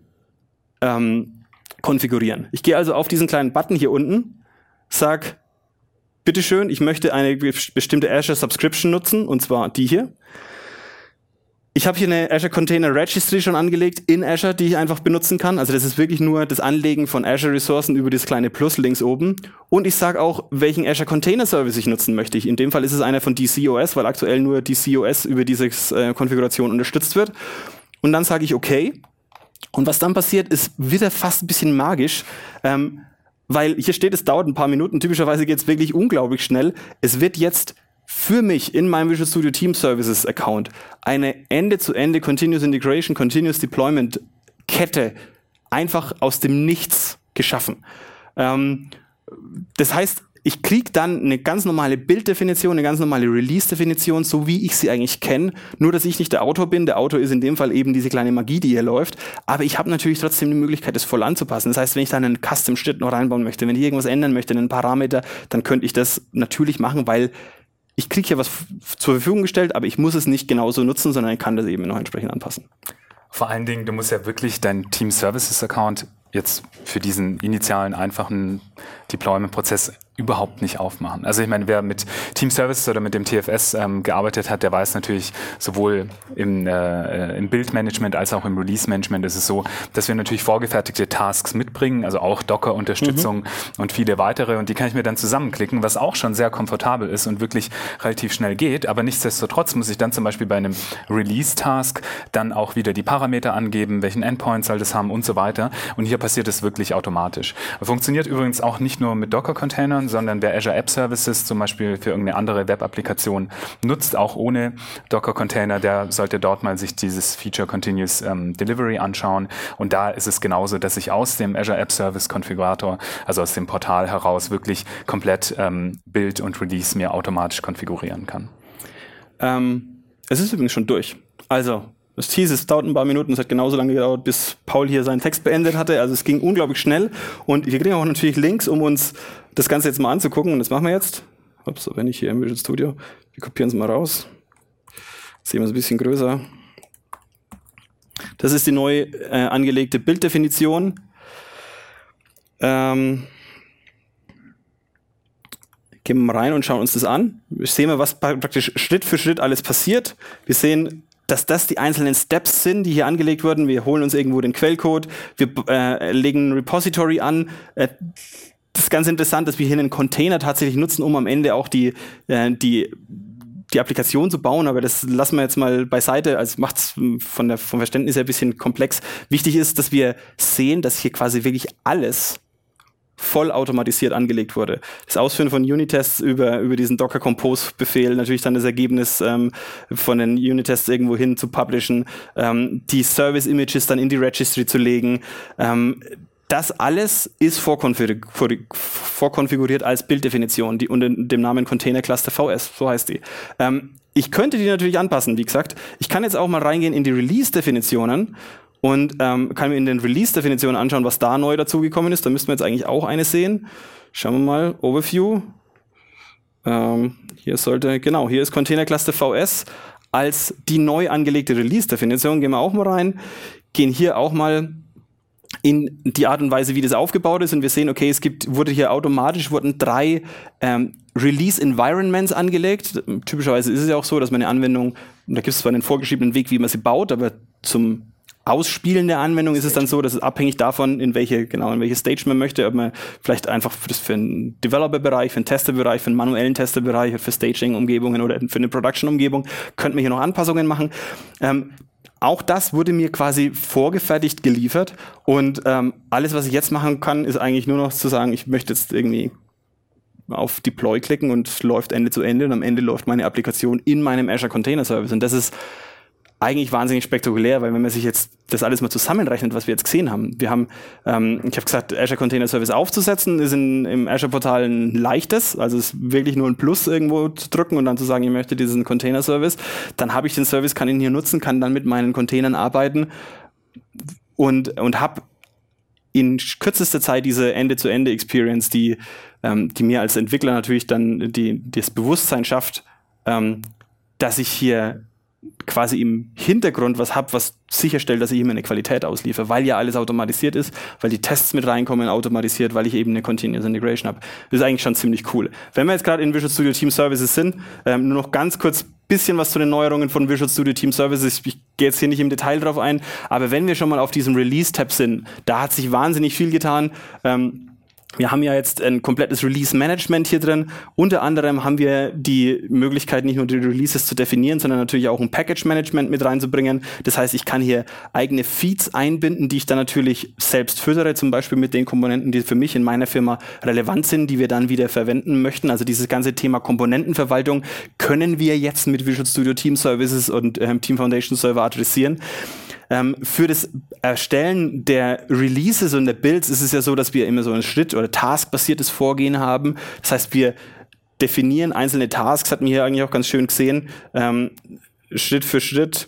S2: ähm, konfigurieren. Ich gehe also auf diesen kleinen Button hier unten, sag, bitteschön, ich möchte eine bestimmte Azure Subscription nutzen, und zwar die hier. Ich habe hier eine Azure Container Registry schon angelegt in Azure, die ich einfach benutzen kann. Also das ist wirklich nur das Anlegen von Azure Ressourcen über das kleine Plus links oben. Und ich sage auch, welchen Azure Container Service ich nutzen möchte. In dem Fall ist es einer von D C O S, weil aktuell nur D C O S über diese äh, Konfiguration unterstützt wird. Und dann sage ich okay. Und was dann passiert, ist wieder fast ein bisschen magisch. Ähm, weil hier steht, es dauert ein paar Minuten. Typischerweise geht es wirklich unglaublich schnell. Es wird jetzt für mich in meinem Visual Studio Team Services Account eine Ende-zu-Ende Continuous Integration, Continuous Deployment Kette einfach aus dem Nichts geschaffen. Ähm, das heißt, ich kriege dann eine ganz normale Bilddefinition, eine ganz normale Release-Definition, so wie ich sie eigentlich kenne. Nur, dass ich nicht der Autor bin. Der Autor ist in dem Fall eben diese kleine Magie, die hier läuft. Aber ich habe natürlich trotzdem die Möglichkeit, das voll anzupassen. Das heißt, wenn ich da einen Custom-Schritt noch reinbauen möchte, wenn ich irgendwas ändern möchte, einen Parameter, dann könnte ich das natürlich machen, weil ich kriege ja was f- zur Verfügung gestellt, aber ich muss es nicht genauso nutzen, sondern ich kann das eben noch entsprechend anpassen.
S1: Vor allen Dingen, du musst ja wirklich deinen Team Services Account jetzt für diesen initialen, einfachen Deployment-Prozess überhaupt nicht aufmachen. Also ich meine, wer mit Team Services oder mit dem T F S ähm, gearbeitet hat, der weiß natürlich, sowohl im, äh, im Bildmanagement als auch im Release-Management ist es so, dass wir natürlich vorgefertigte Tasks mitbringen, also auch Docker-Unterstützung mhm. und viele weitere, und die kann ich mir dann zusammenklicken, was auch schon sehr komfortabel ist und wirklich relativ schnell geht, aber nichtsdestotrotz muss ich dann zum Beispiel bei einem Release-Task dann auch wieder die Parameter angeben, welchen Endpoint soll das haben und so weiter, und hier passiert es wirklich automatisch. Funktioniert übrigens auch nicht nur mit Docker-Containern, konfigurieren, sondern wer Azure App Services zum Beispiel für irgendeine andere Web-Applikation nutzt, auch ohne Docker-Container, der sollte dort mal sich dieses Feature Continuous ähm, Delivery anschauen. Und da ist es genauso, dass ich aus dem Azure App Service Konfigurator, also aus dem Portal heraus, wirklich komplett ähm, Build und Release mir automatisch konfigurieren kann.
S2: Ähm, es ist übrigens schon durch. Also, das hieß, es dauert ein paar Minuten, es hat genauso lange gedauert, bis Paul hier seinen Text beendet hatte. Also es ging unglaublich schnell. Und wir kriegen auch natürlich Links, um uns das Ganze jetzt mal anzugucken. Und das machen wir jetzt. Ups, wenn ich hier im Visual Studio. Wir kopieren es mal raus. Sehen wir es ein bisschen größer. Das ist die neu äh, angelegte Bilddefinition. Ähm, gehen wir mal rein und schauen uns das an. Wir sehen mal, was praktisch Schritt für Schritt alles passiert. Wir sehen, dass das die einzelnen Steps sind, die hier angelegt wurden. Wir holen uns irgendwo den Quellcode, wir äh, legen ein Repository an. Äh, das ist ganz interessant, dass wir hier einen Container tatsächlich nutzen, um am Ende auch die, äh, die, die Applikation zu bauen. Aber das lassen wir jetzt mal beiseite. Also macht es von der, vom Verständnis her ein bisschen komplex. Wichtig ist, dass wir sehen, dass hier quasi wirklich alles voll automatisiert angelegt wurde. Das Ausführen von Unit-Tests über, über diesen Docker-Compose-Befehl, natürlich dann das Ergebnis ähm, von den Unit-Tests irgendwo hin zu publishen, ähm, die Service-Images dann in die Registry zu legen. Ähm, das alles ist vorkonfiguriert, vorkonfiguriert als Bilddefinition, die unter dem Namen Container Cluster V S, so heißt die. Ähm, ich könnte die natürlich anpassen, wie gesagt. Ich kann jetzt auch mal reingehen in die Release-Definitionen und ähm, kann mir in den Release-Definitionen anschauen, was da neu dazugekommen ist. Da müssten wir jetzt eigentlich auch eine sehen. Schauen wir mal, Overview. Ähm, hier sollte, genau, hier ist Container Cluster V S als die neu angelegte Release-Definition. Gehen wir auch mal rein, gehen hier auch mal in die Art und Weise, wie das aufgebaut ist. Und wir sehen, okay, es gibt, wurde hier automatisch, wurden drei ähm, Release-Environments angelegt. Typischerweise ist es ja auch so, dass man eine Anwendung, da gibt es zwar einen vorgeschriebenen Weg, wie man sie baut, aber zum Ausspielen der Anwendung ist es dann so, dass es abhängig davon, in welche, genau, in welche Stage man möchte, ob man vielleicht einfach für, das für einen Developer-Bereich, für einen Tester-Bereich, für einen manuellen Tester-Bereich, für Staging-Umgebungen oder für eine Production-Umgebung, könnte man hier noch Anpassungen machen. Ähm, auch das wurde mir quasi vorgefertigt geliefert und ähm, alles, was ich jetzt machen kann, ist eigentlich nur noch zu sagen, ich möchte jetzt irgendwie auf Deploy klicken und es läuft Ende zu Ende und am Ende läuft meine Applikation in meinem Azure Container Service und das ist eigentlich wahnsinnig spektakulär, weil wenn man sich jetzt das alles mal zusammenrechnet, was wir jetzt gesehen haben. Wir haben, ähm, ich habe gesagt, Azure Container Service aufzusetzen, ist in, im Azure-Portal ein leichtes, also es ist wirklich nur ein Plus irgendwo zu drücken und dann zu sagen, ich möchte diesen Container Service. Dann habe ich den Service, kann ihn hier nutzen, kann dann mit meinen Containern arbeiten und, und habe in kürzester Zeit diese Ende-zu-Ende-Experience, die, ähm, die mir als Entwickler natürlich dann die, das Bewusstsein schafft, ähm, dass ich hier quasi im Hintergrund was habe, was sicherstellt, dass ich immer eine Qualität ausliefere, weil ja alles automatisiert ist, weil die Tests mit reinkommen automatisiert, weil ich eben eine Continuous Integration habe. Das ist eigentlich schon ziemlich cool. Wenn wir jetzt gerade in Visual Studio Team Services sind, ähm, nur noch ganz kurz bisschen was zu den Neuerungen von Visual Studio Team Services. Ich gehe jetzt hier nicht im Detail drauf ein, aber wenn wir schon mal auf diesem Release-Tab sind, da hat sich wahnsinnig viel getan. Ähm, Wir haben ja jetzt ein komplettes Release-Management hier drin. Unter anderem haben wir die Möglichkeit, nicht nur die Releases zu definieren, sondern natürlich auch ein Package-Management mit reinzubringen. Das heißt, ich kann hier eigene Feeds einbinden, die ich dann natürlich selbst füttere, zum Beispiel mit den Komponenten, die für mich in meiner Firma relevant sind, die wir dann wieder verwenden möchten. Also dieses ganze Thema Komponentenverwaltung können wir jetzt mit Visual Studio Team Services und ähm, Team Foundation Server adressieren. Ähm, für das Erstellen der Releases und der Builds ist es ja so, dass wir immer so ein Schritt- oder Task-basiertes Vorgehen haben. Das heißt, wir definieren einzelne Tasks, hat man hier eigentlich auch ganz schön gesehen, ähm, Schritt für Schritt.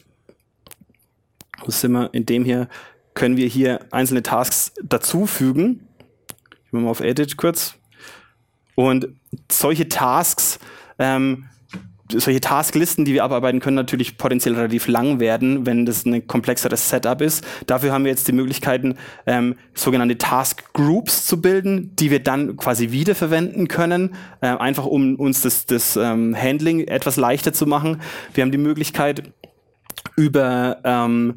S2: Wo sind wir? In dem hier können wir hier einzelne Tasks dazufügen. Ich mache mal auf Edit kurz. Und solche Tasks ähm, solche Tasklisten, die wir abarbeiten können, natürlich potenziell relativ lang werden, wenn das ein komplexeres Setup ist. Dafür haben wir jetzt die Möglichkeiten, ähm, sogenannte Task Groups zu bilden, die wir dann quasi wiederverwenden können, äh, einfach um uns das, das ähm, Handling etwas leichter zu machen. Wir haben die Möglichkeit, über ähm,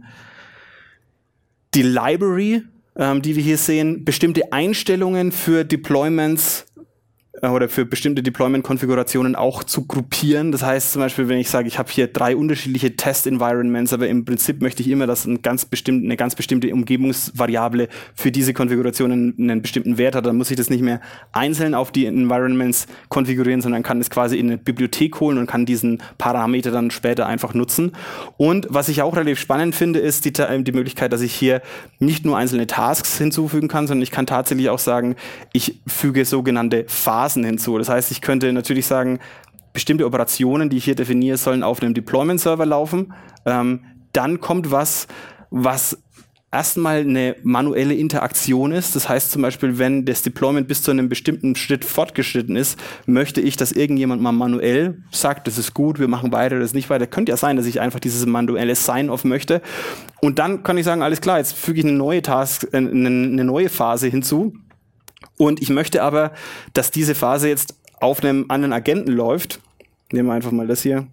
S2: die Library, ähm, die wir hier sehen, bestimmte Einstellungen für Deployments oder für bestimmte Deployment-Konfigurationen auch zu gruppieren. Das heißt zum Beispiel, wenn ich sage, ich habe hier drei unterschiedliche Test-Environments, aber im Prinzip möchte ich immer, dass ein ganz bestimmt, eine ganz bestimmte Umgebungsvariable für diese Konfigurationen einen bestimmten Wert hat, dann muss ich das nicht mehr einzeln auf die Environments konfigurieren, sondern kann es quasi in eine Bibliothek holen und kann diesen Parameter dann später einfach nutzen. Und was ich auch relativ spannend finde, ist die, die Möglichkeit, dass ich hier nicht nur einzelne Tasks hinzufügen kann, sondern ich kann tatsächlich auch sagen, ich füge sogenannte Phasen hinzu. Das heißt, ich könnte natürlich sagen, bestimmte Operationen, die ich hier definiere, sollen auf einem Deployment-Server laufen. Ähm, dann kommt was, was erstmal eine manuelle Interaktion ist. Das heißt zum Beispiel, wenn das Deployment bis zu einem bestimmten Schritt fortgeschritten ist, möchte ich, dass irgendjemand mal manuell sagt, das ist gut, wir machen weiter, das ist nicht weiter. Könnte ja sein, dass ich einfach dieses manuelle Sign-off möchte. Und dann kann ich sagen, alles klar, jetzt füge ich eine neue Task, äh, eine, eine neue Phase hinzu. Und ich möchte aber, dass diese Phase jetzt auf einem anderen Agenten läuft. Nehmen wir einfach mal das hier.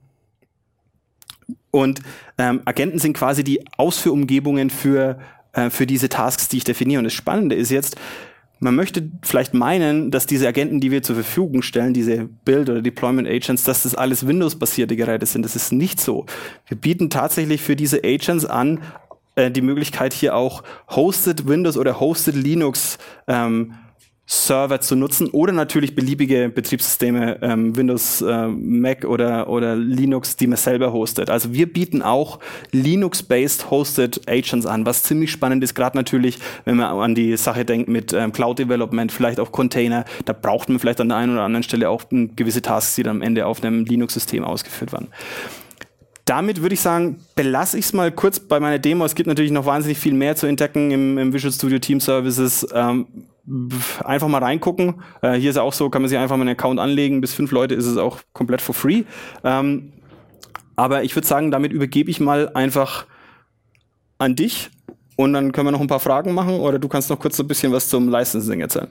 S2: Und ähm, Agenten sind quasi die Ausführumgebungen für, äh, für diese Tasks, die ich definiere. Und das Spannende ist jetzt, man möchte vielleicht meinen, dass diese Agenten, die wir zur Verfügung stellen, diese Build- oder Deployment-Agents, dass das alles Windows-basierte Geräte sind. Das ist nicht so. Wir bieten tatsächlich für diese Agents an, äh, die Möglichkeit hier auch Hosted Windows oder Hosted Linux ähm, Server zu nutzen oder natürlich beliebige Betriebssysteme, ähm, Windows, äh, Mac oder, oder Linux, die man selber hostet. Also wir bieten auch Linux-based Hosted Agents an, was ziemlich spannend ist, gerade natürlich, wenn man an die Sache denkt mit ähm, Cloud Development, vielleicht auch Container, da braucht man vielleicht an der einen oder anderen Stelle auch m, gewisse Tasks, die dann am Ende auf einem Linux-System ausgeführt werden. Damit würde ich sagen, belasse ich es mal kurz bei meiner Demo. Es gibt natürlich noch wahnsinnig viel mehr zu entdecken im, im Visual Studio Team Services. Ähm, einfach mal reingucken. Äh, hier ist auch so, kann man sich einfach mal einen Account anlegen. Bis fünf Leute ist es auch komplett for free. Ähm, aber ich würde sagen, damit übergebe ich mal einfach an dich. Und dann können wir noch ein paar Fragen machen. Oder du kannst noch kurz so ein bisschen was zum Licensing erzählen.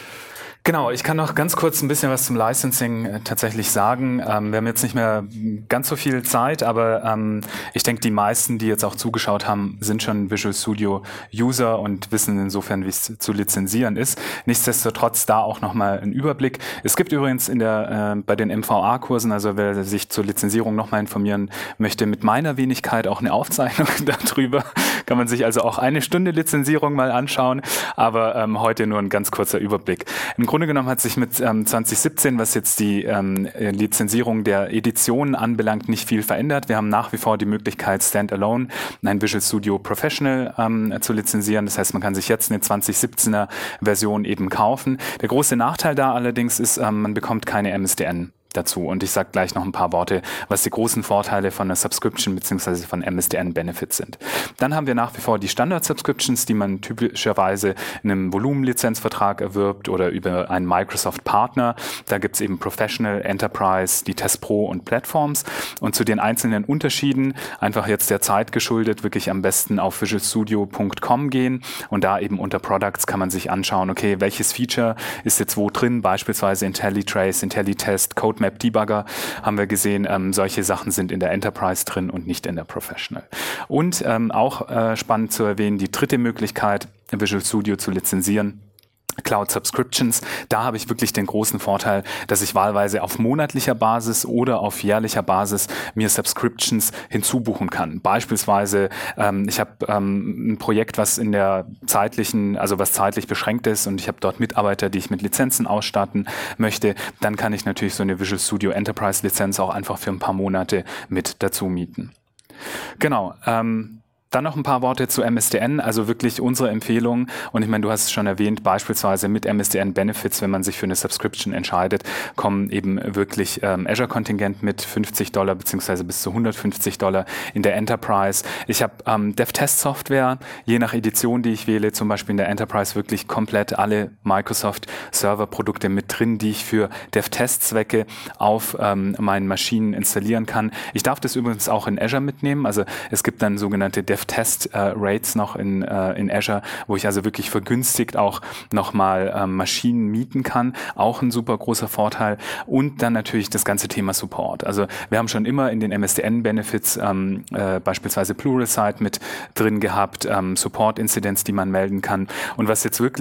S1: Genau, ich kann noch ganz kurz ein bisschen was zum Licensing äh, tatsächlich sagen. Ähm, wir haben jetzt nicht mehr ganz so viel Zeit, aber ähm, ich denke, die meisten, die jetzt auch zugeschaut haben, sind schon Visual Studio User und wissen insofern, wie es zu lizenzieren ist. Nichtsdestotrotz da auch nochmal ein Überblick. Es gibt übrigens in der äh, bei den M V A-Kursen, also wer sich zur Lizenzierung nochmal informieren möchte, mit meiner Wenigkeit auch eine Aufzeichnung darüber. Kann man sich also auch eine Stunde Lizenzierung mal anschauen, aber ähm, heute nur ein ganz kurzer Überblick. Im Grunde genommen hat sich mit ähm, zwanzig siebzehn, was jetzt die ähm, Lizenzierung der Editionen anbelangt, nicht viel verändert. Wir haben nach wie vor die Möglichkeit, Standalone ein Visual Studio Professional ähm, zu lizenzieren. Das heißt, man kann sich jetzt eine zwanzig siebzehner Version eben kaufen. Der große Nachteil da allerdings ist, ähm, man bekommt keine M S D N dazu. Und ich sage gleich noch ein paar Worte, was die großen Vorteile von einer Subscription bzw. von M S D N-Benefits sind. Dann haben wir nach wie vor die Standard-Subscriptions, die man typischerweise in einem Volumenlizenzvertrag erwirbt oder über einen Microsoft-Partner. Da gibt es eben Professional, Enterprise, die Test Pro und Platforms. Und zu den einzelnen Unterschieden, einfach jetzt der Zeit geschuldet, wirklich am besten auf visual studio punkt com gehen und da eben unter Products kann man sich anschauen, okay, welches Feature ist jetzt wo drin, beispielsweise IntelliTrace, IntelliTest, Code Map Debugger haben wir gesehen, ähm, solche Sachen sind in der Enterprise drin und nicht in der Professional. Und ähm, auch äh, spannend zu erwähnen, die dritte Möglichkeit, Visual Studio zu lizenzieren, Cloud Subscriptions, da habe ich wirklich den großen Vorteil, dass ich wahlweise auf monatlicher Basis oder auf jährlicher Basis mir Subscriptions hinzubuchen kann. Beispielsweise, ähm, ich habe ähm, ein Projekt, was in der zeitlichen, also was zeitlich beschränkt ist und ich habe dort Mitarbeiter, die ich mit Lizenzen ausstatten möchte, dann kann ich natürlich so eine Visual Studio Enterprise Lizenz auch einfach für ein paar Monate mit dazu mieten. Genau, ähm, Dann noch ein paar Worte zu M S D N, also wirklich unsere Empfehlung. Und ich meine, du hast es schon erwähnt, beispielsweise mit M S D N Benefits, wenn man sich für eine Subscription entscheidet, kommen eben wirklich ähm, Azure-Kontingent mit fünfzig Dollar beziehungsweise bis zu hundertfünfzig Dollar in der Enterprise. Ich habe ähm, DevTest-Software, je nach Edition, die ich wähle, zum Beispiel in der Enterprise wirklich komplett alle Microsoft-Server-Produkte mit drin, die ich für DevTest-Zwecke auf ähm, meinen Maschinen installieren kann. Ich darf das übrigens auch in Azure mitnehmen, also es gibt dann sogenannte Dev Test-Rates äh, noch in, äh, in Azure, wo ich also wirklich vergünstigt auch nochmal äh, Maschinen mieten kann. Auch ein super großer Vorteil. Und dann natürlich das ganze Thema Support. Also wir haben schon immer in den M S D N-Benefits ähm, äh, beispielsweise Pluralsight mit drin gehabt, ähm, Support-Incidents, die man melden kann. Und was jetzt wirklich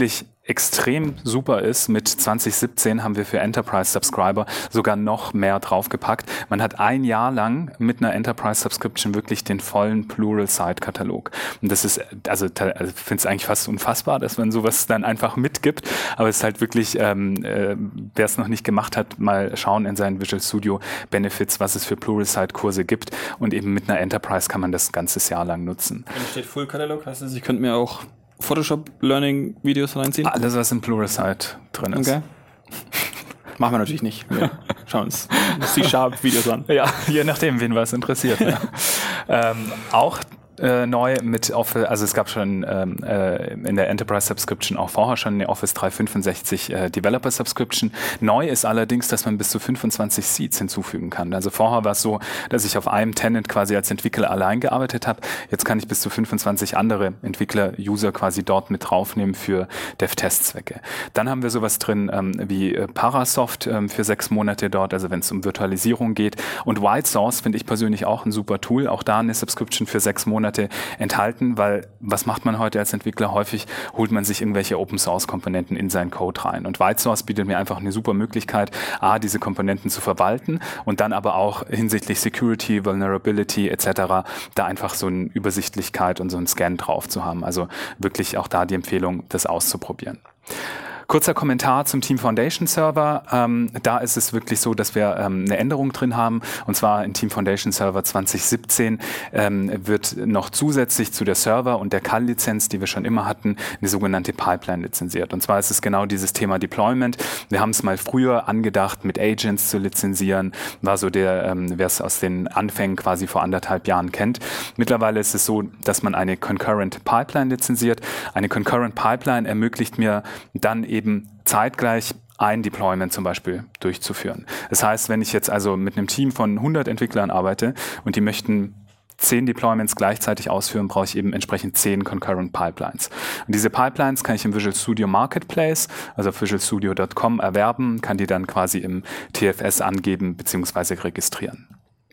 S1: extrem super ist, mit zwanzig siebzehn haben wir für Enterprise-Subscriber sogar noch mehr draufgepackt. Man hat ein Jahr lang mit einer Enterprise-Subscription wirklich den vollen Plural-Site-Katalog. Und das ist, also, also ich finde es eigentlich fast unfassbar, dass man sowas dann einfach mitgibt, aber es ist halt wirklich, ähm, äh, wer es noch nicht gemacht hat, mal schauen in seinen Visual Studio Benefits, was es für Plural-Site-Kurse gibt, und eben mit einer Enterprise kann man das ein ganzes Jahr lang nutzen.
S2: Wenn steht Full-Katalog, heißt das, ich könnte mir auch Photoshop-Learning-Videos reinziehen?
S1: Alles, was im Pluralsight drin ist.
S2: Okay. Machen wir natürlich nicht. Wir schauen uns C-Sharp-Videos an.
S1: Ja, je nachdem, wen was interessiert. Ja. ähm, auch äh, neu mit Office, also es gab schon ähm, äh, in der Enterprise Subscription auch vorher schon eine Office dreihundertfünfundsechzig äh, Developer Subscription. Neu ist allerdings, dass man bis zu fünfundzwanzig Seats hinzufügen kann. Also vorher war es so, dass ich auf einem Tenant quasi als Entwickler allein gearbeitet habe. Jetzt kann ich bis zu fünfundzwanzig andere Entwickler, User quasi dort mit draufnehmen für Dev-Test-Zwecke. Dann haben wir sowas drin ähm, wie äh, Parasoft ähm, für sechs Monate dort, also wenn es um Virtualisierung geht. Und White Source finde ich persönlich auch ein super Tool. Auch da eine Subscription für sechs Monate enthalten, weil was macht man heute als Entwickler? Häufig holt man sich irgendwelche Open-Source-Komponenten in seinen Code rein. Und White Source bietet mir einfach eine super Möglichkeit, A, diese Komponenten zu verwalten und dann aber auch hinsichtlich Security, Vulnerability et cetera da einfach so eine Übersichtlichkeit und so einen Scan drauf zu haben. Also wirklich auch da die Empfehlung, das auszuprobieren. Kurzer Kommentar zum Team Foundation Server. Ähm, da ist es wirklich so, dass wir ähm, eine Änderung drin haben. Und zwar in Team Foundation Server zwanzig siebzehn ähm, wird noch zusätzlich zu der Server- und der C A L-Lizenz, die wir schon immer hatten, eine sogenannte Pipeline lizenziert. Und zwar ist es genau dieses Thema Deployment. Wir haben es mal früher angedacht, mit Agents zu lizenzieren. War so der, ähm, wer es aus den Anfängen quasi vor anderthalb Jahren kennt. Mittlerweile ist es so, dass man eine Concurrent Pipeline lizenziert. Eine Concurrent Pipeline ermöglicht mir dann eben zeitgleich ein Deployment zum Beispiel durchzuführen. Das heißt, wenn ich jetzt also mit einem Team von hundert Entwicklern arbeite und die möchten zehn Deployments gleichzeitig ausführen, brauche ich eben entsprechend zehn Concurrent Pipelines. Und diese Pipelines kann ich im Visual Studio Marketplace, also auf visual studio dot com erwerben, kann die dann quasi im T F S angeben bzw. registrieren.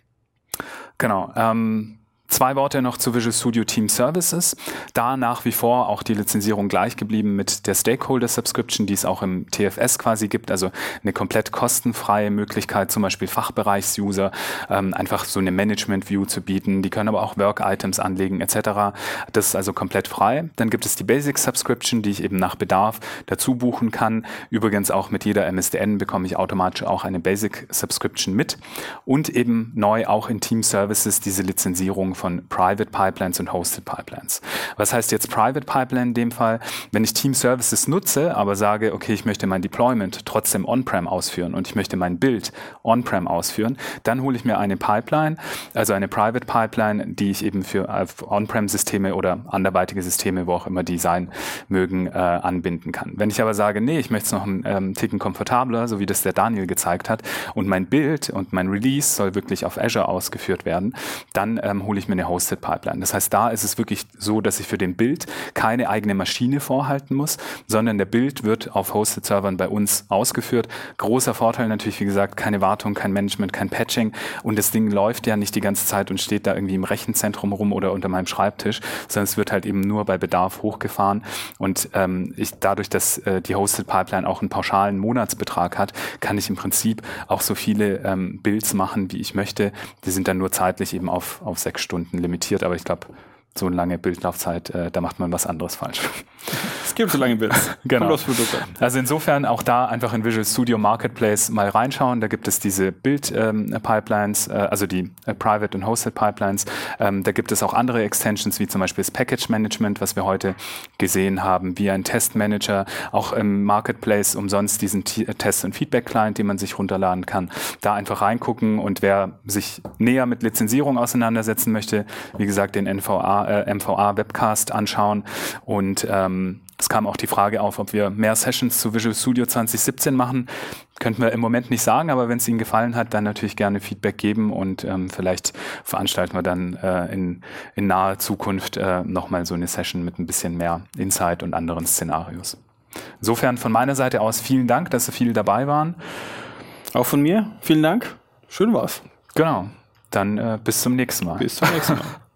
S1: Genau. Ähm, Zwei Worte noch zu Visual Studio Team Services. Da nach wie vor auch die Lizenzierung gleich geblieben mit der Stakeholder Subscription, die es auch im T F S quasi gibt. Also eine komplett kostenfreie Möglichkeit, zum Beispiel Fachbereichsuser ähm, einfach so eine Management View zu bieten. Die können aber auch Work Items anlegen et cetera. Das ist also komplett frei. Dann gibt es die Basic Subscription, die ich eben nach Bedarf dazu buchen kann. Übrigens auch mit jeder M S D N bekomme ich automatisch auch eine Basic Subscription mit. Und eben neu auch in Team Services diese Lizenzierung von Private Pipelines und Hosted Pipelines. Was heißt jetzt Private Pipeline in dem Fall? Wenn ich Team Services nutze, aber sage, okay, ich möchte mein Deployment trotzdem On-Prem ausführen und ich möchte mein Build On-Prem ausführen, dann hole ich mir eine Pipeline, also eine Private Pipeline, die ich eben für On-Prem-Systeme oder anderweitige Systeme, wo auch immer die sein mögen, äh, anbinden kann. Wenn ich aber sage, nee, ich möchte es noch einen ähm, Ticken komfortabler, so wie das der Daniel gezeigt hat, und mein Build und mein Release soll wirklich auf Azure ausgeführt werden, dann ähm, hole ich mir eine Hosted Pipeline. Das heißt, da ist es wirklich so, dass ich für den Build keine eigene Maschine vorhalten muss, sondern der Build wird auf Hosted Servern bei uns ausgeführt. Großer Vorteil natürlich, wie gesagt, keine Wartung, kein Management, kein Patching, und das Ding läuft ja nicht die ganze Zeit und steht da irgendwie im Rechenzentrum rum oder unter meinem Schreibtisch, sondern es wird halt eben nur bei Bedarf hochgefahren, und ähm, ich dadurch, dass äh, die Hosted Pipeline auch einen pauschalen Monatsbetrag hat, kann ich im Prinzip auch so viele ähm, Builds machen, wie ich möchte. Die sind dann nur zeitlich eben auf, auf sechs Stunden limitiert, aber ich glaube, so eine lange Bildlaufzeit, äh, da macht man was anderes falsch.
S2: Es gibt so lange Builds.
S1: Genau. Also insofern auch da einfach in Visual Studio Marketplace mal reinschauen. Da gibt es diese Build-Pipelines, ähm, äh, also die äh, Private und Hosted Pipelines. Ähm, da gibt es auch andere Extensions, wie zum Beispiel das Package Management, was wir heute gesehen haben, wie ein Testmanager, auch im Marketplace umsonst diesen T- Test- und Feedback-Client, den man sich runterladen kann. Da einfach reingucken, und wer sich näher mit Lizenzierung auseinandersetzen möchte, wie gesagt, den N V A, äh, M V A-Webcast anschauen. Und ähm, es kam auch die Frage auf, ob wir mehr Sessions zu Visual Studio zwanzig siebzehn machen. Könnten wir im Moment nicht sagen, aber wenn es Ihnen gefallen hat, dann natürlich gerne Feedback geben, und ähm, vielleicht veranstalten wir dann äh, in, in naher Zukunft äh, nochmal so eine Session mit ein bisschen mehr Insight und anderen Szenarios. Insofern von meiner Seite aus vielen Dank, dass so viele dabei waren.
S2: Auch von mir, vielen Dank. Schön war's.
S1: Genau. Dann äh, bis zum nächsten Mal.
S2: Bis zum nächsten Mal.